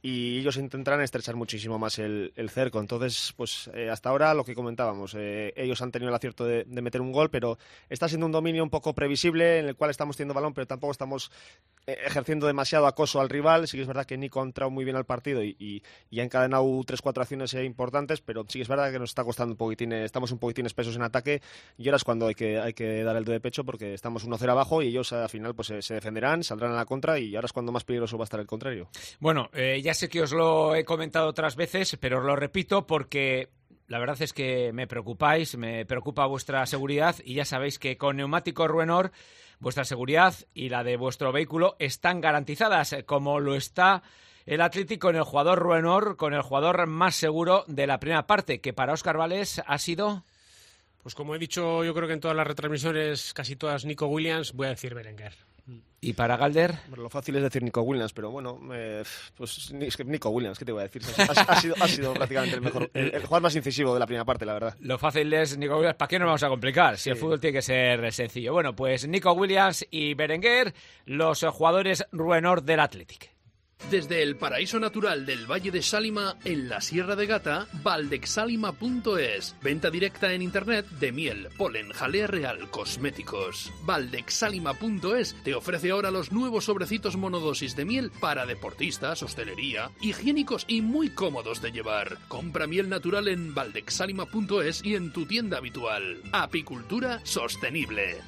y ellos intentarán estrechar muchísimo más el, el cerco. Entonces, pues eh, hasta ahora lo que comentábamos, eh, ellos han tenido el acierto de, de meter un gol, pero está siendo un dominio un poco previsible en el cual estamos teniendo balón, pero tampoco estamos eh, ejerciendo demasiado acoso al rival. Sí que es verdad que Nico ha entrado muy bien al partido y, y, y ha encadenado tres cuatro acciones eh, importantes, pero sí que es verdad que nos está costando un poquitín, eh, estamos un poquitín espesos en ataque, y ahora es cuando hay que, hay que dar el do de pecho, porque estamos uno cero abajo y ellos al final pues se, se defenderán, saldrán a la contra, y ahora es cuando más peligroso va a estar el contrario. Bueno, eh, ya sé que os lo he comentado otras veces, pero os lo repito porque la verdad es que me preocupáis, me preocupa vuestra seguridad y ya sabéis que con Neumáticos Ruenor vuestra seguridad y la de vuestro vehículo están garantizadas, como lo está el Atlético con el jugador Ruenor, con el jugador más seguro de la primera parte, que para Óscar Vales ha sido... Pues como he dicho, yo creo que en todas las retransmisiones, casi todas, Nico Williams, voy a decir Berenguer. ¿Y para Galder? Bueno, lo fácil es decir Nico Williams, pero bueno, eh, pues es que Nico Williams, ¿qué te voy a decir? Ha, ha, sido, ha sido prácticamente el mejor, el, el jugador más incisivo de la primera parte, la verdad. Lo fácil es Nico Williams, ¿para qué nos vamos a complicar? Si sí. El fútbol tiene que ser sencillo. Bueno, pues Nico Williams y Berenguer, los jugadores Ruenor del Athletic. Desde el paraíso natural del Valle de Sálima, en la Sierra de Gata, valdexálima punto es. Venta directa en internet de miel, polen, jalea real, cosméticos. valdexálima punto es te ofrece ahora los nuevos sobrecitos monodosis de miel para deportistas, hostelería, higiénicos y muy cómodos de llevar. Compra miel natural en valdexálima punto es y en tu tienda habitual. Apicultura sostenible.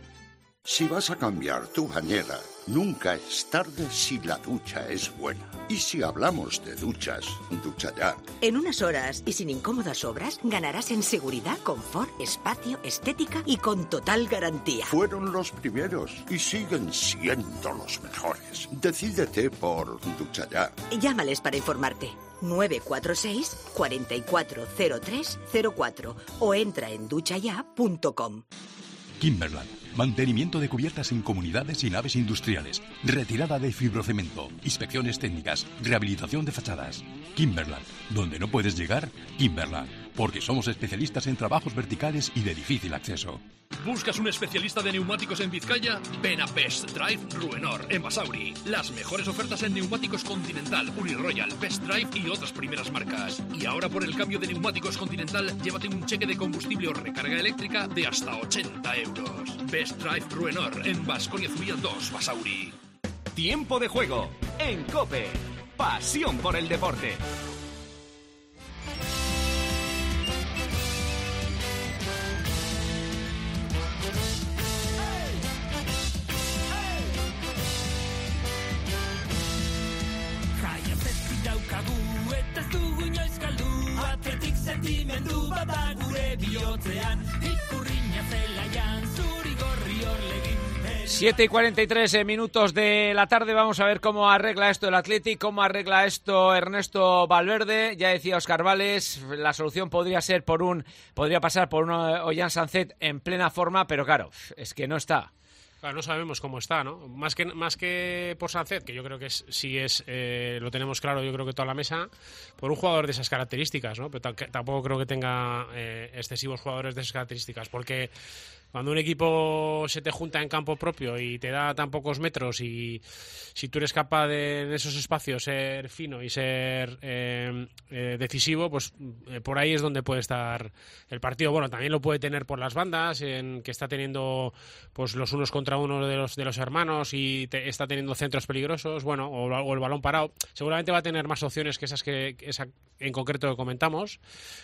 Si vas a cambiar tu bañera, nunca es tarde si la ducha es buena. Y si hablamos de duchas, Ducha Ya. En unas horas y sin incómodas obras, ganarás en seguridad, confort, espacio, estética y con total garantía. Fueron los primeros y siguen siendo los mejores. Decídete por Ducha Ya. Llámales para informarte. nueve cuatro seis, cuatro cuatro cero tres cero cuatro o entra en ducha ya punto com. Kimberland. Mantenimiento de cubiertas en comunidades y naves industriales. Retirada de fibrocemento. Inspecciones técnicas. Rehabilitación de fachadas. Kimberland. Donde no puedes llegar, Kimberland. Porque somos especialistas en trabajos verticales y de difícil acceso. ¿Buscas un especialista de neumáticos en Vizcaya? Ven a Best Drive Ruenor, en Basauri. Las mejores ofertas en neumáticos Continental, Uniroyal, Best Drive y otras primeras marcas. Y ahora por el cambio de neumáticos Continental, llévate un cheque de combustible o recarga eléctrica de hasta ochenta euros. Best Drive Ruenor, en Baskonia Zubiá dos, Basauri. Tiempo de juego en COPE. Pasión por el deporte. siete y cuarenta y tres minutos de la tarde, vamos a ver cómo arregla esto el Athletic, cómo arregla esto Ernesto Valverde. Ya decía Óscar Vales, la solución podría ser por un, podría pasar por un Ollán Sancet en plena forma, pero claro, es que no está. Claro, no sabemos cómo está, ¿no? Más que más que por Sancet, que yo creo que es, sí es, eh, lo tenemos claro, yo creo que toda la mesa, por un jugador de esas características, ¿no? Pero t- tampoco creo que tenga eh, excesivos jugadores de esas características, porque cuando un equipo se te junta en campo propio y te da tan pocos metros y si tú eres capaz de en esos espacios ser fino y ser eh, eh, decisivo, pues eh, por ahí es donde puede estar el partido. Bueno, también lo puede tener por las bandas, en que está teniendo pues los unos contra uno de los de los hermanos y te, está teniendo centros peligrosos, bueno, o, o el balón parado. Seguramente va a tener más opciones que esas que esa en concreto que comentamos,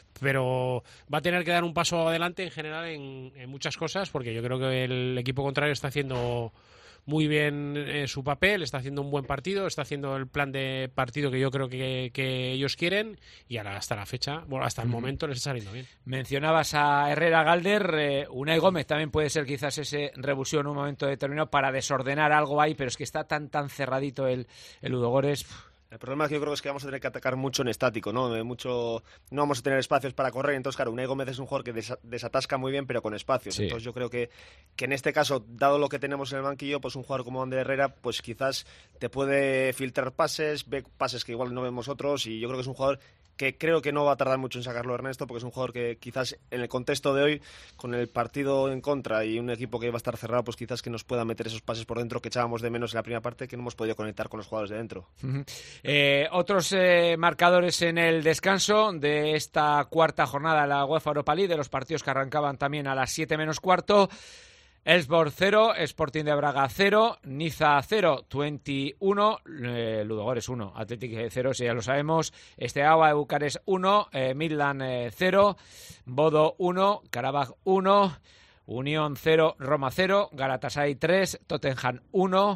pero va a tener que dar un paso adelante en general en, en muchas cosas, porque yo creo que el equipo contrario está haciendo muy bien eh, su papel, está haciendo un buen partido, está haciendo el plan de partido que yo creo que, que ellos quieren, y ahora hasta la fecha, bueno, hasta el mm. momento les está saliendo bien. Mencionabas a Herrera, Galder, eh, Unai Gómez también puede ser quizás ese revulsivo en un momento determinado para desordenar algo ahí, pero es que está tan tan cerradito el, el Ludogorets. El problema es que yo creo que es que vamos a tener que atacar mucho en estático, ¿no? Mucho, no vamos a tener espacios para correr, entonces claro, Unai Gómez es un jugador que des, desatasca muy bien, pero con espacios. Sí. Entonces yo creo que, que en este caso, dado lo que tenemos en el banquillo, pues un jugador como Ander Herrera, pues quizás te puede filtrar pases, ve pases que igual no vemos otros, y yo creo que es un jugador que creo que no va a tardar mucho en sacarlo Ernesto, porque es un jugador que quizás en el contexto de hoy, con el partido en contra y un equipo que va a estar cerrado, pues quizás que nos pueda meter esos pases por dentro que echábamos de menos en la primera parte, que no hemos podido conectar con los jugadores de dentro. Uh-huh. Eh, otros eh, marcadores en el descanso de esta cuarta jornada de la UEFA Europa League, de los partidos que arrancaban también a las siete menos cuarto. Elfsborg cero, Sporting de Braga cero, Niza cero, veintiuno, eh, Ludogorets uno, Athletic cero, si ya lo sabemos, Steaua Bucarest uno, eh, Midland eh, cero, Bodo uno, Karabaj uno, Unión cero, Roma cero, Galatasaray tres, Tottenham uno,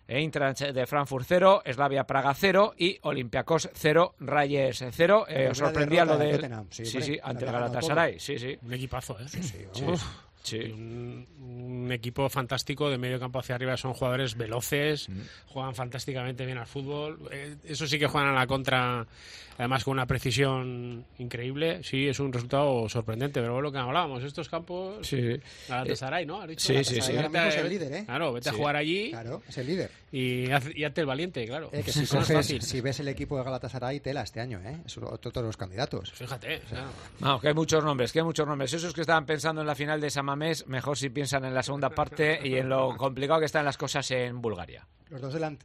Eintracht de Frankfurt cero, Slavia Praga cero y Olympiacos cero, Rayes cero. Eh, ¿Os sorprendía lo de Tottenham? Sí, sí, hombre, sí, ante el ganado Galatasaray? todo. Sí, sí. Un equipazo, ¿eh? Sí, sí, Sí. vamos. Sí. Un, un equipo fantástico de medio campo hacia arriba, son jugadores veloces, mm. juegan fantásticamente bien al fútbol, eh, eso sí que juegan a la contra, además con una precisión increíble. Sí, es un resultado sorprendente, pero lo que hablábamos, estos campos, sí. Galatasaray, ¿no? ¿Has dicho? Sí, sí, sí. Ahora mismo es el líder, ¿eh? Claro, vete sí. a jugar allí. Claro, es el líder. Y, haz, y hazte el valiente, claro. Eh, que si, no coges, es fácil. si ves el equipo de Galatasaray, tela este año, ¿eh? Es otro de los candidatos. Fíjate. O sea, claro. No, que hay muchos nombres, que hay muchos nombres. Esos que estaban pensando en la final de San Mamés, mejor si piensan en la segunda parte y en lo complicado que están las cosas en Bulgaria. Los dos delante.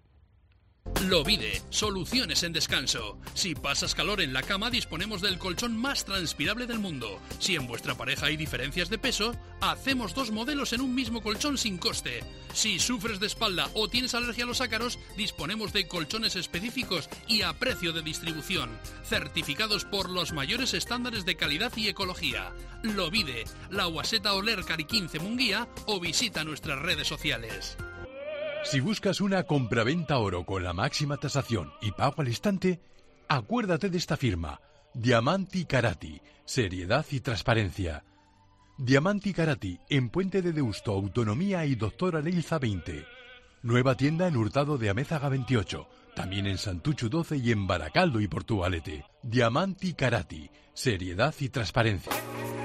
Lovide, soluciones en descanso. Si pasas calor en la cama, disponemos del colchón más transpirable del mundo. Si en vuestra pareja hay diferencias de peso, hacemos dos modelos en un mismo colchón sin coste. Si sufres de espalda o tienes alergia a los ácaros, disponemos de colchones específicos y a precio de distribución, certificados por los mayores estándares de calidad y ecología. Lovide, La Guaseta Oler Cari quince Munguía o visita nuestras redes sociales. Si buscas una compraventa oro con la máxima tasación y pago al instante, acuérdate de esta firma, Diamanti Karati, seriedad y transparencia. Diamanti Karati, en Puente de Deusto, Autonomía y Doctora Leilza veinte. Nueva tienda en Hurtado de Amézaga veintiocho, también en Santuchu doce y en Baracaldo y Portugalete. Diamanti Karati, seriedad y transparencia.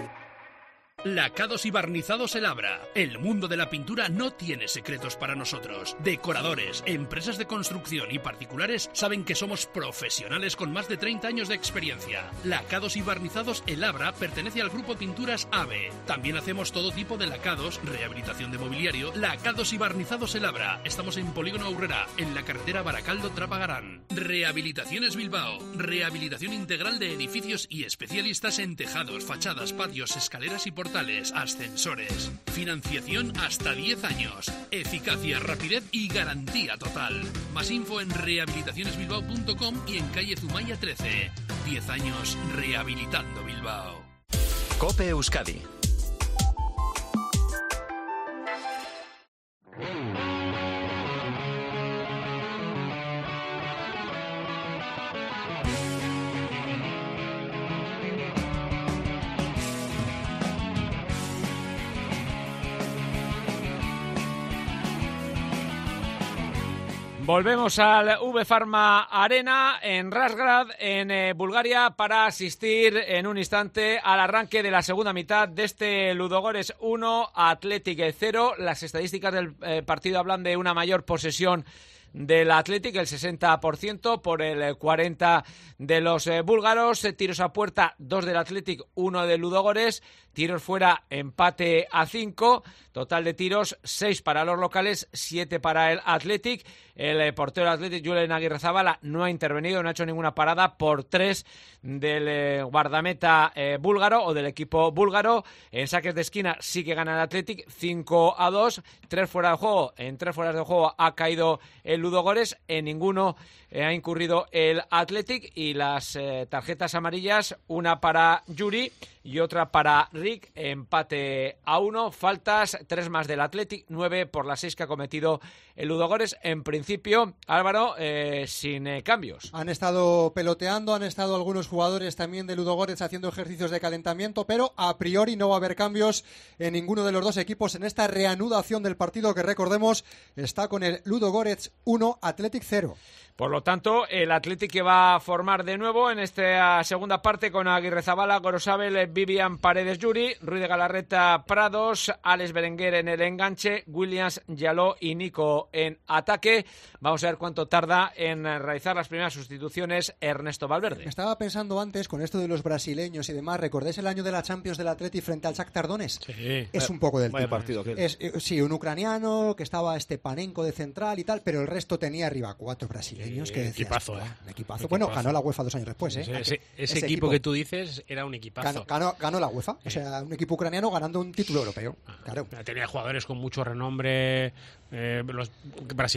Lacados y barnizados El Abra. El mundo de la pintura no tiene secretos para nosotros. Decoradores, empresas de construcción y particulares saben que somos profesionales con más de treinta años de experiencia. Lacados y barnizados El Abra pertenece al grupo Pinturas AVE. También hacemos todo tipo de lacados, rehabilitación de mobiliario. Lacados y barnizados El Abra. Estamos en Polígono Aurrera, en la carretera Baracaldo-Trapagarán. Rehabilitaciones Bilbao. Rehabilitación integral de edificios y especialistas en tejados, fachadas, patios, escaleras y portales. Ascensores. Financiación hasta diez años. Eficacia, rapidez y garantía total. Más info en rehabilitaciones bilbao punto com y en calle Zumaya trece. diez años rehabilitando Bilbao. COPE Euskadi. Volvemos al V Pharma Arena en Razgrad, en eh, Bulgaria, para asistir en un instante al arranque de la segunda mitad de este Ludogorets uno, Athletic cero. Las estadísticas del eh, partido hablan de una mayor posesión del Athletic, el sesenta por ciento por el cuarenta por ciento de los eh, búlgaros. Tiros a puerta, dos del Athletic, uno del Ludogorets. Tiros fuera, empate a cinco. Total de tiros, seis para los locales, siete para el Athletic. El eh, portero del Athletic, Julen Aguirrezabala, no ha intervenido, no ha hecho ninguna parada por tres del eh, guardameta eh, búlgaro o del equipo búlgaro. En saques de esquina sí que gana el Athletic, cinco a dos. Tres fuera de juego, en tres fueras de juego ha caído el Ludogorets, en ninguno eh, ha incurrido el Athletic. Y las eh, tarjetas amarillas, una para Yuri y otra para Rick, empate a uno, faltas, tres más del Athletic, nueve por las seis que ha cometido el Ludogorets. En principio, Álvaro, eh, sin eh, cambios. Han estado peloteando, han estado algunos jugadores también de Ludogorets haciendo ejercicios de calentamiento, pero a priori no va a haber cambios en ninguno de los dos equipos en esta reanudación del partido que, recordemos, está con el Ludogorets uno, Athletic cero. Por lo tanto, el Athletic que va a formar de nuevo en esta segunda parte con Aguirrezabala, Gorosabel, Vivian, Paredes, Yuri, Ruiz de Galarreta, Prados, Alex Berenguer en el enganche, Williams, Yaló y Nico en ataque. Vamos a ver cuánto tarda en realizar las primeras sustituciones Ernesto Valverde. Estaba pensando antes, con esto de los brasileños y demás, ¿recordáis el año de la Champions del Athletic frente al Shakhtar Donetsk? Sí. Es un poco del Vaya tema. partido aquel. Es, eh, sí, un ucraniano que estaba Stepanenko de central y tal, pero el resto tenía arriba cuatro brasileños. Sí, Que decías, equipazo, "Buah, ¿eh? un equipazo". Un Bueno, equipazo. ganó la UEFA dos años después, ¿eh? Ese, Ese, ese, ese equipo que tú dices era un equipazo. Ganó, ganó, ganó la UEFA, o sea, un equipo ucraniano ganando un título europeo. Claro. Tenía jugadores con mucho renombre, eh, los brasileños con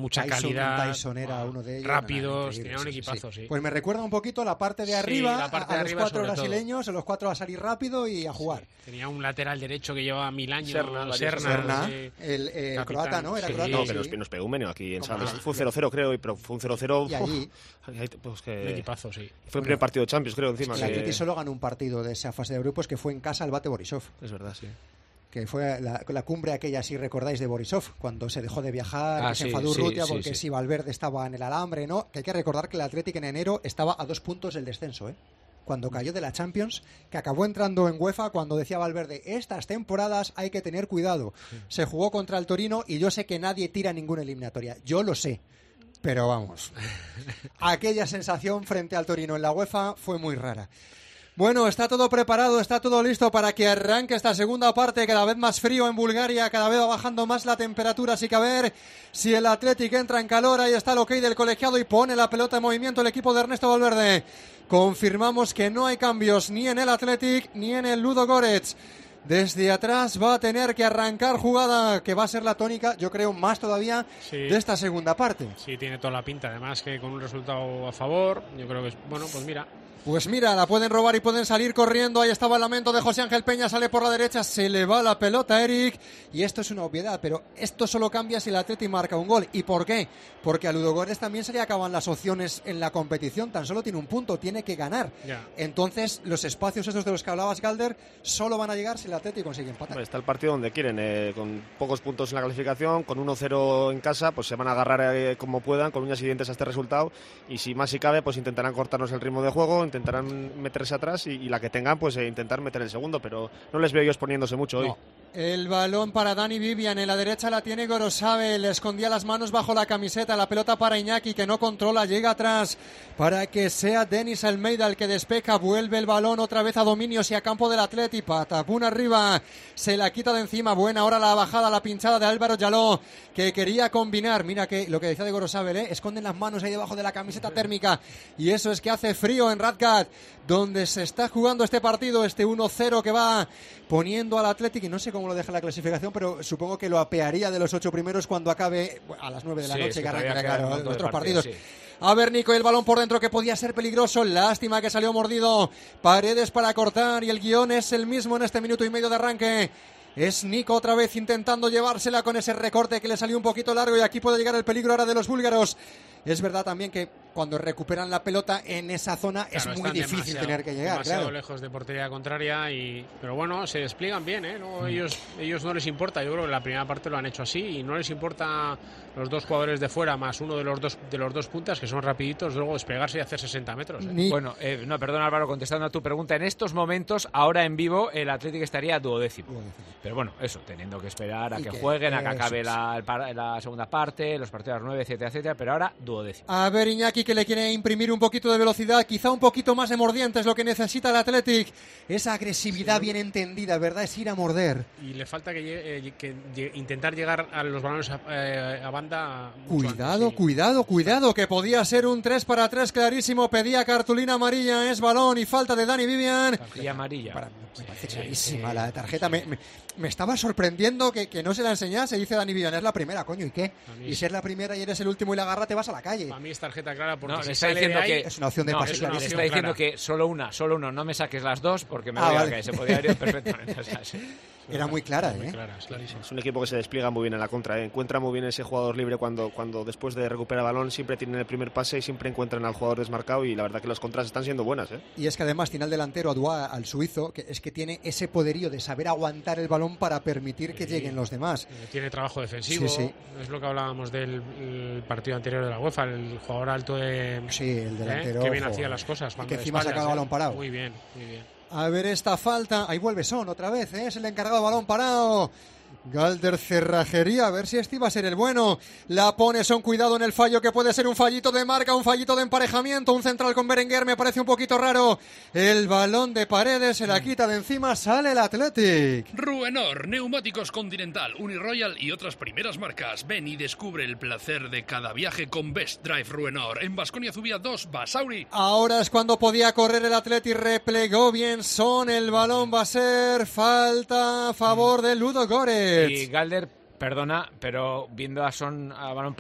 mucha Tyson, calidad. Tyson era uno de ellos. Rápidos, Era tenía un sí, equipazo, sí. sí. Pues me recuerda un poquito la parte de Sí, arriba, la parte a, de a arriba los cuatro sobre brasileños, a los cuatro a salir rápido y a jugar. Sí. Tenía un lateral derecho que llevaba mil años. Serna, Serna, Serna, sí. el, eh, Capitán. croata, ¿no? Era Sí, croata. No, sí. pero nos, nos pegó un meneo aquí en ¿Cómo San no? Fue un cero cero, creo, pero fue un cero cero. Y allí- Pues que... Un equipazo, sí. Fue el primer partido de Champions, creo, encima. El que- Atleti solo ganó un partido de esa fase de grupos que fue en casa al Bate Borisov. Es verdad, sí. Que fue la, la cumbre aquella, si recordáis, de Borisov, cuando se dejó de viajar, Ah, que se sí, enfadó sí, Urrutia sí, porque sí. si Valverde estaba en el alambre, ¿no? Que hay que recordar que el Atlético en enero estaba a dos puntos del descenso, ¿eh? Cuando cayó de la Champions, que acabó entrando en UEFA cuando decía Valverde, estas temporadas hay que tener cuidado. Se jugó contra el Torino y yo sé que nadie tira ninguna eliminatoria, yo lo sé. Pero vamos, aquella sensación frente al Torino en la UEFA fue muy rara. Bueno, está todo preparado, está todo listo para que arranque esta segunda parte, cada vez más frío en Bulgaria, cada vez va bajando más la temperatura, así que a ver si el Athletic entra en calor, ahí está el ok del colegiado y pone la pelota en movimiento el equipo de Ernesto Valverde. Confirmamos que no hay cambios ni en el Athletic ni en el Ludogorets. Desde atrás va a tener que arrancar jugada que va a ser la tónica, yo creo, más todavía Sí. de esta segunda parte. Sí, tiene toda la pinta. Además que con un resultado a favor, yo creo que es... Bueno, pues mira... Pues mira, la pueden robar y pueden salir corriendo. Ahí estaba el lamento de José Ángel Peña, sale por la derecha, se le va la pelota a Eric. Y esto es una obviedad, pero esto solo cambia si el Atleti marca un gol. ¿Y por qué? Porque a Ludogorets también se le acaban las opciones en la competición. Tan solo tiene un punto, tiene que ganar. Ya. Entonces, los espacios esos de los que hablabas, Galder, solo van a llegar si el Atleti consigue empatar. Está el partido donde quieren, eh, con pocos puntos en la clasificación, con uno cero en casa, pues se van a agarrar eh, como puedan, con uñas y dientes a este resultado. Y si más si cabe, pues intentarán cortarnos el ritmo de juego, intentarán meterse atrás y, y la que tengan, pues eh, intentar meter el segundo, pero no les veo ellos poniéndose mucho hoy. No. El balón para Dani Vivian, en la derecha la tiene Gorosabel, le escondía las manos bajo la camiseta, la pelota para Iñaki que no controla, llega atrás para que sea Denis Almeida el que despeja, vuelve el balón otra vez a dominios y a campo del Atleti, patapún arriba, se la quita de encima, buena ahora la bajada, la pinchada de Álvaro Llaló que quería combinar, mira que lo que decía de Gorosabel, ¿eh? Esconden las manos ahí debajo de la camiseta térmica y eso es que hace frío en Radgat, donde se está jugando este partido, este uno cero que va poniendo al Athletic, y no sé cómo lo deja la clasificación, pero supongo que lo apearía de los ocho primeros cuando acabe a las nueve de la Sí, noche, sí, que todavía arrancan, quedan claro, un montón de nuestros partidos, partidos. sí. A ver, Nico, el balón por dentro que podía ser peligroso, lástima que salió mordido, Paredes para cortar y el guión es el mismo en este minuto y medio de arranque. Es Nico otra vez intentando llevársela con ese recorte que le salió un poquito largo y aquí puede llegar el peligro ahora de los búlgaros. Es verdad también que cuando recuperan la pelota en esa zona Claro, es muy están difícil demasiado- tener que llegar, demasiado claro. lejos de portería contraria y pero bueno, se despliegan bien, ¿eh? No, ellos ellos no les importa, yo creo que en la primera parte lo han hecho así y no les importa los dos jugadores de fuera más uno de los dos de los dos puntas que son rapiditos, luego despegarse y hacer sesenta metros, ¿eh? Ni- Bueno, eh, no, perdón Álvaro, contestando a tu pregunta, en estos momentos, ahora en vivo, el Atlético estaría duodécimo. Pero bueno, eso, teniendo que esperar a Y que, que- jueguen, a que eso acabe es. la, el par- la segunda parte, los partidos a las nueve, etcétera, etcétera, pero ahora duodécimo. A ver, Iñaki, que le quiere imprimir un poquito de velocidad, quizá un poquito más de mordiente es lo que necesita el Athletic. Esa agresividad bien entendida, ¿verdad? Es ir a morder. Y le falta que, llegue- eh, que lle- intentar llegar a los balones a, eh, a banda. mucho Cuidado, antes, sí. cuidado, cuidado, que podía ser un tres para tres clarísimo. Pedía cartulina amarilla, es balón y falta de Dani Vivian. Y amarilla. Para- me parece clarísima la tarjeta. Me, me- me estaba sorprendiendo que, que no se la enseñase. Dice Dani Vivian, es la primera, coño, ¿y qué? A mí Y sí. si es la primera y eres el último y la agarra, te vas a la calle. A mí es tarjeta clara porque No, si le está sale diciendo de ahí, que es una opción de no, pase es una- clarísima. le está diciendo clara. que solo una, solo uno, no me saques las dos porque me Ah, voy a vale. la calle. Se podría haber ido perfectamente. O sea, sí. Era muy clara, muy ¿eh? clara, es clarísimo. Es un equipo que se despliega muy bien en la contra, ¿eh? Encuentra muy bien ese jugador libre cuando, cuando después de recuperar el balón siempre tienen el primer pase y siempre encuentran al jugador desmarcado y la verdad que las contras están siendo buenas, ¿eh? Y es que además tiene al delantero, a Dua, al suizo, que es que tiene ese poderío de saber aguantar el balón para permitir que Sí. lleguen los demás. Eh, Tiene trabajo defensivo, Sí, sí. es lo que hablábamos del el partido anterior de la UEFA, el jugador alto de Sí, el ¿eh? delantero. que bien ojo, hacía las cosas. y cuando que de encima espaldas, sacaba el ¿eh? balón parado. Muy bien, muy bien. A ver esta falta. Ahí vuelve Son otra vez, ¿eh? Es el encargado de balón parado. Galder Cerrajería, a ver si este iba a ser el bueno. La pone Son, cuidado en el fallo que puede ser un fallito de marca, un fallito de emparejamiento, un central con Berenguer, me parece un poquito raro. El balón de Paredes se la quita de encima, sale el Athletic. Ruenor, neumáticos Continental, Uniroyal y otras primeras marcas. Ven y descubre el placer de cada viaje con Best Drive Ruenor. En Baskonia Zubia dos, Basauri. Ahora es cuando podía correr el Athletic, replegó bien Son, el balón va a ser falta a favor de Ludogorets. Y Galder, perdona, pero viendo a Son a balón parado,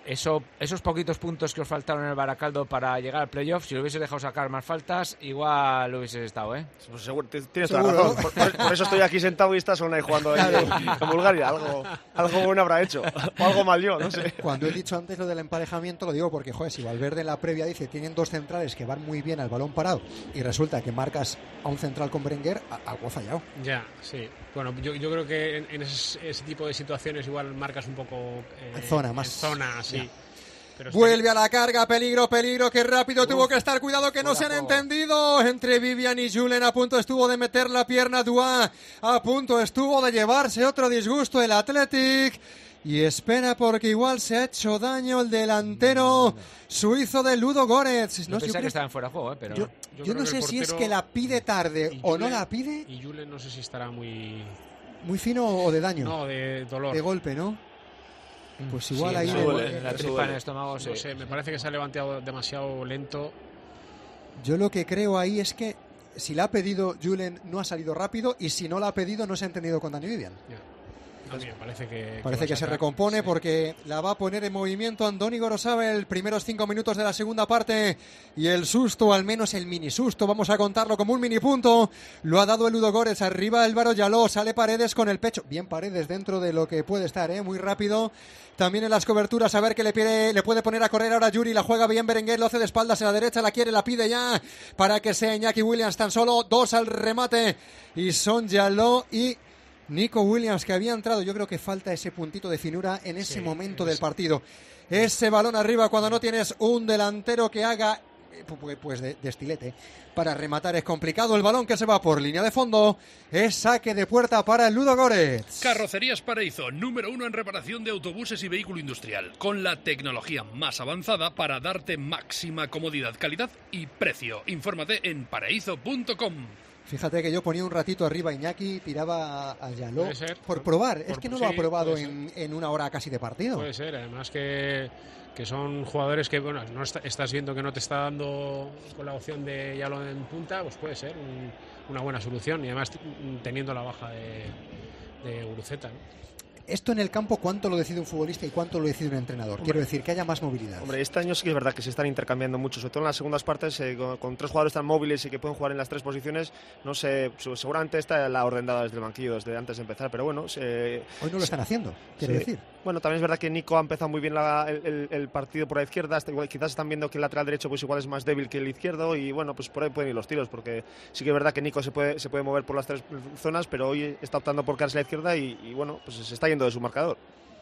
Eso, esos poquitos puntos que os faltaron en el Baracaldo para llegar al playoff, si lo hubiese dejado sacar más faltas, igual lo hubieses estado, ¿eh? Pues seguro, tienes toda la razón. Por, por, por eso estoy aquí sentado y está Solna ahí jugando ahí en Bulgaria. Algo, algo bueno habrá hecho. O algo mal yo, no sé. Cuando he dicho antes lo del emparejamiento, lo digo porque, joder, si Valverde en la previa dice tienen dos centrales que van muy bien al balón parado y resulta que marcas a un central con Berenguer, algo ha fallado. Ya, sí. Bueno, yo, yo creo que en, en ese, ese tipo de situaciones igual marcas un poco... Eh, en zona, más. En zona, sí. Pero vuelve a la carga, peligro, peligro, que rápido Uf, tuvo que estar, cuidado que no se han juego. entendido entre Vivian y Julen, a punto estuvo de meter la pierna Duá, a punto estuvo de llevarse otro disgusto el Athletic. Y espera porque igual se ha hecho daño el delantero suizo de Ludo Goretz. No, no pensé que estaba en fuera de juego, ¿eh? Pero yo, yo, yo no sé si es que la pide tarde o Julen, no la pide. Y Julen no sé si estará muy... ¿Muy fino o de daño? No, de dolor. De golpe, ¿no? Pues igual sí, ahí... Sube, le, la tripa en el estómago, sí. No sé, me parece que se ha levantado demasiado lento. Yo lo que creo ahí es que si la ha pedido Julen no ha salido rápido y si no la ha pedido no se ha entendido con Dani Vivian. Yeah. A mí me parece que... Parece que, que se recompone sí. porque la va a poner en movimiento Andoni Gorosabel, primeros cinco minutos de la segunda parte y el susto, al menos el mini susto, vamos a contarlo como un mini punto, lo ha dado el Ludo Goretz, arriba Álvaro Yaló, sale Paredes con el pecho, bien Paredes dentro de lo que puede estar, ¿eh? Muy rápido, también en las coberturas, a ver que le, pide, le puede poner a correr ahora Yuri, la juega bien Berenguer, lo hace de espaldas en la derecha, la quiere, la pide ya, para que sea Iñaki Williams, tan solo dos al remate, y son Yaló y... Nico Williams, que había entrado, yo creo que falta ese puntito de finura en ese sí, momento del partido. Ese balón arriba cuando no tienes un delantero que haga pues de, de estilete para rematar es complicado. El balón que se va por línea de fondo es saque de puerta para el Ludo Goretz. Carrocerías Paraíso, número uno en reparación de autobuses y vehículo industrial, con la tecnología más avanzada para darte máxima comodidad, calidad y precio. Infórmate en paraíso punto com. Fíjate que yo ponía un ratito arriba a Iñaki, tiraba a Yaló por probar. Por, es que no sí, lo ha probado en, en una hora casi de partido. Puede ser, además que, que son jugadores que, bueno, no está, estás viendo que no te está dando con la opción de Yaló en punta, pues puede ser un, una buena solución. Y además teniendo la baja de, de Guruceta, ¿no? Esto en el campo, ¿cuánto lo decide un futbolista y cuánto lo decide un entrenador? Hombre, quiero decir, que haya más movilidad. Hombre, este año sí que es verdad que se están intercambiando mucho, sobre todo en las segundas partes, eh, con, con tres jugadores tan móviles y que pueden jugar en las tres posiciones. No sé, seguramente está la orden dada desde el banquillo, desde antes de empezar, pero bueno... Se, Hoy no lo se, están haciendo, quiero sí. decir. Bueno, también es verdad que Nico ha empezado muy bien la, el, el partido por la izquierda, hasta, quizás están viendo que el lateral derecho pues igual es más débil que el izquierdo y bueno, pues por ahí pueden ir los tiros, porque sí que es verdad que Nico se puede, se puede mover por las tres zonas, pero hoy está optando por quedarse a la izquierda y, y bueno, pues se está yendo de su marcador.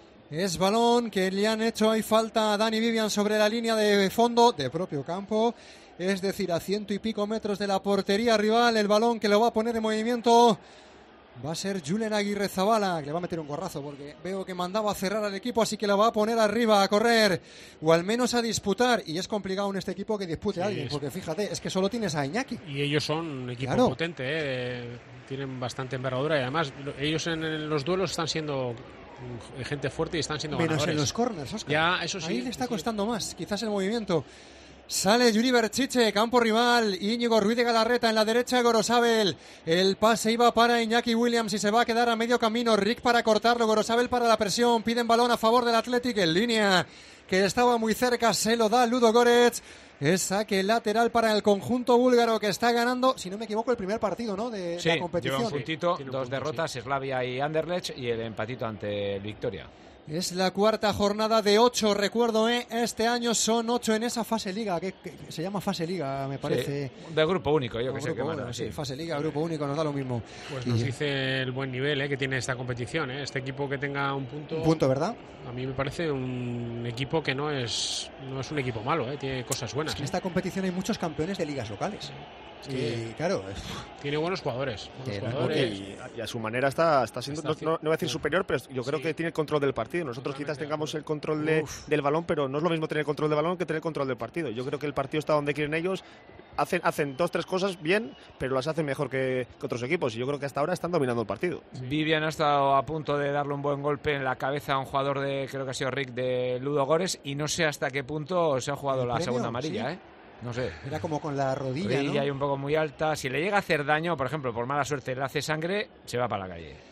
Es balón que le han hecho ahí falta a Dani Vivian sobre la línea de fondo de propio campo, es decir, a ciento y pico metros de la portería rival. El balón que lo va a poner en movimiento va a ser Julen Aguirrezabala, que le va a meter un gorrazo porque veo que mandaba a cerrar al equipo, así que lo va a poner arriba a correr o al menos a disputar, y es complicado en este equipo que dispute sí, a alguien, porque fíjate, es que solo tienes a Iñaki. Y ellos son un equipo claro. potente, ¿eh? Tienen bastante envergadura y además ellos en los duelos están siendo gente fuerte y están siendo menos ganadores. En los corners, Óscar. Ya, eso sí. Ahí le está sí. costando más, quizás el movimiento. Sale Yuri Berchiche, campo rival, Íñigo Ruiz de Galarreta en la derecha, Gorosabel. El pase iba para Iñaki Williams y se va a quedar a medio camino. Rick para cortarlo, Gorosabel para la presión. Piden balón a favor del Athletic en línea, que estaba muy cerca, se lo da Ludo Goretz. Es saque lateral para el conjunto búlgaro que está ganando, si no me equivoco, el primer partido, ¿no? De, sí, de la competición. Lleva un puntito, sí, dos punto, derrotas, sí. Slavia y Anderlecht, y el empatito ante el Victoria. Es la cuarta jornada de ocho, recuerdo, ¿eh? Este año son ocho en esa fase liga, que, que se llama fase liga, me parece. Sí, de grupo único, yo que sé. Qué bueno, sí, sí, fase liga, grupo único, nos da lo mismo. Pues y... nos dice el buen nivel ¿eh? que tiene esta competición, ¿eh? Este equipo que tenga un punto. Un punto, ¿verdad? A mí me parece un equipo que no es no es un equipo malo, ¿eh? Tiene cosas buenas. Es que en ¿eh? esta competición hay muchos campeones de ligas locales. Sí. Y claro, tiene buenos jugadores, buenos que, jugadores. Y, y a su manera está, está siendo, está no, no, no voy a decir superior, pero yo creo sí. que tiene el control del partido. Nosotros quizás tengamos el control de, del balón, pero no es lo mismo tener el control del balón que tener el control del partido. Yo creo que el partido está donde quieren ellos. Hacen, hacen dos, tres cosas bien, pero las hacen mejor que, que otros equipos. Y yo creo que hasta ahora están dominando el partido. Sí. Vivian ha estado a punto de darle un buen golpe en la cabeza a un jugador de, creo que ha sido Rick, de Ludo Goretz, y no sé hasta qué punto se ha jugado la premio? segunda amarilla, ¿sí? ¿eh? No sé. Era como con la rodilla, rodilla ¿no? y un poco muy alta. Si le llega a hacer daño, por ejemplo, por mala suerte le hace sangre, se va para la calle.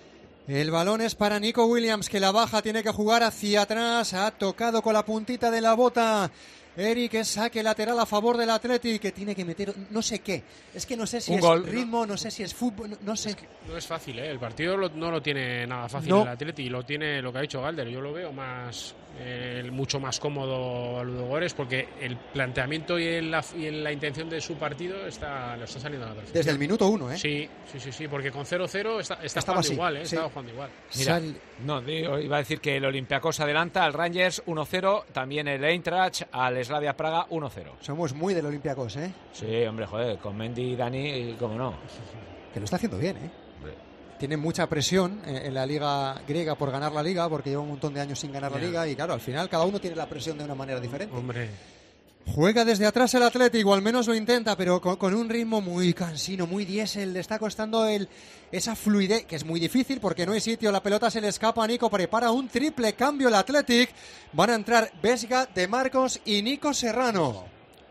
El balón es para Nico Williams, que la baja, tiene que jugar hacia atrás, ha tocado con la puntita de la bota Eric, es saque lateral a favor del Athletic, que tiene que meter no sé qué. Es que no sé si un es gol. ritmo, no sé si es fútbol, no, no sé. Es que no es fácil, ¿eh? El partido lo, no lo tiene nada fácil no. el Athletic, lo tiene lo que ha dicho Galder. Yo lo veo más eh, mucho más cómodo a Ludogorets, porque el planteamiento y, el, la, y el, la intención de su partido está, lo está saliendo a la perfección. Desde el minuto uno, ¿eh? Sí, sí, sí, sí, porque con cero cero está, está Estaba jugando así, igual, ¿eh? sí. Estaba jugando igual. Mira, Sal... no, digo, iba a decir que el Olympiacos adelanta al Rangers uno cero, también el Eintracht al Slavia Praga uno cero. Somos muy del Olympiacos, ¿eh? Sí, hombre, joder, con Mendy y Dani, cómo no. Que lo está haciendo bien, ¿eh? Tiene mucha presión en la liga griega por ganar la liga, porque lleva un montón de años sin ganar la liga, y claro, al final cada uno tiene la presión de una manera diferente. Hombre. Juega desde atrás el Atlético, o al menos lo intenta, pero con, con un ritmo muy cansino, muy diésel. Le está costando el, esa fluidez, que es muy difícil porque no hay sitio. La pelota se le escapa a Nico, prepara un triple cambio el Athletic. Van a entrar Vesga, De Marcos y Nico Serrano.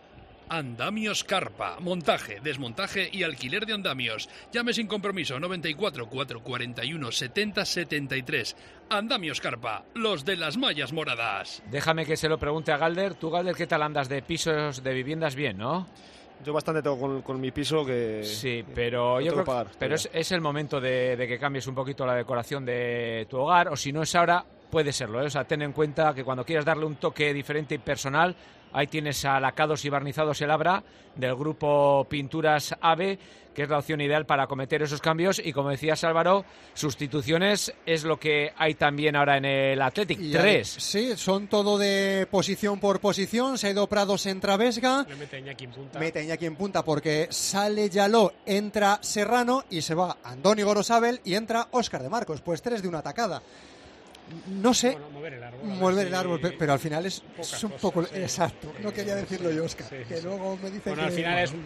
Andamios Carpa, montaje, desmontaje y alquiler de andamios. Llame sin compromiso noventa y cuatro, cuatrocientos cuarenta y uno, setenta setenta y tres. Andamios Carpa, los de las mallas moradas. Déjame que se lo pregunte a Galder. Tú, Galder, ¿qué tal andas de pisos, de viviendas? Bien, ¿no? Yo bastante tengo con, con mi piso que... Sí, pero yo creo que pagar, pero es, es el momento de, de que cambies un poquito la decoración de tu hogar, o si no es ahora, puede serlo, ¿eh? O sea, ten en cuenta que cuando quieras darle un toque diferente y personal, ahí tienes a lacados y barnizados El Abra, del grupo Pinturas AVE, que es la opción ideal para acometer esos cambios. Y como decías, Álvaro, sustituciones es lo que hay también ahora en el Athletic. Y Tres. Hay, sí, son todo de posición por posición. Se ha ido Prados, entra Vesga. Le mete Iñaki en punta. Mete Iñaki en punta porque sale Yaló, entra Serrano y se va Andoni Gorosabel y entra Óscar de Marcos. Pues tres de una atacada. No sé, bueno, mover el árbol, mover si el árbol pero, pero al final es, es un cosas, poco... Sí, exacto, sí, no quería sí, decirlo sí, yo, Óscar, sí, que sí, luego me dice bueno, que... al final es un,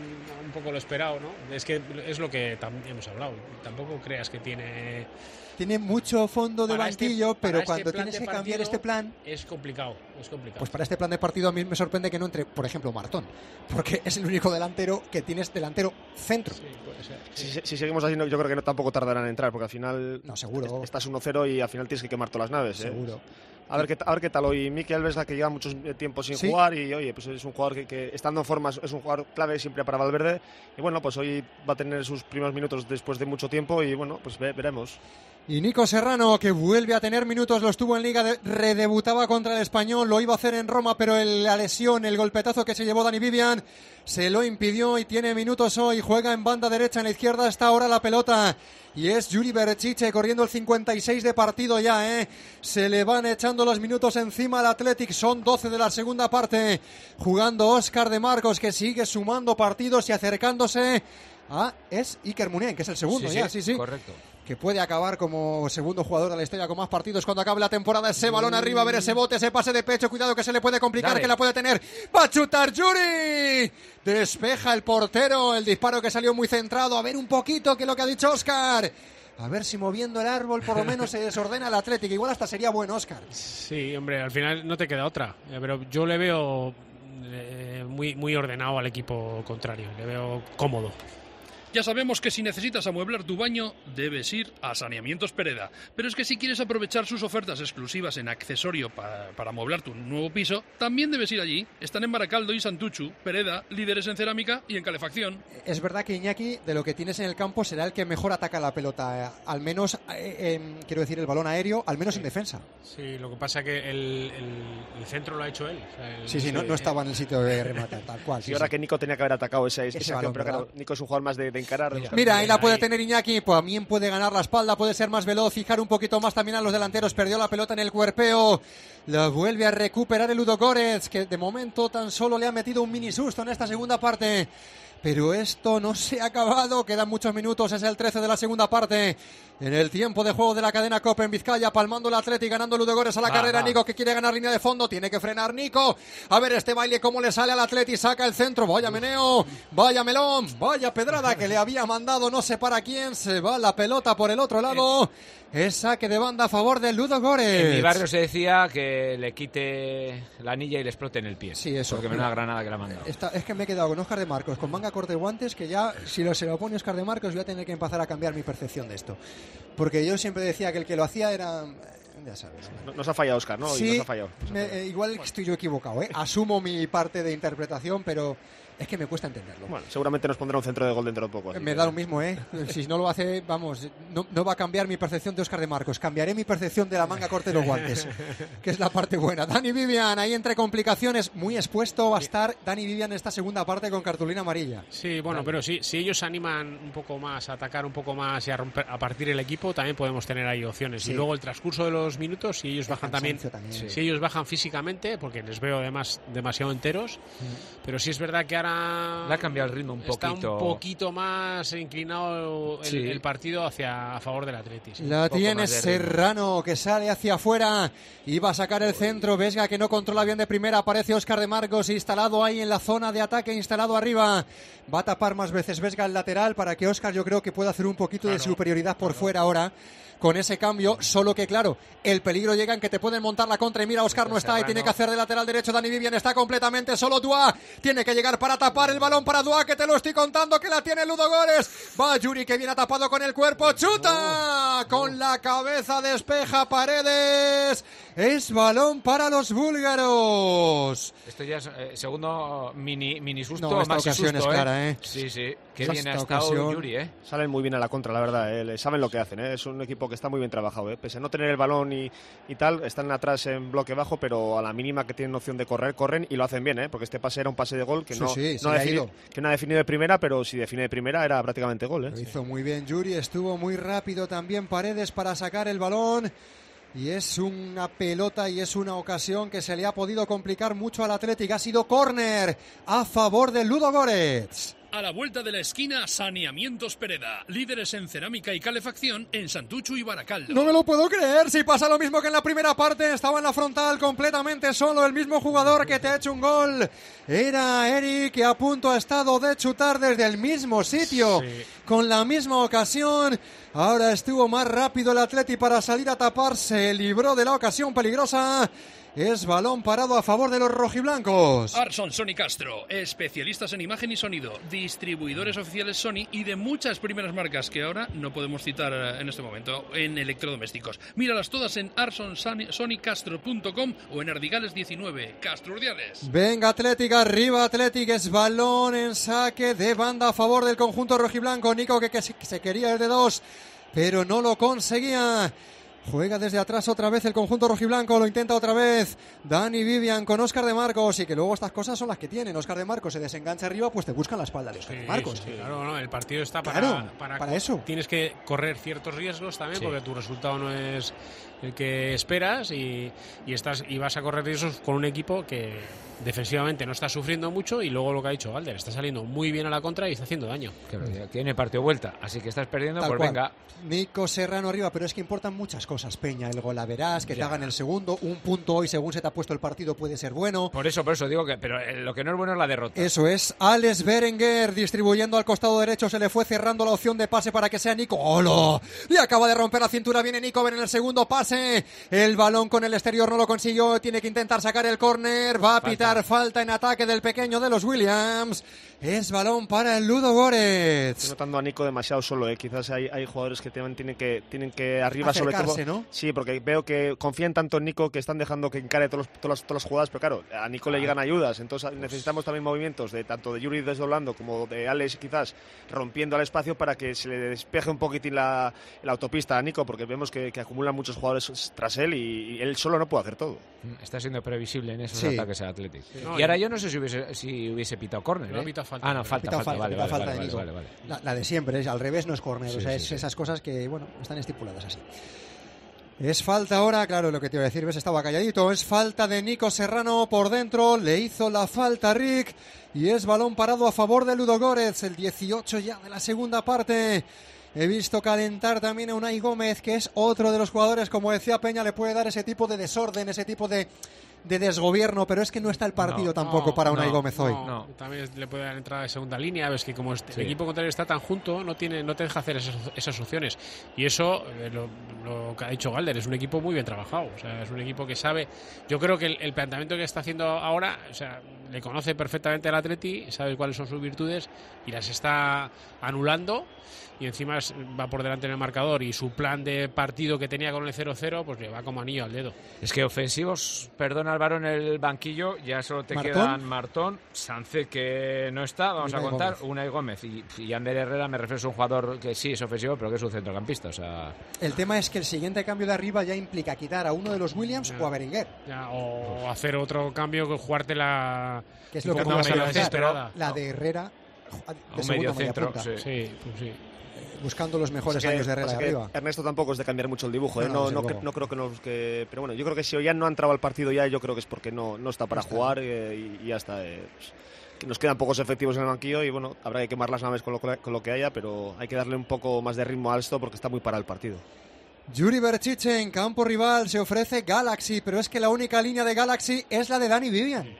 un poco lo esperado, ¿no? Es que es lo que tam- hemos hablado. Tampoco creas que tiene... Tiene mucho fondo de Para banquillo, este, pero para cuando este plan tienes de que cambiar partido este plan... Es complicado, es complicado. Pues para este plan de partido a mí me sorprende que no entre, por ejemplo, Martón, porque es el único delantero que tienes delantero centro. Sí, puede ser. Si, si seguimos así, no, yo creo que no, tampoco tardarán en entrar, porque al final no, seguro. estás uno cero y al final tienes que quemar todas las naves. ¿eh? Seguro. A ver, qué, a ver qué tal hoy Mikel Vesga, que lleva mucho tiempo sin ¿Sí? jugar y oye, pues es un jugador que, que estando en forma es un jugador clave siempre para Valverde y bueno, pues hoy va a tener sus primeros minutos después de mucho tiempo y bueno, pues ve, veremos. Y Nico Serrano, que vuelve a tener minutos, los tuvo en Liga, de, redebutaba contra el Español, lo iba a hacer en Roma, pero el, la lesión, el golpetazo que se llevó Dani Vivian, se lo impidió y tiene minutos hoy, juega en banda derecha, en la izquierda está ahora la pelota. Y es Yuri Berchiche corriendo el cincuenta y seis de partido ya, ¿eh? Se le van echando los minutos encima al Athletic, son doce de la segunda parte. Jugando Óscar de Marcos, que sigue sumando partidos y acercándose a... Es Iker Muniain, que es el segundo Sí, ya, sí, sí, sí. correcto. Que puede acabar como segundo jugador de la historia con más partidos cuando acabe la temporada. Ese balón arriba, a ver ese bote, ese pase de pecho, cuidado que se le puede complicar, Dale. que la puede tener. ¡Va a chutar Yuri! Despeja el portero, el disparo que salió muy centrado. A ver un poquito que es lo que ha dicho Óscar. A ver si moviendo el árbol por lo menos se desordena el Atlético. Igual hasta sería bueno, Óscar. Sí, hombre, al final no te queda otra. Eh, Pero yo le veo eh, muy, muy ordenado al equipo contrario. Le veo cómodo. Ya sabemos que si necesitas amueblar tu baño, debes ir a Saneamientos Pereda. Pero es que si quieres aprovechar sus ofertas exclusivas en accesorio para, para amueblar tu nuevo piso, también debes ir allí. Están en Baracaldo y Santuchu. Pereda, líderes en cerámica y en calefacción. Es verdad que Iñaki, de lo que tienes en el campo, será el que mejor ataca la pelota. Eh, al menos, eh, eh, quiero decir, el balón aéreo, al menos Sí. en defensa. Sí, lo que pasa que el, el, el centro lo ha hecho él. O sea, el- Sí, sí, no, no estaba en el sitio de rematar, tal cual. Sí, y ahora sí. que Nico tenía que haber atacado ese, ese, Ese acción, balón, pero claro, ¿verdad? Nico es un jugador más de, de encarar. de buscar- Mira, ahí la puede Ahí. tener Iñaki, pues también puede ganar la espalda, puede ser más veloz, fijar un poquito más también a los delanteros, perdió la pelota en el cuerpeo, la vuelve a recuperar el Ludogorets, que de momento tan solo le ha metido un mini susto en esta segunda parte. Pero esto no se ha acabado, quedan muchos minutos, es el trece de la segunda parte. En el tiempo de juego de la cadena Copa en Vizcaya, palmando el Athletic, ganando Ludogorets a la Va, carrera. va. Nico que quiere ganar línea de fondo, tiene que frenar Nico. A ver este baile cómo le sale al Athletic, saca el centro, vaya meneo, vaya melón, vaya pedrada que le había mandado no sé para quién, se va la pelota por el otro lado, es saque de banda a favor de Ludogorets. En mi barrio se decía que le quite la anilla y le explote en el pie. Sí, eso. Porque me da una granada que la manda. Esta, es que me he quedado con Óscar de Marcos, con manga corta y guantes, que ya, si lo, se lo pone Óscar de Marcos, voy a tener que empezar a cambiar mi percepción de esto. Porque yo siempre decía que el que lo hacía era... Ya sabes. ¿no? Nos ha fallado Óscar, ¿no? Sí, nos ha fallado. Nos ha me, fallado. eh, igual estoy yo equivocado, ¿eh? Asumo mi parte de interpretación, pero es que me cuesta entenderlo. Bueno, seguramente nos pondrá un centro de gol dentro de poco. Me da lo mismo, ¿eh? Si no lo hace, vamos, no, no va a cambiar mi percepción de Óscar de Marcos. Cambiaré mi percepción de la manga corta y los guantes, que es la parte buena. Dani Vivian, ahí entre complicaciones, muy expuesto va a estar Dani Vivian en esta segunda parte con cartulina amarilla. Sí, bueno, Dale. pero sí, si ellos se animan un poco más a atacar un poco más y a, romper, a partir el equipo, también podemos tener ahí opciones. Sí. Y luego el transcurso de los minutos, si ellos El bajan también, también. si Sí. ellos bajan físicamente, porque les veo además demasiado enteros, mm. pero sí es verdad que ahora... Le ha cambiado el ritmo un está poquito. un poquito más inclinado el, Sí. el partido hacia a favor del Atleti. Sí. La tiene Serrano, que sale hacia afuera y va a sacar el centro. Vesga, que no controla bien de primera. Aparece Óscar de Marcos instalado ahí en la zona de ataque, instalado arriba. Va a tapar más veces Vesga el lateral para que Óscar, yo creo que pueda hacer un poquito claro, de superioridad por claro. fuera ahora con ese cambio, solo que claro, el peligro llega en que te pueden montar la contra y mira, Óscar no está y tiene que hacer de lateral derecho. Dani Vivian está completamente solo. Dua tiene que llegar para tapar el balón para Dua, que te lo estoy contando que la tiene Ludogorets. Va Yuri, que viene tapado con el cuerpo, chuta con la cabeza, despeja Paredes. Es balón para los búlgaros. Esto ya es eh, segundo mini, mini susto, no, esta más ocasión susto, es clara, ¿eh? ¿eh? Sí, sí. Qué Esta bien ha ocasión... estado Yuri, ¿eh? Salen muy bien a la contra, la verdad, ¿eh? Saben lo que hacen, ¿eh? Es un equipo que está muy bien trabajado, ¿eh? Pese a no tener el balón y, y tal, están atrás en bloque bajo, pero a la mínima que tienen opción de correr, corren y lo hacen bien, ¿eh? Porque este pase era un pase de gol que sí, no, sí, no, defini- que no ha definido de primera, pero si define de primera era prácticamente gol, ¿eh? Lo hizo muy bien Yuri, estuvo muy rápido también Paredes para sacar el balón. Y es una pelota y es una ocasión que se le ha podido complicar mucho al Athletic. Ha sido córner a favor de Ludogorets. A la vuelta de la esquina, Saneamientos Pereda, líderes en cerámica y calefacción en Santuchu y Baracaldo. No me lo puedo creer, si pasa lo mismo que en la primera parte, estaba en la frontal completamente solo, el mismo jugador que te ha hecho un gol. Era Eric, que a punto ha estado de chutar desde el mismo sitio, sí. con la misma ocasión. Ahora estuvo más rápido el Atleti para salir a tapar, se libró de la ocasión peligrosa. Es balón parado a favor de los rojiblancos. Arson Sony Castro, especialistas en imagen y sonido, distribuidores oficiales Sony y de muchas primeras marcas que ahora no podemos citar en este momento en electrodomésticos. Míralas todas en arson sony castro punto com o en Ardigales diecinueve, Castro Urdiales. Venga Athletic, arriba Athletic, es balón en saque de banda a favor del conjunto rojiblanco. Nico que, que se quería el de dos, pero no lo conseguía. Juega desde atrás otra vez el conjunto rojiblanco, lo intenta otra vez Dani Vivian con Óscar de Marcos, y que luego estas cosas son las que tienen. Óscar de Marcos se desengancha arriba, pues te buscan la espalda de Óscar sí, de Marcos. Sí, sí, claro, no, el partido está para, claro, para, para eso. Tienes que correr ciertos riesgos también, sí. porque tu resultado no es el que esperas y, y, estás, y vas a correr riesgos con un equipo que defensivamente no está sufriendo mucho, y luego lo que ha dicho Galder, está saliendo muy bien a la contra y está haciendo daño. Claro, tiene partido vuelta, así que estás perdiendo, Tal pues cual. venga. Nico Serrano arriba, pero es que importan muchas cosas, Peña. El gol a verás, que ya. te hagan el segundo, un punto hoy según se te ha puesto el partido puede ser bueno. Por eso, por eso digo que, pero lo que no es bueno es la derrota. Eso es, Alex Berenguer distribuyendo al costado derecho, se le fue cerrando la opción de pase para que sea Nico. ¡Holo! Le acaba de romper la cintura, viene Nico, ven en el segundo pase, el balón con el exterior no lo consiguió, tiene que intentar sacar el córner, va a falta. pitar falta en ataque del pequeño de los Williams. Es balón para el Ludogorets. Estoy notando a Nico demasiado solo, ¿eh? Quizás hay, hay jugadores que tienen que, tienen que arriba acercarse, sobre todo. ¿no? Sí, porque veo que confían tanto en Nico que están dejando que encare todos los, todas, las, todas las jugadas, pero claro, a Nico ah. le llegan ayudas, entonces necesitamos también movimientos de tanto de Yuri desdoblando como de Alex quizás rompiendo al espacio para que se le despeje un poquitín la, la autopista a Nico, porque vemos que, que acumulan muchos jugadores tras él y, y él solo no puede hacer todo. Está siendo previsible en esos sí. ataques al Athletic. Sí. No, y ahora yo no sé si hubiese, si hubiese pitado córner, ¿eh? No, falta, ah, no, falta, falta, falta, vale, falta, vale, falta vale, de Nico. vale, vale. La, la de siempre, es al revés, no es córner, sí, o sea, sí, es sí. esas cosas que, bueno, están estipuladas así. Es falta ahora, claro, lo que te iba a decir, ves, estaba calladito, es falta de Nico Serrano por dentro, le hizo la falta a Rick, y es balón parado a favor de Ludogorets, el dieciocho ya de la segunda parte. He visto calentar también a Unai Gómez, que es otro de los jugadores, como decía Peña, le puede dar ese tipo de desorden, ese tipo de de desgobierno, pero es que no está el partido no, tampoco no, para Unai no, Gómez hoy. No, no. También le puede dar entrada de segunda línea, ves que como este, sí. el equipo contrario está tan junto, no tiene, no te deja hacer esas, esas opciones. Y eso, eh, lo, lo que ha dicho Galder, es un equipo muy bien trabajado. O sea, es un equipo que sabe. Yo creo que el, el planteamiento que está haciendo ahora, o sea, le conoce perfectamente al Atleti, sabe cuáles son sus virtudes y las está anulando. Y encima va por delante en el marcador y su plan de partido que tenía con el cero cero pues le va como anillo al dedo. Es que ofensivos, perdón Álvaro, en el banquillo ya solo te ¿Martón? quedan Martón, Sánchez que no está, vamos Unai a contar, Gómez. Unai Gómez y, y Ander Herrera, me refiero a un jugador que sí es ofensivo pero que es un centrocampista, o sea... El tema es que el siguiente cambio de arriba ya implica quitar a uno de los Williams Ya. o a Berenguer. Ya, o hacer otro cambio que jugarte la Que es lo que no, vamos a medio hacer, desesperada. la de Herrera A de un segunda medio media centro, punta, sí. Sí, pues sí. buscando los mejores Es que- años de Herrera pasa de que arriba. Ernesto tampoco es de cambiar mucho el dibujo, ¿eh? No, no, desde no, luego. cre- no creo que nos que pero bueno, yo creo que si Ollán no ha entrado al partido ya, yo creo que es porque no, no está para está. jugar eh, y, y ya está. eh, pues, que nos quedan pocos efectivos en el banquillo y bueno, habrá que quemar las naves con lo, con lo que haya, pero hay que darle un poco más de ritmo a esto porque está muy para el partido. Yuri Berchiche en campo rival se ofrece Galaxy, pero es que la única línea de Galaxy es la de Dani Vivian.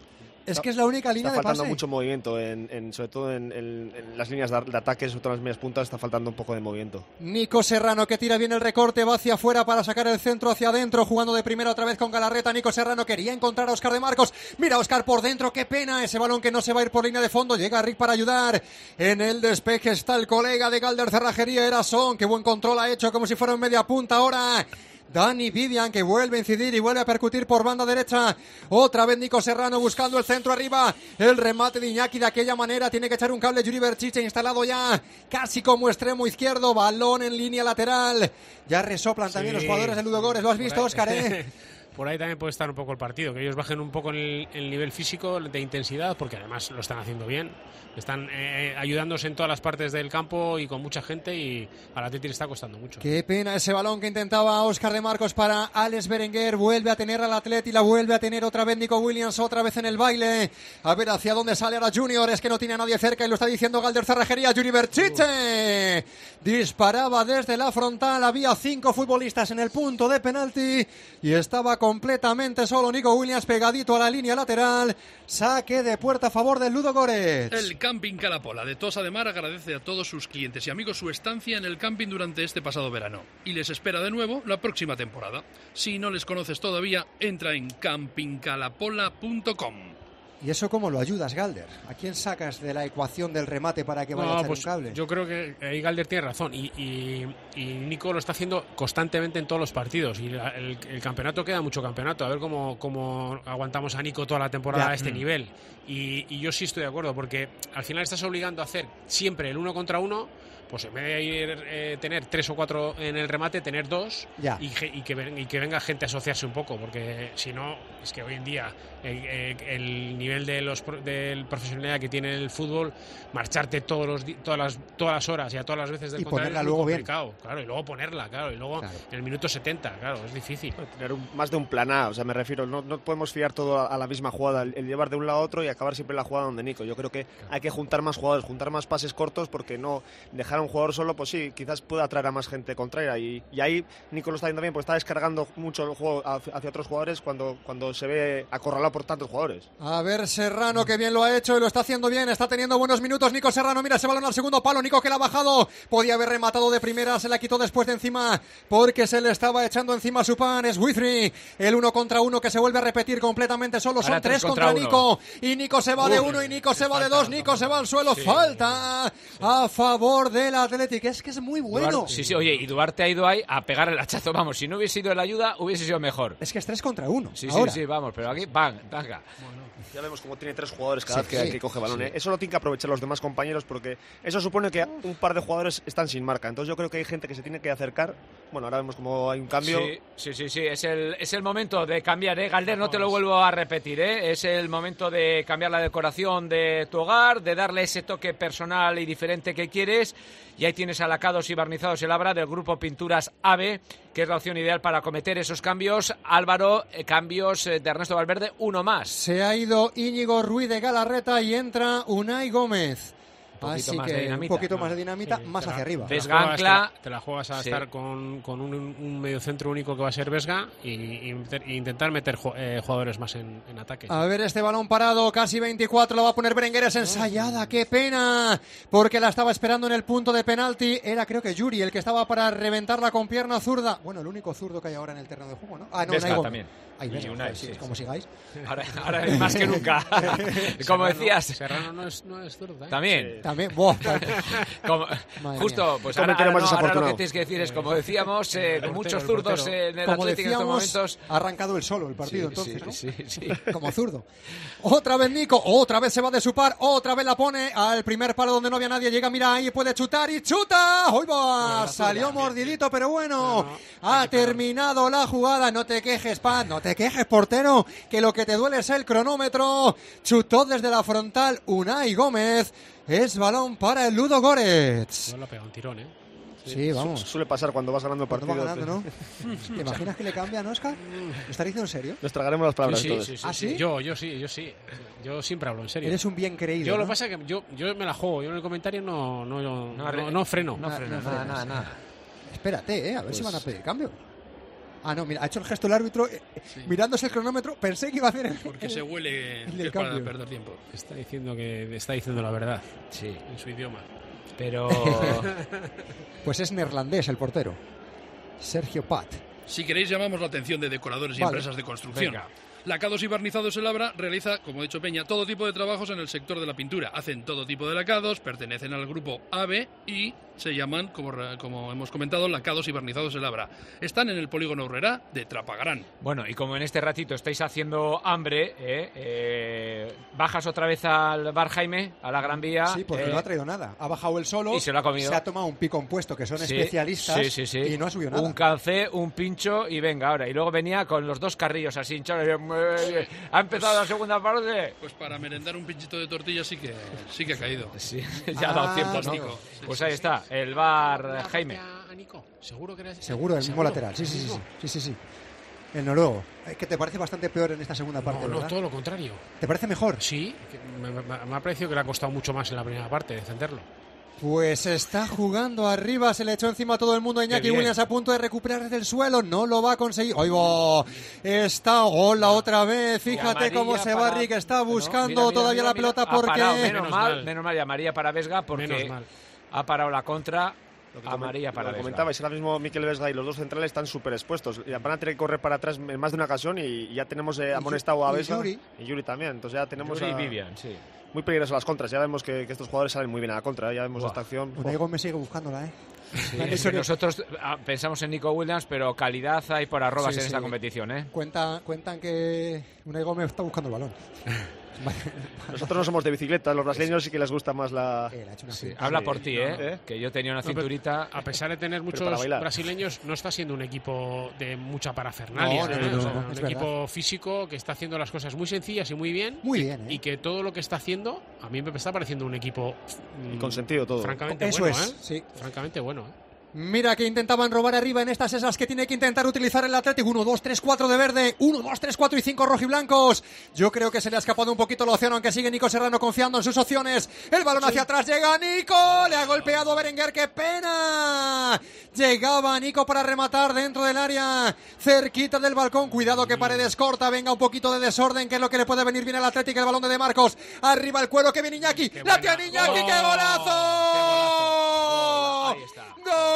Es que es la única línea Está de faltando pase. mucho movimiento, en, en- sobre todo en, en- en las líneas de, de ataque, sobre todo en las medias puntas, está faltando un poco de movimiento. Nico Serrano que tira bien el recorte, va hacia afuera para sacar el centro hacia adentro, jugando de primera otra vez con Galarreta. Nico Serrano quería encontrar a Óscar de Marcos. Mira, Óscar por dentro, qué pena ese balón que no se va a ir por línea de fondo. Llega Rick para ayudar. En el despeje está el colega de Galder Cerrajería, Erason. Qué buen control ha hecho, como si fuera un media punta ahora. Dani Vivian que vuelve a incidir y vuelve a percutir por banda derecha. Otra vez Nico Serrano buscando el centro arriba. El remate de Iñaki de aquella manera. Tiene que echar un cable Yuri Berchiche instalado ya casi como extremo izquierdo. Balón en línea lateral. Ya resoplan también Sí. los jugadores de Ludogorets. ¿Lo has visto, Por ahí- Óscar? ¿Eh? Por ahí también puede estar un poco el partido, que ellos bajen un poco el, el nivel físico de intensidad, porque además lo están haciendo bien. Están eh, ayudándose en todas las partes del campo y con mucha gente y al Atleti le está costando mucho. Qué pena ese balón que intentaba Óscar de Marcos para Alex Berenguer. Vuelve a tener al Atleti, la vuelve a tener otra vez Nico Williams, otra vez en el baile. A ver hacia dónde sale ahora Junior. Es que no tiene a nadie cerca y lo está diciendo Galder Cerrajería. Yuri Berchiche disparaba desde la frontal. Había cinco futbolistas en el punto de penalti y estaba completamente solo Nico Williams pegadito a la línea lateral. Saque de puerta a favor del Ludogorets. El Camping Calapola de Tossa de Mar agradece a todos sus clientes y amigos su estancia en el camping durante este pasado verano y les espera de nuevo la próxima temporada. Si no les conoces todavía, entra en camping calapola punto com. ¿Y eso cómo lo ayudas, Galder? ¿A quién sacas de la ecuación del remate para que vaya No, a echar pues un cable? yo creo que ahí Galder tiene razón y, y, y Nico lo está haciendo constantemente en todos los partidos y la- el, el campeonato queda mucho campeonato, a ver cómo, cómo aguantamos a Nico toda la temporada Ya. a este Mm. nivel y, y yo sí estoy de acuerdo porque al final estás obligando a hacer siempre el uno contra uno, pues en vez de ir, eh, tener tres o cuatro en el remate, tener dos Ya. y, ge- y, que, ven- y que venga gente a asociarse un poco, porque si no, es que hoy en día el, el- el nivel de los pro- del profesionalidad que tiene el fútbol, marcharte todos los di- todas las todas las horas y a todas las veces del Y contrario ponerla es muy luego bien. complicado, claro, y luego ponerla, claro, y luego Claro. en el minuto setenta, claro, es difícil. Tener un- más de un plan A, o sea, me refiero, no, no podemos fiar todo a, a la misma jugada, el, el llevar de un lado a otro y acabar siempre la jugada donde Nico. Yo creo que hay que juntar más jugadores, juntar más pases cortos, porque no dejar a un jugador solo, pues sí, quizás pueda atraer a más gente contraria. Y, y ahí Nico lo está haciendo bien, pues está descargando mucho el juego hacia, hacia otros jugadores cuando, cuando se ve acorralado por tantos jugadores. A ver, Serrano, que bien lo ha hecho y lo está haciendo bien, está teniendo buenos minutos Nico Serrano, mira ese balón al segundo palo, Nico que la ha bajado, podía haber rematado de primera, se la quitó después de encima, porque se le estaba echando encima a su pan, es Withry, el uno contra uno que se vuelve a repetir completamente solo, son Ahora tres tres contra, contra Nico, y Nico se va de Uf, uno y Nico se va de dos, Nico se va al suelo, falta a favor del Atlético, es que es muy bueno. Duarte- sí, sí, oye, y Duarte ha ido ahí a pegar el hachazo, vamos, si no hubiese sido la ayuda, hubiese sido mejor. Es que es tres contra uno. Sí, ahora. sí, sí, vamos, pero aquí, ¡bang! ¡Tanga! Ya vemos cómo tiene tres jugadores cada Sí, vez que, sí, que coge balón. sí. ¿eh? Eso lo tienen que aprovechar los demás compañeros porque eso supone que un par de jugadores están sin marca. Entonces yo creo que hay gente que se tiene que acercar. Bueno, ahora vemos cómo hay un cambio. Sí, sí, sí, sí, es el, es el momento de cambiar, ¿eh? Galder, no te lo vuelvo a repetir, ¿eh? Es el momento de cambiar la decoración de tu hogar, de darle ese toque personal y diferente que quieres. Y ahí tienes a lacados y barnizados el Abra del grupo Pinturas AVE, que es la opción ideal para cometer esos cambios. Álvaro, eh, cambios eh, de Ernesto Valverde, uno más. Se ha ido Íñigo Ruiz de Galarreta y entra Unai Gómez. Un poquito Así más que de dinamita. un poquito más de dinamita, Sí, más te hacia la- arriba. Te la Vesga, juegas- ancla. Te la juegas a Sí. estar con, con un, un mediocentro único que va a ser Vesga y, y meter- e intentar meter ju- eh, jugadores más en, en ataque. A ver este balón parado, casi veinticuatro, lo va a poner Berenguer, es ensayada, qué pena, porque la estaba esperando en el punto de penalti, era creo que Yuri el que estaba para reventarla con pierna zurda, bueno, el único zurdo que hay ahora en el terreno de juego, ¿no? Ah, no, Vesga Unai Gómez. también. Ay, Y Vesga, Unai, joder, sí, sí, es como sí. sigáis. Ahora, ahora es más que nunca. Como Serrano- decías. Serrano no es, no es zurdo, ¿eh? También. También, buah, Como- Madre justo, mía. pues Este ahora, comentario ahora más no, ahora lo desafortunado. que tienes que decir es, como decíamos, eh, portero, muchos el zurdos portero. en el Como Atlético en estos decíamos, momentos. ha arrancado el solo el partido, Sí, entonces, sí, ¿no? sí, sí. Como zurdo. Otra vez Nico, otra vez se va de su par, otra vez la pone al primer palo donde no había nadie, llega, mira ahí, puede chutar y chuta. ¡Hoy va! Salió mordidito, pero bueno, ha terminado la jugada. No te quejes, Pat, no te quejes, portero, que lo que te duele es el cronómetro. Chutó desde la frontal Unai Gómez. Es balón para el Ludo Goretz. No lo ha pegado un tirón, ¿eh? Sí, vamos. Su- Suele pasar cuando vas ganando Cuando partidos. va ganando, ¿no? ¿Te imaginas que le cambian, Oscar? ¿Lo estás diciendo en serio? Nos tragaremos las palabras Sí, todos. sí, sí, ¿Ah, sí. sí? Yo, yo sí, yo sí. Yo siempre hablo en serio. Eres un bien creído, Yo lo ¿no? que pasa es que yo, yo me la juego. Yo en el comentario no, no, no, No, no, no freno. No Nada, frena, no nada, frenas. nada, nada. Espérate, ¿eh? A ver Pues- si van a pedir cambio. Ah, no, mira, ha hecho el gesto el árbitro eh, mirándose el cronómetro. Pensé que iba a hacer el, Porque el- se huele el que del es para cambio. perder tiempo. Está diciendo que está diciendo la verdad Sí, en su idioma. pero Pues es neerlandés el portero. Sergio Pat. Si queréis, llamamos la atención de decoradores y Vale. empresas de construcción. Venga. Lacados y Barnizados El Abra realiza, como ha dicho Peña, todo tipo de trabajos en el sector de la pintura. Hacen todo tipo de lacados, pertenecen al grupo A B y se llaman, como, re- como hemos comentado, Lacados y Barnizados El Abra. Están en el polígono Urrera de Trapagarán. bueno, y como en este ratito estáis haciendo hambre, eh, eh, bajas otra vez al bar Jaime, a la Gran Vía. Sí, porque eh, no ha traído nada. Ha bajado el solo. y se lo ha comido. Se ha tomado un pico compuesto, que son Sí, especialistas. sí, sí, sí. Y no ha subido nada. Un calcé, un pincho y venga ahora. Y luego venía con los dos carrillos así hinchados. Eh, Ha empezado la segunda parte. Pues para merendar un pinchito de tortilla sí que, sí que ha caído. Sí, ya ha dado Ah, tiempo, ¿no? amigo. Pues ahí está, el bar Jaime. A Nico, seguro que era Seguro, el mismo ¿Seguro? lateral. Sí, sí, sí. sí, ¿Seguro? sí, sí, sí. El noruego. Eh, Que te parece bastante peor en esta segunda parte, No, no, ¿verdad? todo lo contrario. ¿Te parece mejor? Sí, que me, me- me ha parecido que le ha costado mucho más en la primera parte defenderlo. Pues está jugando arriba, se le echó encima a todo el mundo. Iñaki bien. Williams a punto de recuperar desde el suelo, no lo va a conseguir. ¡Ay, va! Está Ola otra vez, fíjate amarilla cómo se va para- Rick, está No, buscando mira, mira, todavía mira, la mira. pelota Ha porque... parado, menos, Menos mal, mal. menos mal, y amarilla para Vesga porque Menos mal. ha parado la contra. Lo que Amarilla comen- para lo que Vesga. comentabais, ahora mismo Mikel Vesga y los dos centrales están súper expuestos. Y van a tener que correr para atrás en más de una ocasión y ya tenemos eh, amonestado a y Vesga. Yuri. Y Yuri también. Entonces ya tenemos Yuri y a- Vivian, sí. muy peligrosas las contras. Ya vemos que, que estos jugadores salen muy bien a la contra. ¿eh? Ya vemos Buah. esta acción. Unai Gómez sigue buscándola, ¿eh? Sí, La es que historia- nosotros ah, pensamos en Nico Williams, pero calidad hay por arrobas Sí, en esta sí. competición, ¿eh? Cuenta, cuentan que Unai Gómez está buscando el balón. Nosotros no somos de bicicleta, los brasileños sí que les gusta más la... Eh, le ha hecho una Sí, finta. habla Sí. por ti, ¿eh? ¿Eh? Que yo tenía una No, pero- cinturita. A pesar de tener para muchos bailar. brasileños, no está siendo un equipo de mucha parafernalia. No, no, ¿eh? no, O sea, no, un es equipo físico que está haciendo las cosas muy sencillas y muy bien. Muy bien, ¿eh? Y que todo lo que está haciendo, a mí me está pareciendo un equipo. Y mm, con sentido todo. Francamente Eso bueno, es, ¿eh? sí. Francamente bueno, ¿eh? Mira que intentaban robar arriba en estas esas que tiene que intentar utilizar el Atlético. uno, dos, tres, cuatro de verde. uno, dos, tres, cuatro y cinco rojiblancos. Yo creo que se le ha escapado un poquito la opción, aunque sigue Nico Serrano confiando en sus opciones. El balón hacia atrás, llega Nico. Le ha golpeado Berenguer, qué pena. Llegaba Nico para rematar dentro del área, cerquita del balcón. Cuidado que Paredes corta. Venga, un poquito de desorden, que es lo que le puede venir bien al Atlético. El balón de De Marcos. Arriba el cuero que viene Iñaki. La tiene Iñaki, ¡Gol! qué golazo. ¡Qué golazo! Ahí está.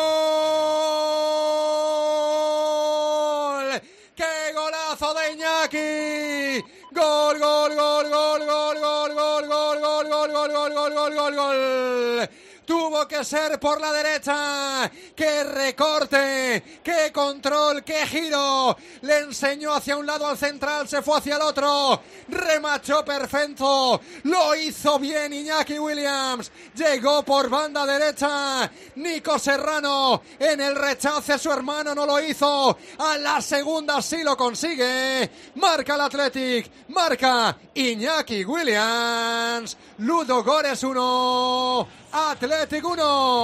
¡Gol! ¡Qué golazo de Iñaki! ¡Gol, gol, gol, gol, gol, gol, gol, gol, gol, gol, gol, gol, gol, gol, gol, gol! Tuvo que ser por la derecha. ¡Qué recorte! ¡Qué control! ¡Qué giro! Le enseñó hacia un lado al central, se fue hacia el otro. Remachó perfecto. Lo hizo bien Iñaki Williams. Llegó por banda derecha. Nico Serrano en el rechace a su hermano no lo hizo. A la segunda sí lo consigue. Marca el Athletic. Marca Iñaki Williams. Ludo Gores uno. Athletic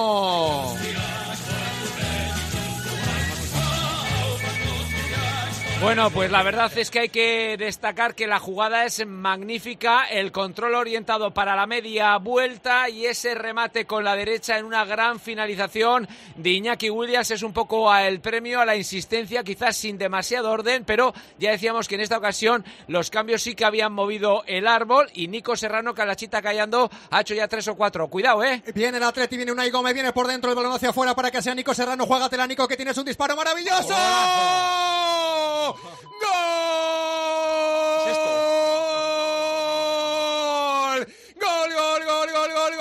uno. Bueno, pues la verdad es que hay que destacar que la jugada es magnífica, el control orientado para la media vuelta y ese remate con la derecha en una gran finalización de Iñaki Williams es un poco el premio a la insistencia, quizás sin demasiado orden, pero ya decíamos que en esta ocasión los cambios sí que habían movido el árbol y Nico Serrano, Calachita callando, ha hecho ya tres o cuatro. Cuidado, ¿eh? Viene el Atleti, viene Unai Gómez, viene por dentro, el balón hacia afuera para que sea Nico Serrano. Juégatela, Nico, que tienes un disparo maravilloso. ¡Golazo! ¡Gol! ¿Qué es esto? ¡Gol, gol, gol, gol, gol,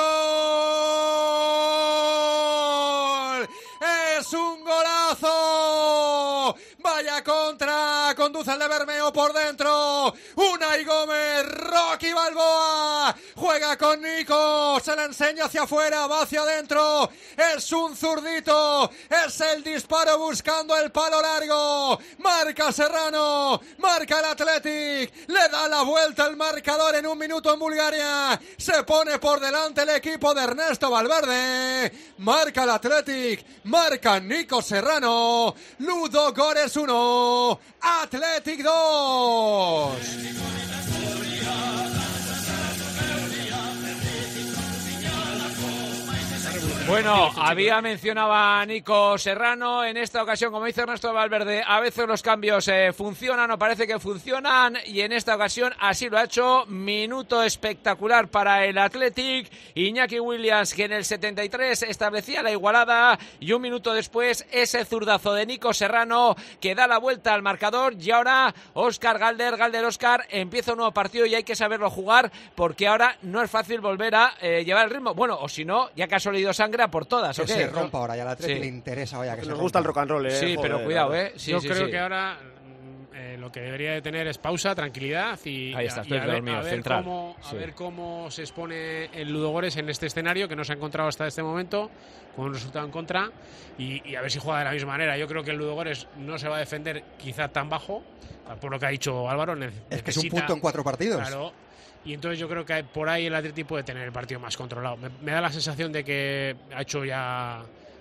gol! ¡Es un golazo! ¡Vaya contra! Conduce el de Bermeo por dentro. Unai Gómez, Rocky Balboa. Juega con Nico. Se la enseña hacia afuera, va hacia adentro. Es un zurdito. Es el disparo buscando el palo largo. Marca Serrano. Marca el Athletic. Le da la vuelta el marcador en un minuto en Bulgaria. Se pone por delante el equipo de Ernesto Valverde. Marca el Athletic. Marca Nico Serrano. Ludo Górez uno. Athletic dos. Bueno, había mencionado a Nico Serrano, en esta ocasión, como dice Ernesto Valverde, a veces los cambios eh, funcionan o parece que funcionan y en esta ocasión así lo ha hecho. Minuto espectacular para el Athletic, Iñaki Williams, que en el setenta y tres establecía la igualada y un minuto después ese zurdazo de Nico Serrano que da la vuelta al marcador y ahora Óscar Galder, Galder Óscar, empieza un nuevo partido y hay que saberlo jugar porque ahora no es fácil volver a eh, llevar el ritmo. Bueno, o si no, ya que ha solido sangre por todas, ¿o que qué? se rompa ahora, ya a la Atleti sí. le interesa, vaya, que Nos se gusta rompa. el rock and roll, ¿eh? Sí, Joder, pero cuidado, ¿eh? Sí, Yo sí, creo sí. que ahora eh, lo que debería de tener es pausa, tranquilidad y, Ahí está, y a, estoy ver, dormido, a, ver central. cómo, Sí. a ver cómo se expone el Ludogorets en este escenario que no se ha encontrado hasta este momento, con un resultado en contra y, y a ver si juega de la misma manera. Yo creo que el Ludogorets no se va a defender quizá tan bajo, por lo que ha dicho Álvaro. Es que es un punto en cuatro partidos. Claro. Y entonces yo creo que por ahí el Atleti puede tener el partido más controlado. Me, me da la sensación de que ha hecho ya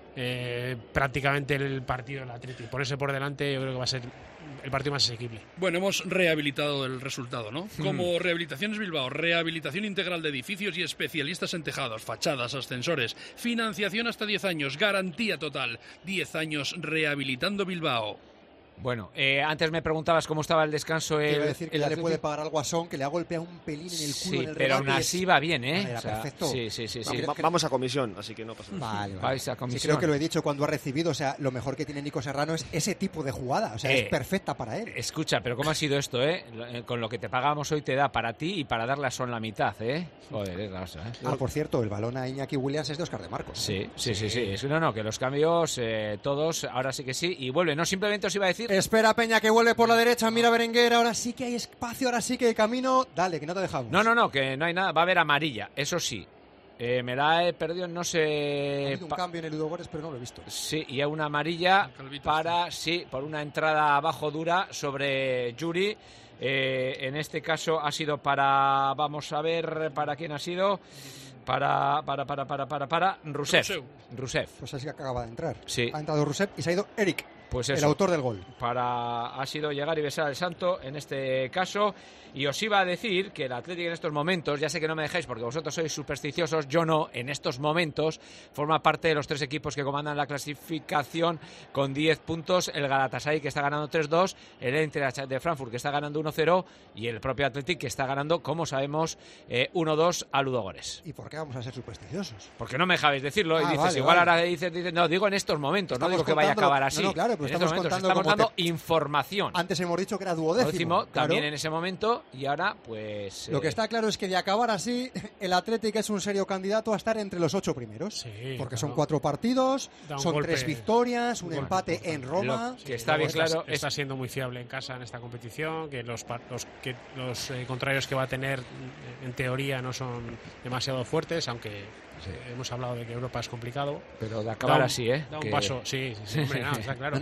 eh, prácticamente el partido el Atleti. Ponerse por delante yo creo que va a ser el partido más asequible. Bueno, hemos rehabilitado el resultado, ¿no? Como Rehabilitaciones Bilbao, rehabilitación integral de edificios y especialistas en tejados, fachadas, ascensores, financiación hasta diez años, garantía total, diez años rehabilitando Bilbao. Bueno, eh, antes me preguntabas cómo estaba el descanso. El, Quiero decir que el ya le Atleti. puede pagar al Guasón, que le ha golpeado un pelín en el culo Sí, en el pero remate aún y así es- va bien, ¿eh? Ah, era O sea, perfecto. Sí, sí, sí. sí. Va- Vamos a comisión, así que no pasa nada. Vale, vale. Vais a Sí, comisión. creo que lo he dicho cuando ha recibido, o sea, lo mejor que tiene Nico Serrano es ese tipo de jugada, o sea, Eh, es perfecta para él. Escucha, pero ¿cómo ha sido esto, eh? Lo- eh, Con lo que te pagamos hoy te da para ti y para darla son la mitad, ¿eh? Joder, es la cosa, ¿eh? Ah, por cierto, el balón a Iñaki Williams es de Óscar de Marcos. Sí, sí, sí, sí. Es- No, no, que los cambios, eh, todos, ahora sí que sí, y vuelve. No, simplemente os iba a decir... Espera Peña que vuelve por la derecha, mira Berenguer, ahora sí que hay espacio, ahora sí que hay camino. Dale, que no te dejamos. No, no, no, que no hay nada. Va a haber amarilla, eso sí. Eh, me la he perdido, no Ha sé... habido un pa- cambio en el Ludogorets, pero no lo he visto. Sí, y hay una amarilla Calvito, para, sí, por una entrada abajo dura sobre Yuri. Eh, en este caso ha sido para, vamos a ver, ¿para quién ha sido? Para, para, para, para, para, para, Rousseff. Rousseff. Rousseff. Pues así que acaba de entrar. Sí. Ha entrado Rousseff y se ha ido Eric, Pues el eso. autor del gol. Para ha sido llegar y besar al santo en este caso. Y os iba a decir que el Atlético en estos momentos, ya sé que no me dejáis porque vosotros sois supersticiosos, yo no, en estos momentos forma parte de los tres equipos que comandan la clasificación con diez puntos, el Galatasaray que está ganando tres dos, el Eintracht de Frankfurt que está ganando uno cero y el propio Atlético que está ganando, como sabemos, eh, uno dos a Ludogorets. ¿Y por qué vamos a ser supersticiosos? Porque no me dejáis decirlo y Ah, dices, vale, igual vale. ahora dices, dices, no, digo en estos momentos, no Estamos digo que vaya a contándolo- acabar así. no, no, claro, pero En estamos estos momentos contando estamos como dando te- información. Antes hemos dicho que era Duodécimo, duodécimo. claro. también en ese momento y ahora pues Lo eh, que está claro es que de acabar así, el Atlético es un serio candidato a estar entre los ocho primeros. Sí, porque claro. son cuatro partidos, Da un son golpe. tres victorias, un Golpe empate importante. en Roma. Lo que está bien Luego claro está, es- está siendo muy fiable en casa en esta competición, que los par- los, que los eh, contrarios que va a tener eh, en teoría no son demasiado fuertes, aunque eh, hemos hablado de que Europa es complicado. pero de acabar Da un- así, ¿eh? Da un Que- paso, sí, sí, sí, hombre, no, está claro. No, no,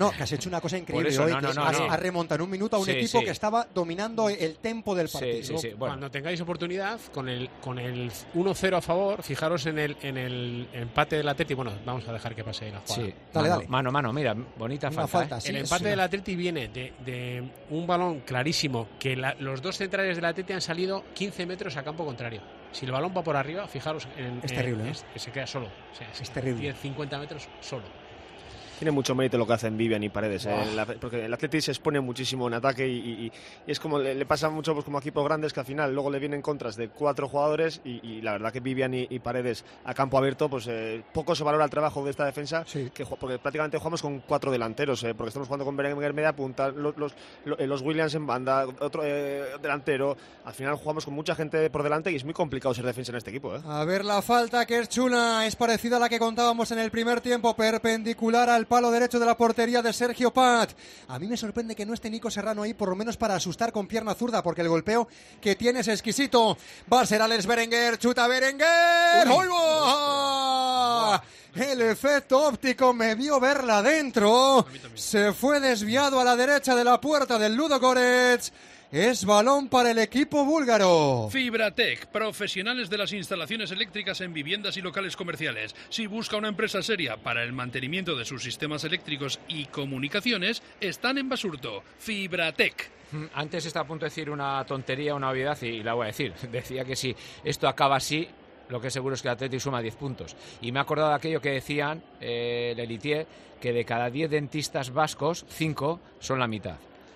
no, que has hecho una cosa increíble eso, hoy, no, no, que no, has, no. has remontado en un minuto a un Sí, equipo sí. que estaba dominando el tempo del partido. Sí, sí, sí. Bueno. Cuando tengáis oportunidad, con el con el uno cero a favor, fijaros en el en el empate del Atleti. Bueno, vamos a dejar que pase la jugada. Sí, Dale, mano, dale. mano, mano, mira, bonita Una falta. falta, ¿eh? sí, El es empate una- del Atleti viene de, de un balón clarísimo, que la- los dos centrales del Atleti han salido quince metros a campo contrario. Si el balón va por arriba, fijaros, en, Es en- terrible, ¿no? es- que se queda solo. O sea, Es terrible. diez, cincuenta metros solo. Tiene mucho mérito lo que hacen Vivian y Paredes, ¿eh? La- porque el Atleti se expone muchísimo en ataque y, y- y es como le, le pasa mucho pues, como a equipos grandes que al final luego le vienen contras de cuatro jugadores y, y la verdad que Vivian y, y Paredes a campo abierto, pues eh, poco se valora el trabajo de esta defensa, que, ju- porque prácticamente jugamos con cuatro delanteros, eh, porque estamos jugando con Berenguer media punta, los, los, los- los Williams en banda, otro eh, delantero, al final jugamos con mucha gente por delante y es muy complicado ser defensa en este equipo. ¿eh? A ver la falta, que es chula, es parecida a la que contábamos en el primer tiempo, perpendicular al palo derecho de la portería de Sergio Pat. A mí me sorprende que no esté Nico Serrano ahí, por lo menos para asustar con pierna zurda, porque el golpeo que tiene es exquisito. Va a ser Alex Berenguer, chuta Berenguer. ¡Uy! ¡Oh! El efecto óptico me vio verla dentro. Se fue desviado a la derecha de la puerta del Ludogorets. Es balón para el equipo búlgaro. Fibratec, profesionales de las instalaciones eléctricas en viviendas y locales comerciales. Si busca una empresa seria para el mantenimiento de sus sistemas eléctricos y comunicaciones, están en Basurto. Fibratec. Antes estaba a punto de decir una tontería, una obviedad, y la voy a decir. Decía que si esto acaba así, lo que es seguro es que el Atleti suma diez puntos. Y me he acordado de aquello que decían, eh, Lelitier, que de cada diez dentistas vascos, cinco son la mitad.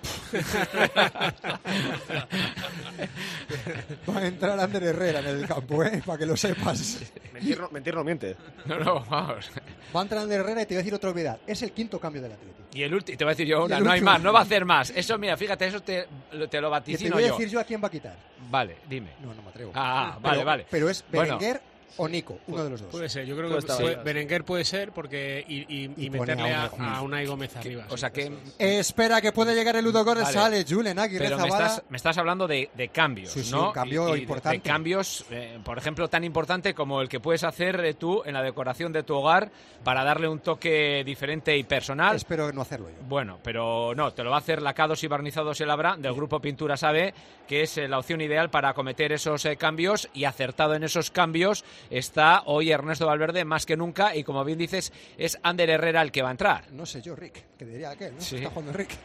Va a entrar Ander Herrera en el campo, ¿eh? Para que lo sepas. Mentir no, mentir no miente. No, no, vamos. Va a entrar Ander Herrera y te voy a decir otra obviedad. Es el quinto cambio del Atlético. Y el último, te voy a decir yo Y una, el no hay último. más, no va a hacer más. Eso, mira, fíjate, eso te, te lo Que vaticino te voy a yo. decir yo a quién va a quitar. Vale, dime. No, no me atrevo. Ah, Pero- vale, vale. Pero es Bueno. Berenguer o Nico, uno de los dos. Puede ser, yo creo Puede que estar puede- ahí. Berenguer puede ser porque y, y- y Y pone meterle a a, Unai a Unai Gómez arriba. O sí. sea que... Espera que puede llegar el Ludogorets. Vale. Sale Julen Aguirre Pero me Zabala. estás, me estás hablando de, de cambios, Sí, sí, ¿no? un cambio Y- y de- importante. De cambios, eh, por ejemplo, tan importante como el que puedes hacer eh, tú en la decoración de tu hogar para darle un toque diferente y personal. Espero no hacerlo yo. Bueno, pero no, te lo va a hacer Lacados y Barnizados El Abra, del grupo Pintura Sabe, que es eh, la opción ideal para acometer esos eh, cambios, y acertado en esos cambios está hoy Ernesto Valverde más que nunca, y como bien dices, es Ander Herrera el que va a entrar. No sé yo, Rick, que diría aquel, ¿no? Sí. Está jugando Rick.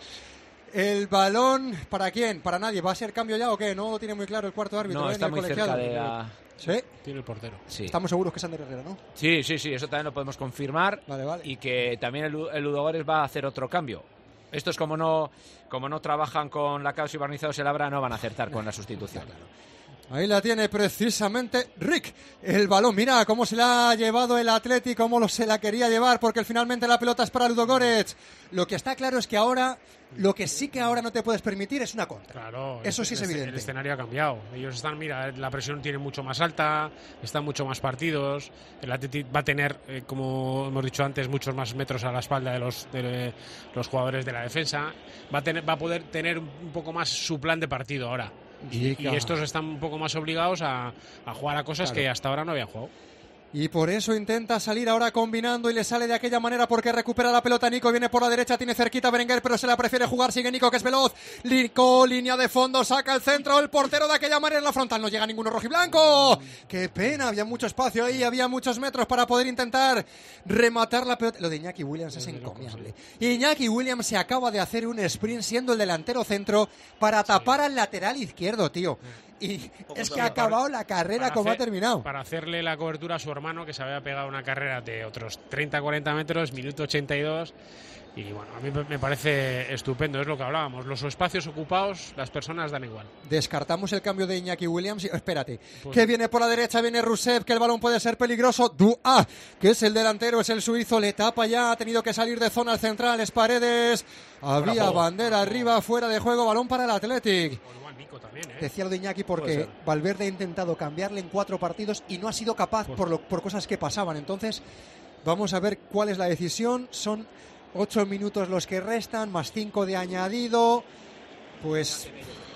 El balón, ¿para quién? ¿Para nadie? ¿Va a ser cambio ya o qué? No lo tiene muy claro el cuarto árbitro. No, ¿eh? está Ni el muy cerca colegiado. de la... ¿Sí? Tiene el portero. Sí. Estamos seguros que es Ander Herrera, ¿no? Sí, sí, sí, eso también lo podemos confirmar. Vale, vale. Y que también el, el Ludogorets va a hacer otro cambio. Estos, como no como no trabajan con Lacados y Barnizados El Abra, no van a acertar con la sustitución. Ahí la tiene precisamente Rick. El balón, mira cómo se la ha llevado el Atleti, cómo lo se la quería llevar, porque finalmente la pelota es para Ludogorets. Lo que está claro es que ahora, lo que sí que ahora no te puedes permitir es una contra. Claro, Eso el- sí es el, evidente. El escenario ha cambiado. Ellos están, mira, la presión tiene mucho más alta, están mucho más partidos. El Atleti va a tener, eh, como hemos dicho antes, muchos más metros a la espalda de los, de los jugadores de la defensa. Va a, tener, va a poder tener un poco más su plan de partido ahora. Y, y estos están un poco más obligados a, a jugar a cosas Claro. que hasta ahora no habían jugado. Y por eso intenta salir ahora combinando y le sale de aquella manera porque recupera la pelota Nico, viene por la derecha, tiene cerquita a Berenguer, pero se la prefiere jugar, sigue Nico que es veloz, Nico, línea de fondo, saca el centro, el portero de aquella manera en la frontal, no llega ninguno rojiblanco, qué pena, había mucho espacio ahí, había muchos metros para poder intentar rematar la pelota, lo de Iñaki Williams es encomiable, Iñaki Williams se acaba de hacer un sprint siendo el delantero centro para tapar al lateral izquierdo, tío. Y es que ha acabado la carrera Para como ha hacer- terminado. Para hacerle la cobertura a su hermano, que se había pegado una carrera de otros treinta a cuarenta metros, minuto ochenta y dos. Y bueno, a mí me- me parece estupendo, es lo que hablábamos. Los espacios ocupados, las personas dan igual. Descartamos el cambio de Iñaki Williams. y- Espérate, Pues- que viene por la derecha, viene Rousseff, que el balón puede ser peligroso. Dua, que es el delantero, es el suizo, le tapa ya, ha tenido que salir de zona al central, es Paredes. Había juego. bandera arriba, fuera de juego, balón para el Athletic. O igual Nico también, ¿eh? Decía lo de Iñaki Puede porque ser. Valverde ha intentado cambiarle en cuatro partidos y no ha sido capaz Pues- por, lo, por cosas que pasaban. Entonces, vamos a ver cuál es la decisión. Son ocho minutos los que restan, más cinco de añadido. Pues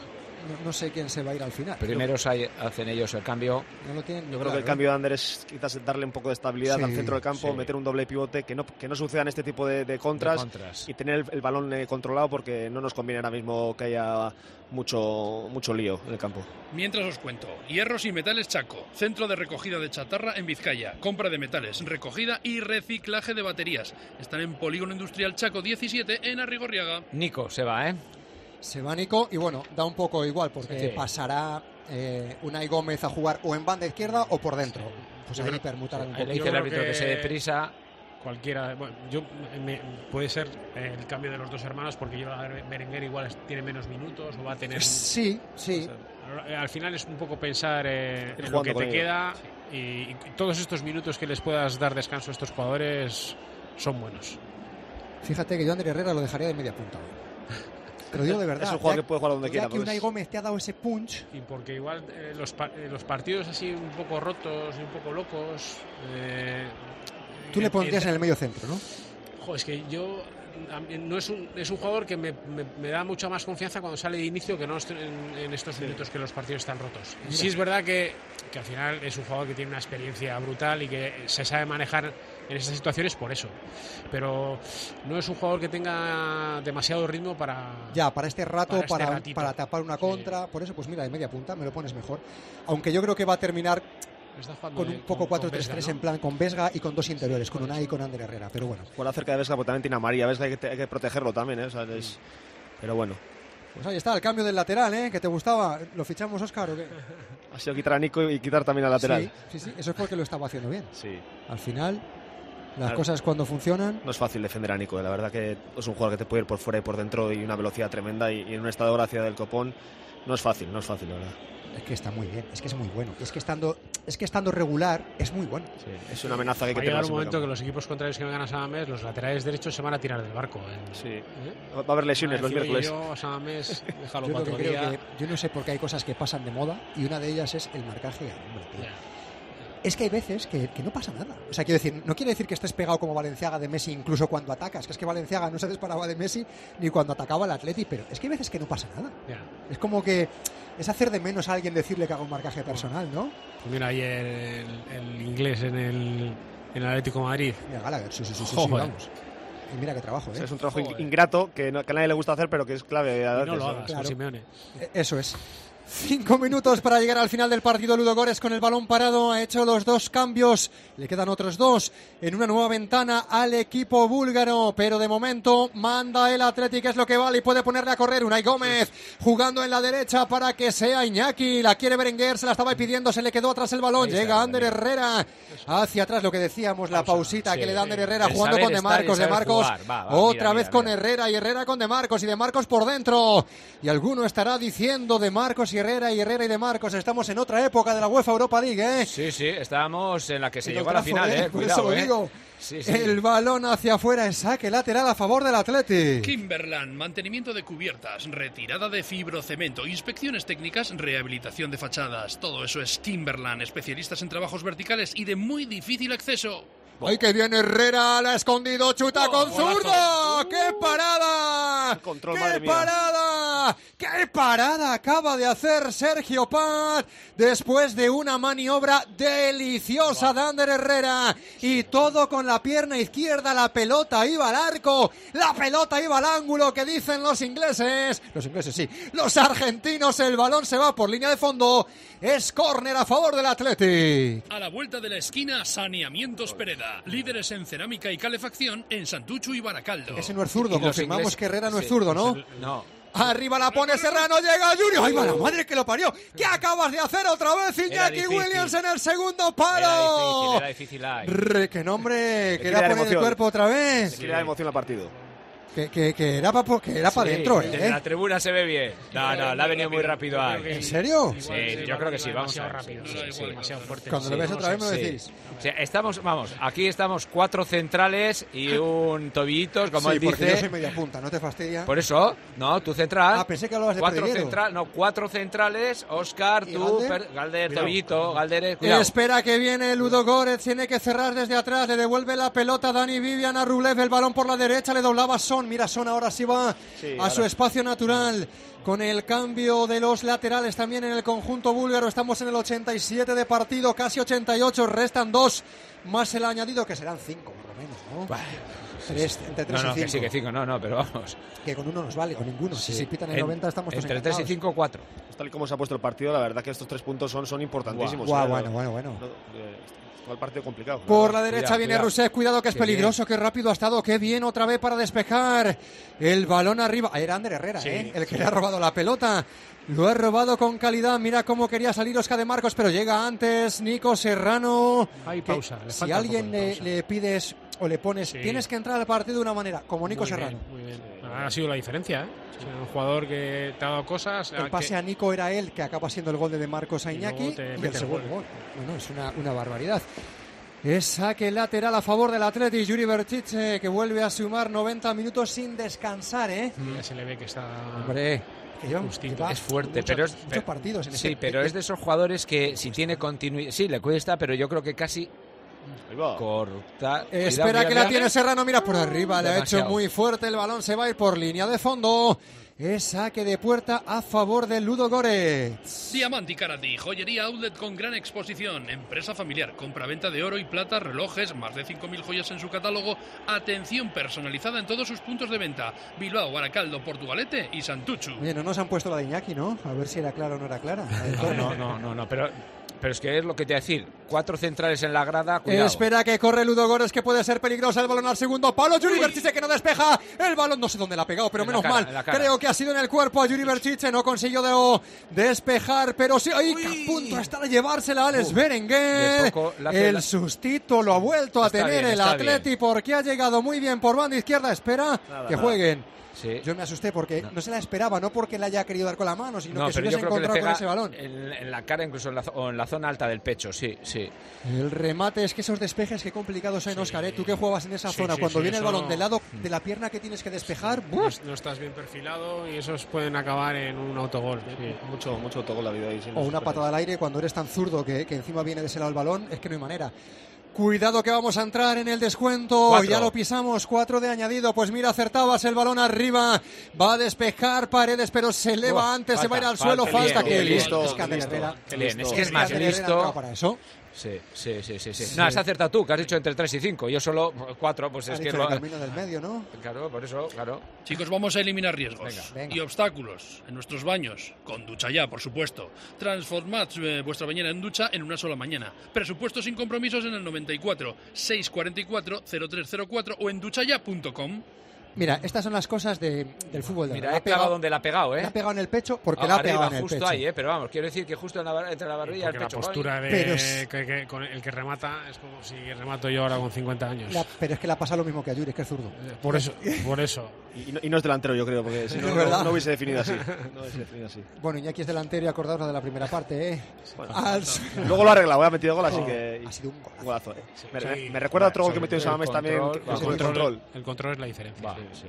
no, no sé quién se va a ir al final. Primero hay, hacen ellos el cambio. No lo tienen, Yo creo claro, que el ¿eh? cambio de Ander es quizás darle un poco de estabilidad Sí, al centro del campo, sí. meter un doble pivote, que no, que no sucedan este tipo de, de, contras, de contras y tener el, el balón eh, controlado, porque no nos conviene ahora mismo que haya mucho, mucho lío en el campo. Mientras os cuento, Hierros y Metales Chaco, centro de recogida de chatarra en Vizcaya, compra de metales, recogida y reciclaje de baterías. Están en Polígono Industrial Chaco diecisiete en Arrigorriaga. Nico se va, ¿eh? Se va Nico y bueno, da un poco igual porque Sí. pasará eh, Unai Gómez a jugar o en banda izquierda o por dentro. Pues Yo ahí creo- permutarán un Ahí le poquito. dice el creo árbitro que... que se dé prisa. Cualquiera, bueno, yo me- puede ser eh, el cambio de los dos hermanos porque yo a Berenguer igual es- tiene menos minutos o va a tener. Sí, sí. O sea, al final es un poco pensar eh, Ir en lo jugando que con te ellos. queda y, y todos estos minutos que les puedas dar descanso a estos jugadores son buenos. Fíjate que yo a Ander Herrera lo dejaría de media punta. Te lo digo de verdad. Es un jugador Ya- que puede jugar donde ya quiera. que pues. Unai Gómez te ha dado ese punch. Y porque igual eh, los, pa- eh, los partidos así un poco rotos y un poco locos. Eh, Tú le eh, pondrías eh, en el medio centro, ¿no? Jo, es que yo a mí no es un, es un jugador que me, me- me da mucha más confianza cuando sale de inicio que no est- en, en estos minutos que los partidos están rotos. Mira. Sí es verdad que, que al final es un jugador que tiene una experiencia brutal y que se sabe manejar en esas situaciones por eso. Pero no es un jugador que tenga demasiado ritmo para... Ya, para este rato, Para para, este para, ratito. tapar una contra. Por eso, pues mira, de media punta me lo pones mejor. Aunque yo creo que va a terminar Está jugando con de- un poco cuatro tres tres Vesga, ¿no? en plan con Vesga y con dos interiores, con Unai y con Ander Herrera. Pero bueno, Juega cerca de Vesga, porque también tiene a María. Vesga hay que, hay que protegerlo también, ¿eh? O sea, es- Pero bueno, pues ahí está el cambio del lateral, ¿eh? Que te gustaba. ¿Lo fichamos, Óscar, o qué? ha sido quitar a Nico y quitar también al lateral. Sí, sí, sí, eso es porque lo estaba haciendo bien. Sí. Al final, las Claro. cosas cuando funcionan. No es fácil defender a Nico, eh. La verdad que es un jugador que te puede ir por fuera y por dentro y una velocidad tremenda, y, y en un estado de gracia del copón no es fácil, no es fácil, la verdad. Es que está muy bien, es que es muy bueno. Es que estando, es que estando regular es muy bueno. Sí, es una amenaza que hay Va que a llegar tener un momento que siempre los equipos contrarios que vengan a Samamés, los laterales derechos se van a tirar del barco. ¿eh? Sí. ¿Eh? Va a haber lesiones Van a los decir, miércoles. "Oye, yo a Samamés, déjalo Yo, lo para que otro creo día". que, yo no sé por qué hay cosas que pasan de moda y una de ellas es el marcaje al hombre, tío. Es que hay veces que, que no pasa nada. O sea, quiero decir, no quiere decir que estés pegado como Valenciaga de Messi incluso cuando atacas, que es que Valenciaga no se desparaba de Messi ni cuando atacaba al Atleti, pero es que hay veces que no pasa nada. Ya. Es como que es hacer de menos a alguien decirle que haga un marcaje personal, ¿no? Pues mira, ayer el, el inglés en el, en el Atlético de Madrid. Mira, Gallagher, sí, sí, sí, sí, sí, Joder. vamos. Y mira qué trabajo, O ¿eh? sea, es un trabajo Joder. ingrato que, no- que a nadie le gusta hacer, pero que es clave. A Y veces, no lo ¿no? hagas, Claro. con Simeone. Eh, Eso es. Cinco minutos para llegar al final del partido. Ludo Górez con el balón parado ha hecho los dos cambios. Le quedan otros dos en una nueva ventana al equipo búlgaro. Pero de momento manda el Athletic, es lo que vale, y puede ponerle a correr. Unai Gómez jugando en la derecha para que sea Iñaki. La quiere Berenguer, se la estaba pidiendo, se le quedó atrás el balón. Ahí Llega está, Ander Herrera hacia atrás, lo que decíamos, la pausita Sí, que le da Ander Herrera el jugando saber con De estar y el Marcos. De saber Marcos jugar. Va, va, otra mira, vez mira, con mira. Herrera y Herrera con De Marcos y De Marcos por dentro. Y alguno estará diciendo De Marcos y Herrera y Herrera y De Marcos. Estamos en otra época de la UEFA Europa League, ¿eh? Sí, sí, estábamos en la que se En llegó Old a la final, Trafford, eh. por eso Cuidado, lo eh. digo. Sí, sí. El balón hacia afuera, es saque lateral a favor del Athletic. Kimberland, mantenimiento de cubiertas, retirada de fibrocemento, inspecciones técnicas, rehabilitación de fachadas. Todo eso es Kimberland, especialistas en trabajos verticales y de muy difícil acceso. ¡Ay, que viene Herrera! ¡La ha escondido! ¡Chuta con zurdo! ¡Qué parada! Control, ¡Qué madre mía. parada! ¡Qué parada acaba de hacer Sergio Paz después de una maniobra deliciosa de Ander Herrera! Y todo con la pierna izquierda. La pelota iba al arco. La pelota iba al ángulo, que dicen los ingleses. Los ingleses, sí. Los argentinos. El balón se va por línea de fondo. Es córner a favor del Athletic. A la vuelta de la esquina, Saneamientos Pereda, líderes en cerámica y calefacción en Santucho y Baracaldo. Ese no es zurdo. Y los Confirmamos ingleses- que Herrera no es sí, zurdo, ¿no? pues el- no. Arriba la pone Serrano, llega Junior. ¡Ay, va la madre que lo parió! ¿Qué acabas de hacer otra vez, Era Iñaki difícil. Williams en el segundo Era palo? difícil, era difícil ahí. Re, que nombre, que quiere era dar poner el emoción. cuerpo otra Le vez. quiere dar emoción al partido. Que, que, que era para que era pa Sí, dentro, desde ¿eh? la tribuna se ve bien. No, no, le ha venido muy rápido ahí. ¿En serio? Sí, yo creo que sí, vamos a ver. rápido, Sí, sí, demasiado fuerte. Cuando lo Sí, ves no otra sé. vez me lo Sí. decís. O sea, estamos, vamos, aquí estamos cuatro centrales y un tobillitos, como Sí, él porque yo dice. soy media punta, ¿no te fastidia? Por eso, no, tú central. Ah, pensé que hablabas de cuatro Pedriguero. central, no, cuatro centrales, Oscar, ¿Y tú, Galder? Per- Galder, Cuidado. Tobillito, Galder, eh, cuidado. Espera que viene Ludo Górez, tiene que cerrar desde atrás, le devuelve la pelota Dani Vivian a Rublev, el balón por la derecha, le doblaba Son Son. Mira, Son ahora sí va Sí, a ahora. su espacio natural. Con el cambio de los laterales también en el conjunto búlgaro. Estamos en el ochenta y siete de partido, casi ochenta y ocho. Restan dos más el añadido, que serán cinco por lo menos, ¿no? Bah, Tres, entre tres no, no, y cinco. que sí, que cinco, no, no, pero vamos. Que con uno nos vale, con ninguno. Sí. Si se pitan en, En- noventa estamos todos entre tres y encantados. cinco, cuatro. Tal y como se ha puesto el partido, la verdad que estos tres puntos son, son importantísimos. Guau, ¿eh? bueno, bueno, bueno. No, eh, está el partido complicado. Por la verdad. derecha Cuidado, viene cuidado. Rousseff, cuidado que es Qué peligroso, qué rápido ha estado, qué bien otra vez para despejar el balón arriba. Ahí era Ander Herrera, Sí, ¿eh? el que sí. le ha robado la pelota. Lo ha robado con calidad, mira cómo quería salir Oscar de Marcos, pero llega antes Nico Serrano. Hay que pausa, le si falta a un poco alguien de le, pausa. le pides o le pones, Sí. tienes que entrar al partido de una manera, como Nico Muy Serrano. bien, muy bien. Ha sido la diferencia, ¿eh? O sea, un jugador que te ha dado cosas. El pase que- a Nico era él, que acaba siendo el gol de De Marcos a Y Iñaki, luego te y el mete el segundo gol. gol. Bueno, es una, una barbaridad. Es saque lateral a favor del Atleti, Yuri Berchiche, que vuelve a sumar noventa minutos sin descansar, ¿eh? Ya se le ve que está. Hombre, que lleva- justito. lleva Es fuerte, muchos- pero es muchos pero- partidos en sí, ese- pero eh, es de esos jugadores que si tiene continuidad, sí, le cuesta, pero yo creo que casi corta. Espera Cuidado, que mira, la tiene mira. Serrano, mira por arriba, le ha hecho Demasiado. muy fuerte el balón, se va a ir por línea de fondo. Es saque de puerta a favor del Ludo Goretz. Diamante y Karate, joyería outlet con gran exposición, empresa familiar, compra-venta de oro y plata, relojes, más de cinco mil joyas en su catálogo, atención personalizada en todos sus puntos de venta, Bilbao, Baracaldo, Portugalete y Santuchu. Oye, no nos han puesto la de Iñaki, ¿no? A ver si era clara o no era clara. La del No, córner. no, no, no, no, pero, pero es que es lo que te voy a decir. Cuatro centrales en la grada, cuidado. Espera que corre Ludo Goretz, que puede ser peligrosa. El balón al segundo palo. Yuri Berchiche que no despeja. El balón no sé dónde la ha pegado, pero En la menos cara, mal. en la cara. Creo que ha sido en el cuerpo a Yuri Berchiche. No consiguió de despejar, pero sí. ¡Ay, que a punto está de llevársela Alex Uf, Berenguer! de poco la hace El la- sustito lo ha vuelto a Está tener bien, el está Atleti bien. porque ha llegado muy bien por banda izquierda. Espera Nada, que nada. jueguen. Sí. Yo me asusté porque no. se la esperaba, no porque la haya querido dar con la mano, sino No, que se pero yo hubiese creo que le encontrado con pega ese balón. en, en la cara, incluso en la, zo- o en la zona alta del pecho, sí, sí. El remate, es que esos despejes, qué complicados son, Óscar, ¿eh? Tú que juegas en esa Sí, zona, sí, cuando sí, viene el eso balón no- del lado de la pierna que tienes que despejar, No, ¡buf! no estás bien perfilado y esos pueden acabar en un autogol. Sí. Mucho, mucho autogol ha habido ahí. sí, o no una se patada al aire cuando eres tan zurdo que, que encima viene de ese lado el balón, es que no hay manera. Cuidado que vamos a entrar en el descuento. Cuatro. Ya lo pisamos, cuatro de añadido. Pues mira, acertabas el balón arriba. Va a despejar Paredes, pero se eleva Oh, antes, se va a ir falta, al suelo. falta. Falta Bien, que bien, listo. bien, Es que Ander listo. Herrera- Qué bien, es que es que más Ander Herrera listo. entraba para eso. Sí, sí, sí, sí, sí. Sí. No, has acertado tú, que has dicho entre tres y cinco. Yo solo cuatro, pues Ha es que dicho lo... el camino del medio, ¿no? Claro, por eso, claro. Chicos, vamos a eliminar riesgos Venga, venga. y obstáculos en nuestros baños, con ducha ya, por supuesto. Transformad eh, vuestra bañera en ducha en una sola mañana. Presupuesto sin compromisos en el noventa y cuatro, seiscientos cuarenta y cuatro, cero tres cero cuatro o en duchaya punto com. Mira, estas son las cosas de- del fútbol de Mira, ahora. he clavado donde la ha pegado, ¿eh? La ha pegado en el pecho porque Ah, la ha arriba, pegado en el justo pecho. ahí, ¿eh? Pero vamos, quiero decir que justo en la, bar- entre la barbilla y el Porque la pecho. postura de Pero es- que, que- con el que remata es como si remato yo ahora con cincuenta años. La- pero es que le ha pasado lo mismo que a Yuri, es que es zurdo. Por eso, por eso. Y, y no, y no es delantero, yo creo, porque si no, Es no, verdad. no hubiese definido así. No hubiese definido así. Bueno, Iñaki es delantero y acordaos de la primera parte, ¿eh? Bueno, Al- luego lo ha arreglado, ha metido gol, así Oh, que. ha sido un golazo. golazo, eh. me, Sí. me recuerda a otro gol que Sobre metió en todo Samamés el también. control, que va, es el El control. control, el control es la diferencia. Va, sí. sí.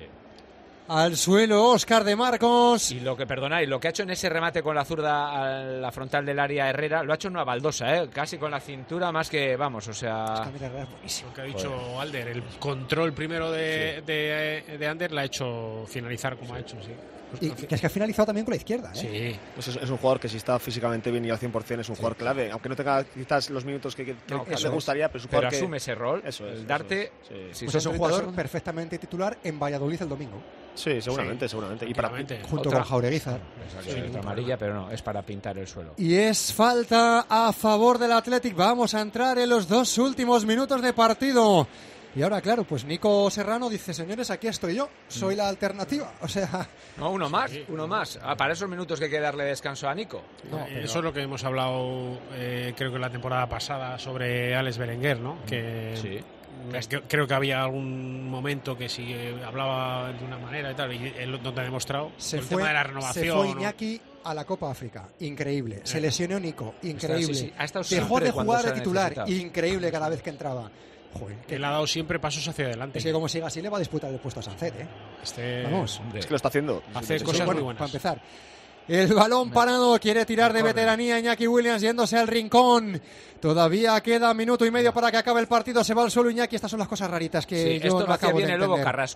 Al suelo, Óscar de Marcos. Y lo que, perdonáis, lo que ha hecho en ese remate con la zurda a la frontal del área Herrera, lo ha hecho en una baldosa, ¿eh? Casi con la cintura, más que, vamos, o sea... Mira, es buenísimo. Lo que ha dicho Alder, el control primero de, de, de Ander la ha hecho finalizar como ha hecho, sí. Y que es que ha finalizado también con la izquierda, ¿eh? Sí. Pues es, es un jugador que si está físicamente bien y al cien por cien es un jugador clave, aunque no tenga quizás los minutos que, que, que No, le eso es. gustaría, pero es un Pero jugador que asume ese rol, Eso es, el eso darte... es, sí. si Pues son es un treinta jugador segundos- perfectamente titular en Valladolid el domingo, Sí, seguramente, Sí, seguramente. Y para, tranquilamente. junto Otra- con Jaureguizar. Exacto, Sí, otra ningún amarilla, pero no, es para pintar el suelo. Y es falta a favor del Athletic. Vamos a entrar en los dos últimos minutos de partido. Y ahora, claro, pues Nico Serrano dice, señores, aquí estoy yo, soy la alternativa. O sea, No, uno más, uno más. Ah, para esos minutos que hay que darle descanso a Nico. no, Eh, pero- Eso es lo que hemos hablado, eh, creo que la temporada pasada, sobre Alex Berenguer, ¿no? Que Sí. que- creo que había algún momento que si eh, hablaba de una manera y tal, y él donde ha demostrado se el fue, tema de la se renovación. fue ¿no? Iñaki a la Copa África, increíble. Se Eh. lesionó Nico, increíble. sí, sí, ha estado Dejó siempre de cuando jugar se de ha titular, necesitado. increíble cada vez que entraba. Joder, que, Él ha dado siempre pasos hacia adelante. es que como siga así le va a disputar el puesto a Sancet, ¿eh? Este, Vamos. es que lo está haciendo. Hace Sí, cosas sí, muy bueno, buenas. para empezar. El balón parado, quiere tirar de Corre. veteranía Iñaki Williams yéndose al rincón. Todavía queda minuto y medio para que acabe el partido. Se va al suelo Iñaki. Estas son las cosas raritas que Sí, yo esto no lo hacía acabo bien de el Lobo entender. Carrasco.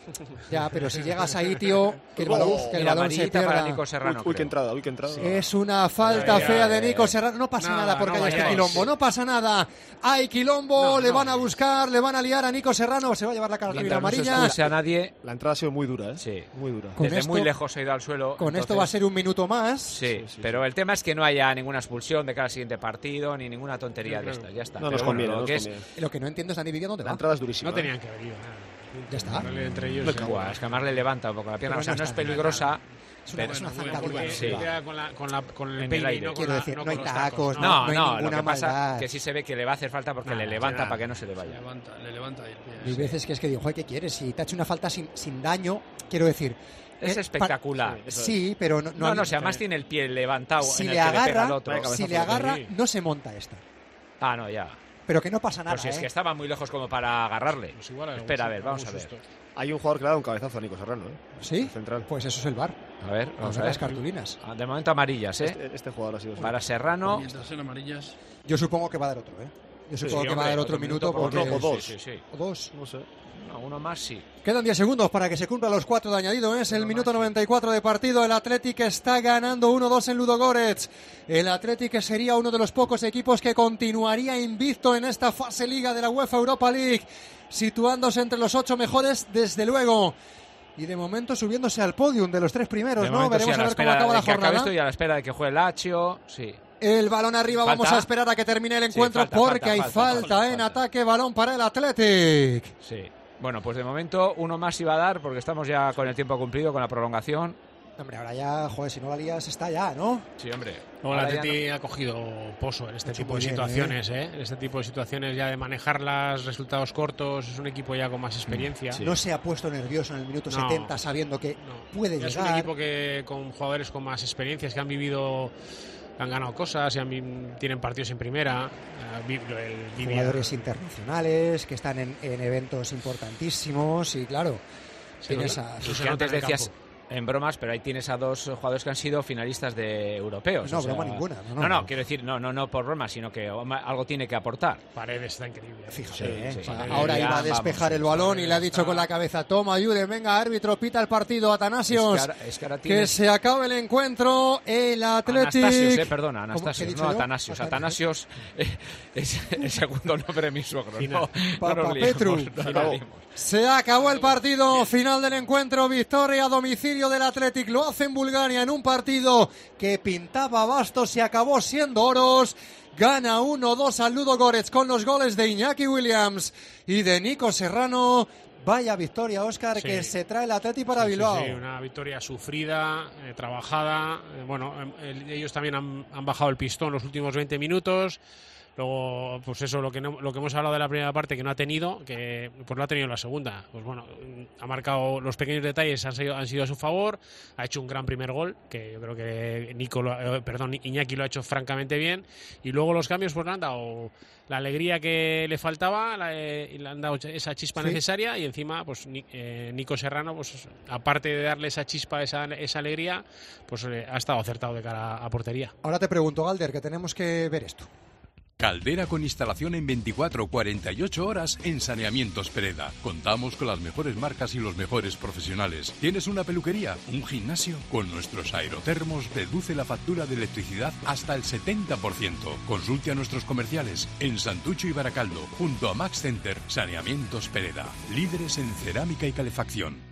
Ya, pero si llegas ahí, tío, que el balón, oh, que el balón se pierda. Para Nico Serrano, uy, uy, qué entrada, uy, qué entrada. Es una falta Ay, fea ay, de ay, Nico ay. Serrano. No pasa Nada, nada porque no hay este vayáis. quilombo. No pasa nada. Hay quilombo, No, le no. van a buscar, le van a liar a Nico Serrano. Se va a llevar la cartulina Mientras no se amarilla. expulse a nadie. La entrada ha sido muy dura, ¿eh? Sí. Muy dura. Con Desde esto- muy lejos se ha ido al suelo. Con entonces- esto va a ser un minuto más. Sí, pero el tema es que no haya ninguna expulsión de cara al siguiente partido ni ninguna tontería de estas. Ya está. No Pero nos bueno, conviene, lo no que nos es- conviene. Lo que no entiendo es Dani Vivian dónde La va. entrada es durísima. No ¿eh? tenían que haber ido. nada. Ya está. Entre ellos. Buah, igual. es que además le levanta un poco la pierna. Pero O sea, no no es está peligrosa. Es una, pero- es una Bueno, zancadilla. porque Sí. queda con, la, con, la, con el En el peine y aire. no con Quiero la- decir, no no hay con los tacos, tacos, no, No, hay no, lo ninguna que pasa maldad. que sí se ve que le va a hacer falta porque Nada, le levanta será- para que no se le Le vaya. levanta, le levanta el pie. Hay veces que es que digo, joder, ¿qué quieres? Si te ha hecho una falta sin, sin daño, quiero decir. Es eh, espectacular. pa- Sí, pero no. No, no, si además tiene el pie levantado si en el le que le pega al agarra, otro. si le agarra, no se monta esta. Ah, no, ya. Pero que no pasa nada. Pero si es ¿eh? que estaba muy lejos como para agarrarle. Pues igual algún Espera, a ver, susto, vamos a algún ver. susto. Hay un jugador que le ha dado un cabezazo a Nico Serrano, ¿eh? ¿Sí? El central. Pues eso es el bar. A ver, Vamos vamos a a ver las ver. cartulinas. Ah, de momento amarillas, ¿eh? Este, este jugador ha sido. Para Serrano. Mientras sean amarillas. Yo supongo que va a dar otro, ¿eh? Yo Sí, supongo sí, que va a hombre, dar otro, otro minuto, minuto, porque... otro o dos. Sí, Sí, sí. O dos. No sé. No, uno más sí. Quedan diez segundos para que se cumplan los cuatro de añadido. Es el minuto noventa y cuatro de partido. El Athletic está ganando uno dos en Ludogorets. El Athletic sería uno de los pocos equipos que continuaría invicto en esta fase liga de la UEFA Europa League, situándose entre los ocho mejores, desde luego. Y de momento subiéndose al podium de los tres primeros, De ¿no? momento, sí, Veremos a a la ver cómo espera acaba de la que acabe jornada. esto y a la espera de que juegue Lazio. Sí. El balón arriba, ¿Falta? vamos a esperar a que termine el Sí, encuentro falta, porque falta, hay falta, falta, falta, en falta. ataque, balón para el Athletic. Sí. Bueno, pues de momento uno más iba a dar porque estamos ya con el tiempo cumplido, con la prolongación. Hombre, ahora ya, joder, si no la lías está ya, ¿no? Sí, hombre. Luego el Ahora ya Atleti ha cogido pozo en este Hecho tipo muy de bien, situaciones, ¿eh? En este tipo de situaciones ya de manejar los resultados cortos, es un equipo ya con más experiencia. No se ha puesto nervioso en el minuto No. setenta sabiendo que puede Ya es un llegar. equipo que con jugadores con más experiencias que han vivido, han ganado cosas, y han vi- tienen partidos en primera. eh, vi- el Vivia- Jugadores internacionales que están en, en eventos importantísimos y claro, Sí, tienes ¿no? a... Eso se que nota antes en el decías campo. en bromas, pero ahí tienes a dos jugadores que han sido finalistas de europeos. No, o sea- broma ninguna, no, no, no, no. quiero decir, no, no, no por broma, sino que algo tiene que aportar. Paredes está increíble. Fíjate, Sí, ¿eh? sí, O sea, sí. ahora Ya, iba a despejar vamos, el balón y le ha está- dicho con la cabeza, toma, ayude, venga, árbitro, pita el partido, Atanasios, Es que ahora- es que ahora que tienes- se acabe el encuentro, el Athletic... Anastasios, eh, perdona, ¿Cómo? ¿Qué he Anastasios, dicho no yo? Atanasios. Atanasios eh, es el segundo nombre de mi suegro. No, no Papa nos liemos, Petru. no nos liemos. Se acabó el partido, final del encuentro, victoria a domicilio del Athletic, lo hace en Bulgaria en un partido que pintaba bastos y acabó siendo oros. Gana uno dos al Ludogorets con los goles de Iñaki Williams y de Nico Serrano. Vaya victoria, Óscar, Sí. que se trae el Athletic para Sí, sí, Bilbao. sí, una victoria sufrida, eh, trabajada. eh, bueno, eh, el- ellos también han, han bajado el pistón los últimos veinte minutos. Luego, pues eso, lo que, no- lo que hemos hablado de la primera parte que no ha tenido, que pues lo ha tenido en la segunda. Pues bueno, ha marcado los pequeños detalles, han sido, han sido a su favor. Ha hecho un gran primer gol, que yo creo que Nico, lo ha- eh, perdón, Iñaki lo ha hecho francamente bien. Y luego los cambios, pues le han dado la alegría que le faltaba, la, eh, y le han dado esa chispa Sí. necesaria. Y encima, pues Ni- eh, Nico Serrano, pues aparte de darle esa chispa, esa, esa alegría, pues eh, ha estado acertado de cara a portería. Ahora te pregunto, Galder, que tenemos que ver esto. Caldera con instalación en veinticuatro a cuarenta y ocho horas en Saneamientos Pereda. Contamos con las mejores marcas y los mejores profesionales. ¿Tienes una peluquería? ¿Un gimnasio? Con nuestros aerotermos reduce la factura de electricidad hasta el setenta por ciento. Consulte a nuestros comerciales en Santucho y Baracaldo, junto a Max Center. Saneamientos Pereda. Líderes en cerámica y calefacción.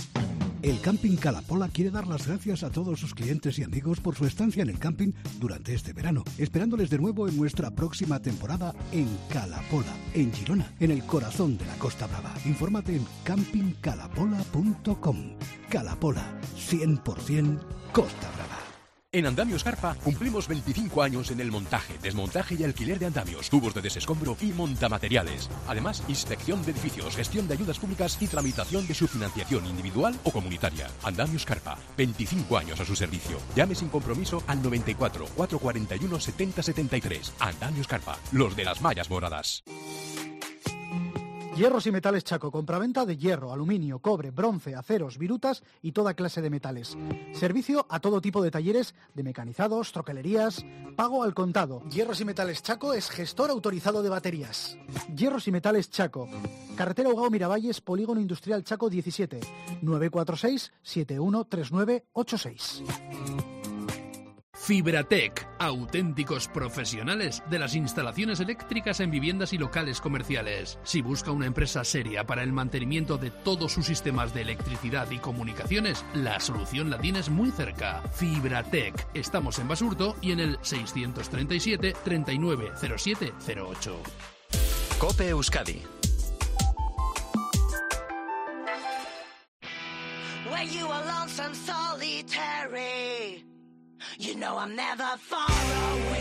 El Camping Calapola quiere dar las gracias a todos sus clientes y amigos por su estancia en el camping durante este verano, esperándoles de nuevo en nuestra próxima temporada en Calapola, en Girona, en el corazón de la Costa Brava. Infórmate en camping calapola punto com. Calapola, cien por ciento Costa Brava. En Andamios Carpa cumplimos veinticinco años en el montaje, desmontaje y alquiler de andamios, tubos de desescombro y montamateriales. Además, inspección de edificios, gestión de ayudas públicas y tramitación de su financiación individual o comunitaria. Andamios Carpa, veinticinco años a su servicio. Llame sin compromiso al noventa y cuatro, cuatrocientos cuarenta y uno, setenta setenta y tres. Andamios Carpa, los de las mallas moradas. Hierros y Metales Chaco, compraventa de hierro, aluminio, cobre, bronce, aceros, virutas y toda clase de metales. Servicio a todo tipo de talleres de mecanizados, troquelerías, pago al contado. Hierros y Metales Chaco es gestor autorizado de baterías. Hierros y Metales Chaco, carretera Ugao Miravalles, Polígono Industrial Chaco diecisiete, nueve cuatro seis, siete uno tres nueve ocho seis. Fibratec, auténticos profesionales de las instalaciones eléctricas en viviendas y locales comerciales. Si busca una empresa seria para el mantenimiento de todos sus sistemas de electricidad y comunicaciones, la solución la tienes muy cerca. Fibratec. Estamos en Basurto y en el seiscientos treinta y siete, treinta y nueve, cero siete cero ocho. COPE Euskadi. When you are lonesome, solitary, you know I'm never far away.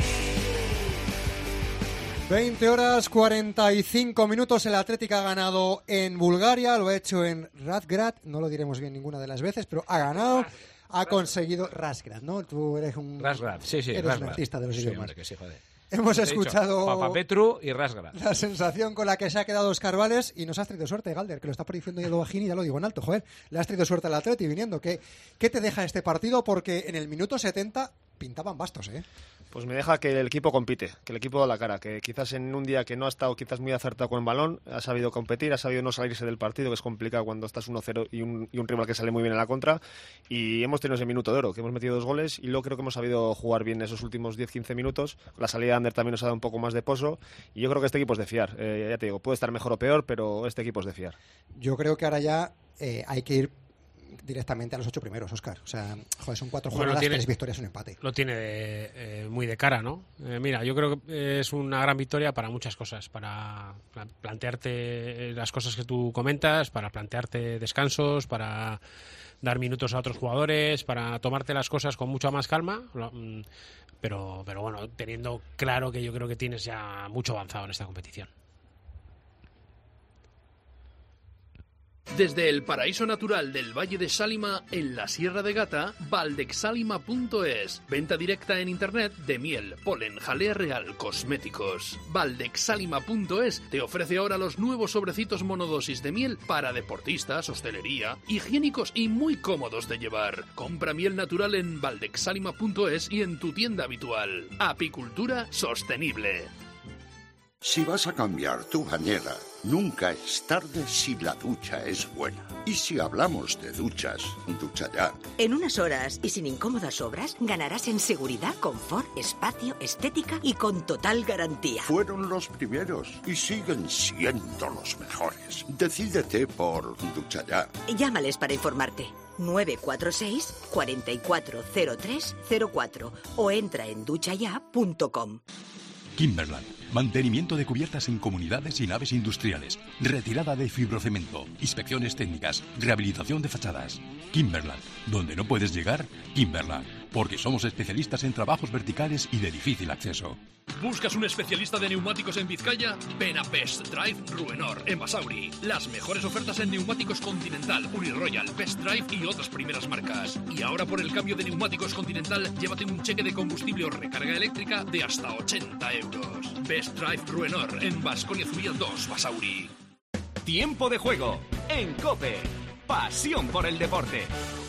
veinte horas cuarenta y cinco minutos. El Atlético ha ganado en Bulgaria, lo ha hecho en Razgrad, no lo diremos bien ninguna de las veces, pero ha ganado, ha conseguido Razgrad, ¿no? Tú eres un, Razgrad, sí, sí, eres Razgrad. un artista de los Sí, idiomas. hombre, que sí, joder. Hemos Te he dicho, escuchado Papapetru y Razgrad. la sensación con la que se ha quedado Óscar Vales y nos has traído suerte, Galder, que lo está prediciendo Edu Bajini, ya lo digo en alto, joder, le has traído suerte al Atleti viniendo. ¿Qué, ¿Qué te deja este partido? Porque en el minuto setenta pintaban bastos, ¿eh? Pues me deja que el equipo compite, que el equipo da la cara, que quizás en un día que no ha estado quizás muy acertado con el balón, ha sabido competir, ha sabido no salirse del partido, que es complicado cuando estás uno cero y un, y un rival que sale muy bien en la contra, y hemos tenido ese minuto de oro, que hemos metido dos goles, y luego creo que hemos sabido jugar bien esos últimos diez quince minutos. La salida de Ander también nos ha dado un poco más de pozo, y yo creo que este equipo es de fiar. Eh, ya te digo, puede estar mejor o peor, pero este equipo es de fiar. Yo creo que ahora ya eh, hay que ir directamente a los ocho primeros, Óscar. O sea, joder, son cuatro Bueno, jornadas, tiene- tres victorias, un empate. Lo tiene de, eh, muy de cara, ¿no? Eh, mira, yo creo que es una gran victoria para muchas cosas, para pla- plantearte las cosas que tú comentas, para plantearte descansos, para dar minutos a otros jugadores, para tomarte las cosas con mucha más calma, lo- mm, pero, pero bueno, teniendo claro que yo creo que tienes ya mucho avanzado en esta competición. Desde el paraíso natural del Valle de Sálima, en la Sierra de Gata, valdexsalima punto es. Venta directa en internet de miel, polen, jalea real, cosméticos. valdexsalima punto es te ofrece ahora los nuevos sobrecitos monodosis de miel para deportistas, hostelería, higiénicos y muy cómodos de llevar. Compra miel natural en valdexsalima punto es y en tu tienda habitual. Apicultura sostenible. Si vas a cambiar tu bañera, nunca es tarde si la ducha es buena. Y si hablamos de duchas, ducha ya. En unas horas y sin incómodas obras, ganarás en seguridad, confort, espacio, estética y con total garantía. Fueron los primeros y siguen siendo los mejores. Decídete por ducha ya. Llámales para informarte. nueve cuatro seis, cuatro cuatro cero tres cero cuatro o entra en duchaya punto com. Kimberland. Mantenimiento de cubiertas en comunidades y naves industriales. Retirada de fibrocemento. Inspecciones técnicas. Rehabilitación de fachadas. Kimberland. Donde no puedes llegar, Kimberland. Porque somos especialistas en trabajos verticales y de difícil acceso. ¿Buscas un especialista de neumáticos en Vizcaya? Ven a Best Drive Ruenor, en Basauri. Las mejores ofertas en neumáticos Continental, Uniroyal, Best Drive y otras primeras marcas. Y ahora por el cambio de neumáticos Continental, llévate un cheque de combustible o recarga eléctrica de hasta ochenta euros. Best Drive Ruenor, en Baskonia Zubial dos, Basauri. Tiempo de juego en COPE. Pasión por el deporte.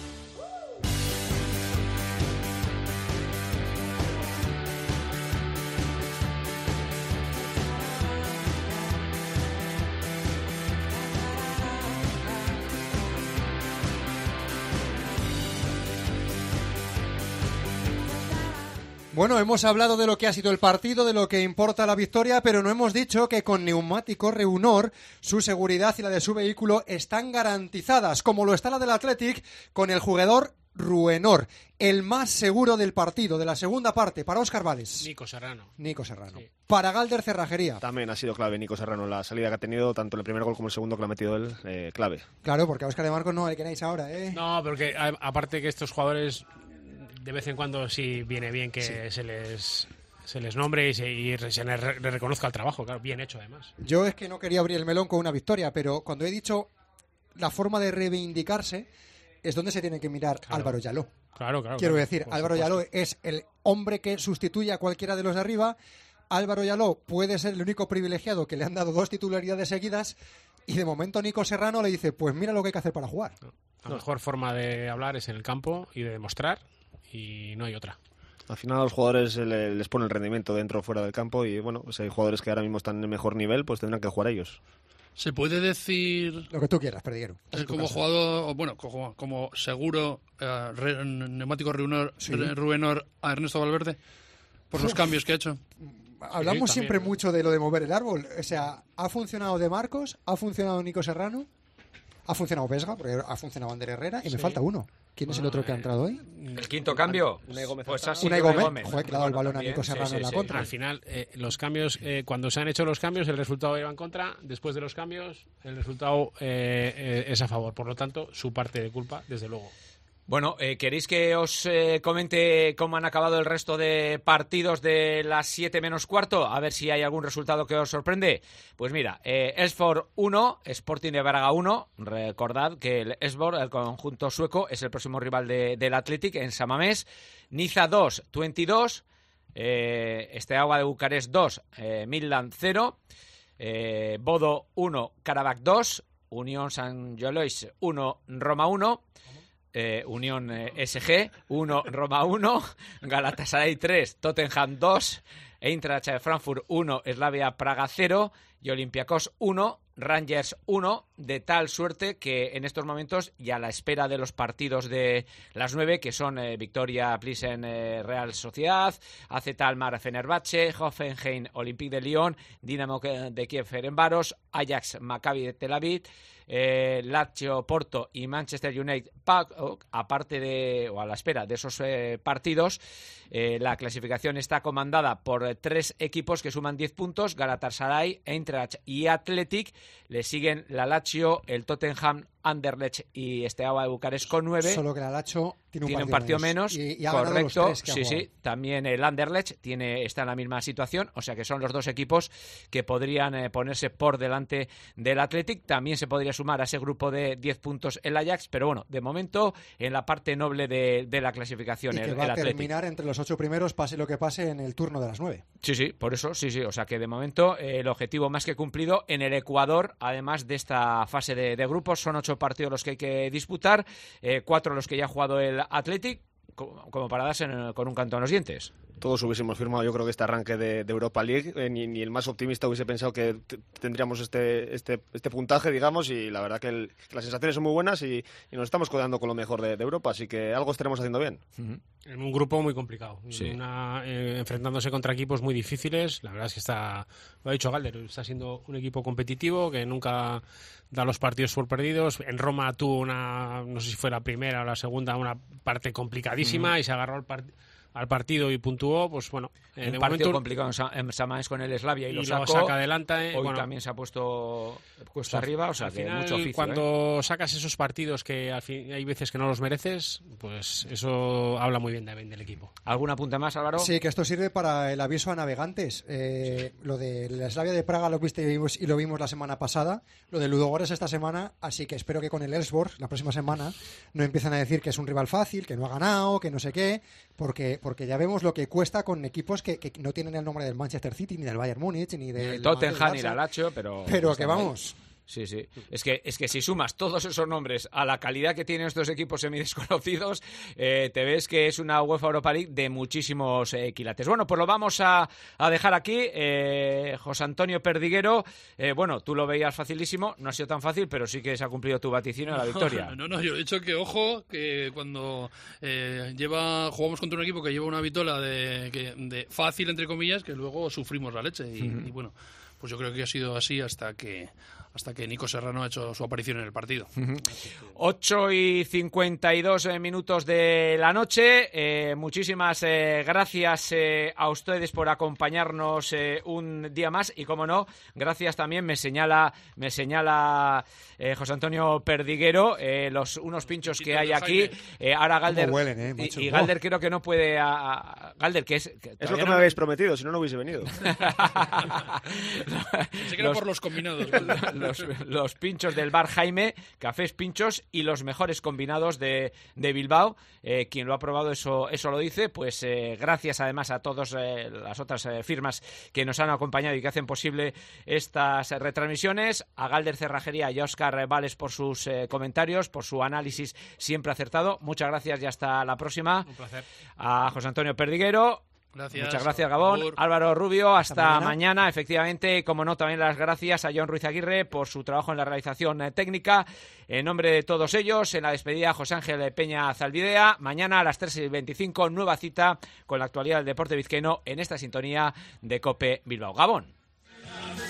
Bueno, hemos hablado de lo que ha sido el partido, de lo que importa la victoria, pero no hemos dicho que con Neumáticos Reunor su seguridad y la de su vehículo están garantizadas, como lo está la del Athletic con el jugador Ruenor, el más seguro del partido, de la segunda parte, para Óscar Vales. Nico Serrano. Nico Serrano. Sí. Para Galder Cerrajería. También ha sido clave Nico Serrano la salida que ha tenido, tanto en el primer gol como el segundo que lo ha metido él, eh, clave. Claro, porque a Óscar de Marcos no le queréis ahora, ¿eh? No, porque a- aparte que estos jugadores de vez en cuando sí viene bien que Sí. se les se les nombre y se, y se les re- le reconozca el trabajo, claro, bien hecho además. Yo es que no quería abrir el melón con una victoria, pero cuando he dicho la forma de reivindicarse es donde se tiene que mirar Claro. Álvaro Yaló. Claro, claro. Quiero claro, decir, por Álvaro supuesto. Yaló es el hombre que sustituye a cualquiera de los de arriba. Álvaro Yaló puede ser el único privilegiado que le han dado dos titularidades seguidas, y de momento Nico Serrano le dice, pues mira lo que hay que hacer para jugar. La mejor forma de hablar es en el campo y de demostrar, y no hay otra. Al final a los jugadores les pone el rendimiento dentro o fuera del campo y bueno, pues hay jugadores que ahora mismo están en el mejor nivel, pues tendrán que jugar ellos. ¿Se puede decir... Lo que tú quieras, Perdiguero. Eh, como casa. Jugador, bueno, como, como seguro, eh, re, neumático Rubenor, sí. Rubenor a Ernesto Valverde, por los Uf. cambios que ha hecho? Hablamos sí, siempre también. mucho de lo de mover el árbol. O sea, ha funcionado De Marcos, ha funcionado Nico Serrano, ha funcionado Vesga, porque ha funcionado Ander Herrera, y sí. me falta uno. ¿Quién es el otro que ha entrado hoy? El quinto cambio. Unai Gómez. Pues ha Unai Gómez. Gómez. Joder, que le ha dado el balón a Nico Serrano sí, sí, en la sí. contra. Al final, eh, los cambios, eh, cuando se han hecho los cambios, el resultado iba en contra. Después de los cambios, el resultado eh, eh, es a favor. Por lo tanto, su parte de culpa, desde luego. Bueno, eh, ¿queréis que os eh, comente cómo han acabado el resto de partidos de las siete menos cuarto? A ver si hay algún resultado que os sorprende. Pues mira, eh, Elfsborg uno, Sporting de Braga uno. Recordad que el Elfsborg, el conjunto sueco, es el próximo rival de, del Athletic en San Mamés. Niza dos, veintidós. Eh, Steaua de Bucarest dos, eh, Midland cero. Eh, Bodo uno, Karabakh dos. Unión San Jolois uno, Roma uno. Eh, Unión eh, S G uno, Roma uno, Galatasaray tres, Tottenham dos, Eintracht Frankfurt uno, Slavia Praga cero y Olympiacos uno, Rangers uno, de tal suerte que en estos momentos, y a la espera de los partidos de las nueve, que son eh, Victoria Plissen eh, Real Sociedad, A Z Almar Fenerbahce, Hoffenheim Olympique de Lyon, Dinamo de Kiev Ferencváros, Ajax Maccabi de Tel Aviv, Eh, Lazio, Porto y Manchester United, aparte de, o a la espera de esos eh, partidos, eh, la clasificación está comandada por eh, tres equipos que suman diez puntos, Galatasaray, Eintracht y Athletic. Le siguen la Lazio, el Tottenham, Anderlecht y Steaua de Bucarest con nueve. Solo que la Lazio tiene un tiene partido, un partido menos, menos y, y ha correcto, los tres que sí, sí. También el Anderlecht tiene, está en la misma situación, o sea que son los dos equipos que podrían eh, ponerse por delante del Athletic. También se podría sumar a ese grupo de diez puntos el Ajax, pero bueno, de momento en la parte noble de, de la clasificación y que el, va el a Athletic. terminar entre los ocho primeros, pase lo que pase en el turno de las nueve. Sí, sí, por eso, sí, sí, o sea que de momento eh, el objetivo más que cumplido en el Ecuador, además de esta fase de, de grupos, son ocho partidos los que hay que disputar, eh, cuatro los que ya ha jugado el Athletic, como, como para darse en, con un canto en los dientes. Todos hubiésemos firmado, yo creo que este arranque de, de Europa League, eh, ni, ni el más optimista hubiese pensado que t- tendríamos este, este, este puntaje, digamos, y la verdad que, el, que las sensaciones son muy buenas y, y nos estamos codeando con lo mejor de, de Europa, así que algo estaremos haciendo bien. Uh-huh. En un grupo muy complicado, sí. Una, eh, enfrentándose contra equipos muy difíciles. La verdad es que está, lo ha dicho Galder, está siendo un equipo competitivo que nunca da los partidos por perdidos. En Roma tuvo una, no sé si fue la primera o la segunda, una parte complicadísima uh-huh. y se agarró al partido al partido y puntuó, pues bueno, en un partido momento, complicado en San Mamés con el Slavia y, y lo sacó, saca adelante. Hoy bueno, también se ha puesto cuesta arriba, o sea al que final, mucho oficio. Cuando ¿eh? sacas esos partidos que al fin, hay veces que no los mereces, pues eso habla muy bien también del equipo. ¿Algún apunte más, Álvaro? Sí, que esto sirve para el aviso a navegantes. Eh, lo de la Slavia de Praga lo viste y lo vimos la semana pasada, lo de Ludogorets esta semana, así que espero que con el Elfsborg la próxima semana no empiecen a decir que es un rival fácil, que no ha ganado, que no sé qué, porque, porque ya vemos lo que cuesta con equipos que, que no tienen el nombre del Manchester City, ni del Bayern Múnich, ni del Tottenham, ni la Lazio, pero... Pero que vamos... Sí, sí. Es que, es que si sumas todos esos nombres a la calidad que tienen estos equipos semidesconocidos, eh, te ves que es una UEFA Europa League de muchísimos eh, quilates. Bueno, pues lo vamos a, a dejar aquí. Eh, José Antonio Perdiguero, eh, bueno, tú lo veías facilísimo, no ha sido tan fácil, pero sí que se ha cumplido tu vaticinio de la victoria. No, no, yo he dicho que, ojo, que cuando eh, lleva jugamos contra un equipo que lleva una vitola de, que, de fácil, entre comillas, que luego sufrimos la leche. Y, uh-huh. y bueno, pues yo creo que ha sido así hasta que... hasta que Nico Serrano ha hecho su aparición en el partido. Uh-huh. ocho y cincuenta y dos minutos de la noche. Eh, muchísimas eh, gracias eh, a ustedes por acompañarnos eh, un día más y, como no, gracias también, me señala me señala eh, José Antonio Perdiguero, eh, los unos pinchos que hay aquí. Eh, ahora Galder... Huelen, eh, macho. y, y Galder creo que no puede... A, a, Galder, que es... Que es lo que no... me habéis prometido, si no, no hubiese venido. Se queda por los combinados. los, los pinchos del bar Jaime, cafés pinchos y los mejores combinados de, de Bilbao. Eh, quien lo ha probado eso, eso lo dice. Pues eh, gracias además a todas eh, las otras eh, firmas que nos han acompañado y que hacen posible estas eh, retransmisiones. A Galder Cerrajería y a Óscar Vales por sus eh, comentarios, por su análisis siempre acertado. Muchas gracias y hasta la próxima. Un placer. A José Antonio Perdiguero. Gracias. Muchas gracias, Gabón. Por... Álvaro Rubio, hasta, hasta mañana. mañana. Efectivamente, como no, también las gracias a John Ruiz Aguirre por su trabajo en la realización eh, técnica. En nombre de todos ellos, en la despedida, José Ángel Peña Zalbidea. Mañana a las tres y veinticinco, nueva cita con la actualidad del deporte vizcaíno en esta sintonía de COPE Bilbao. Gabón.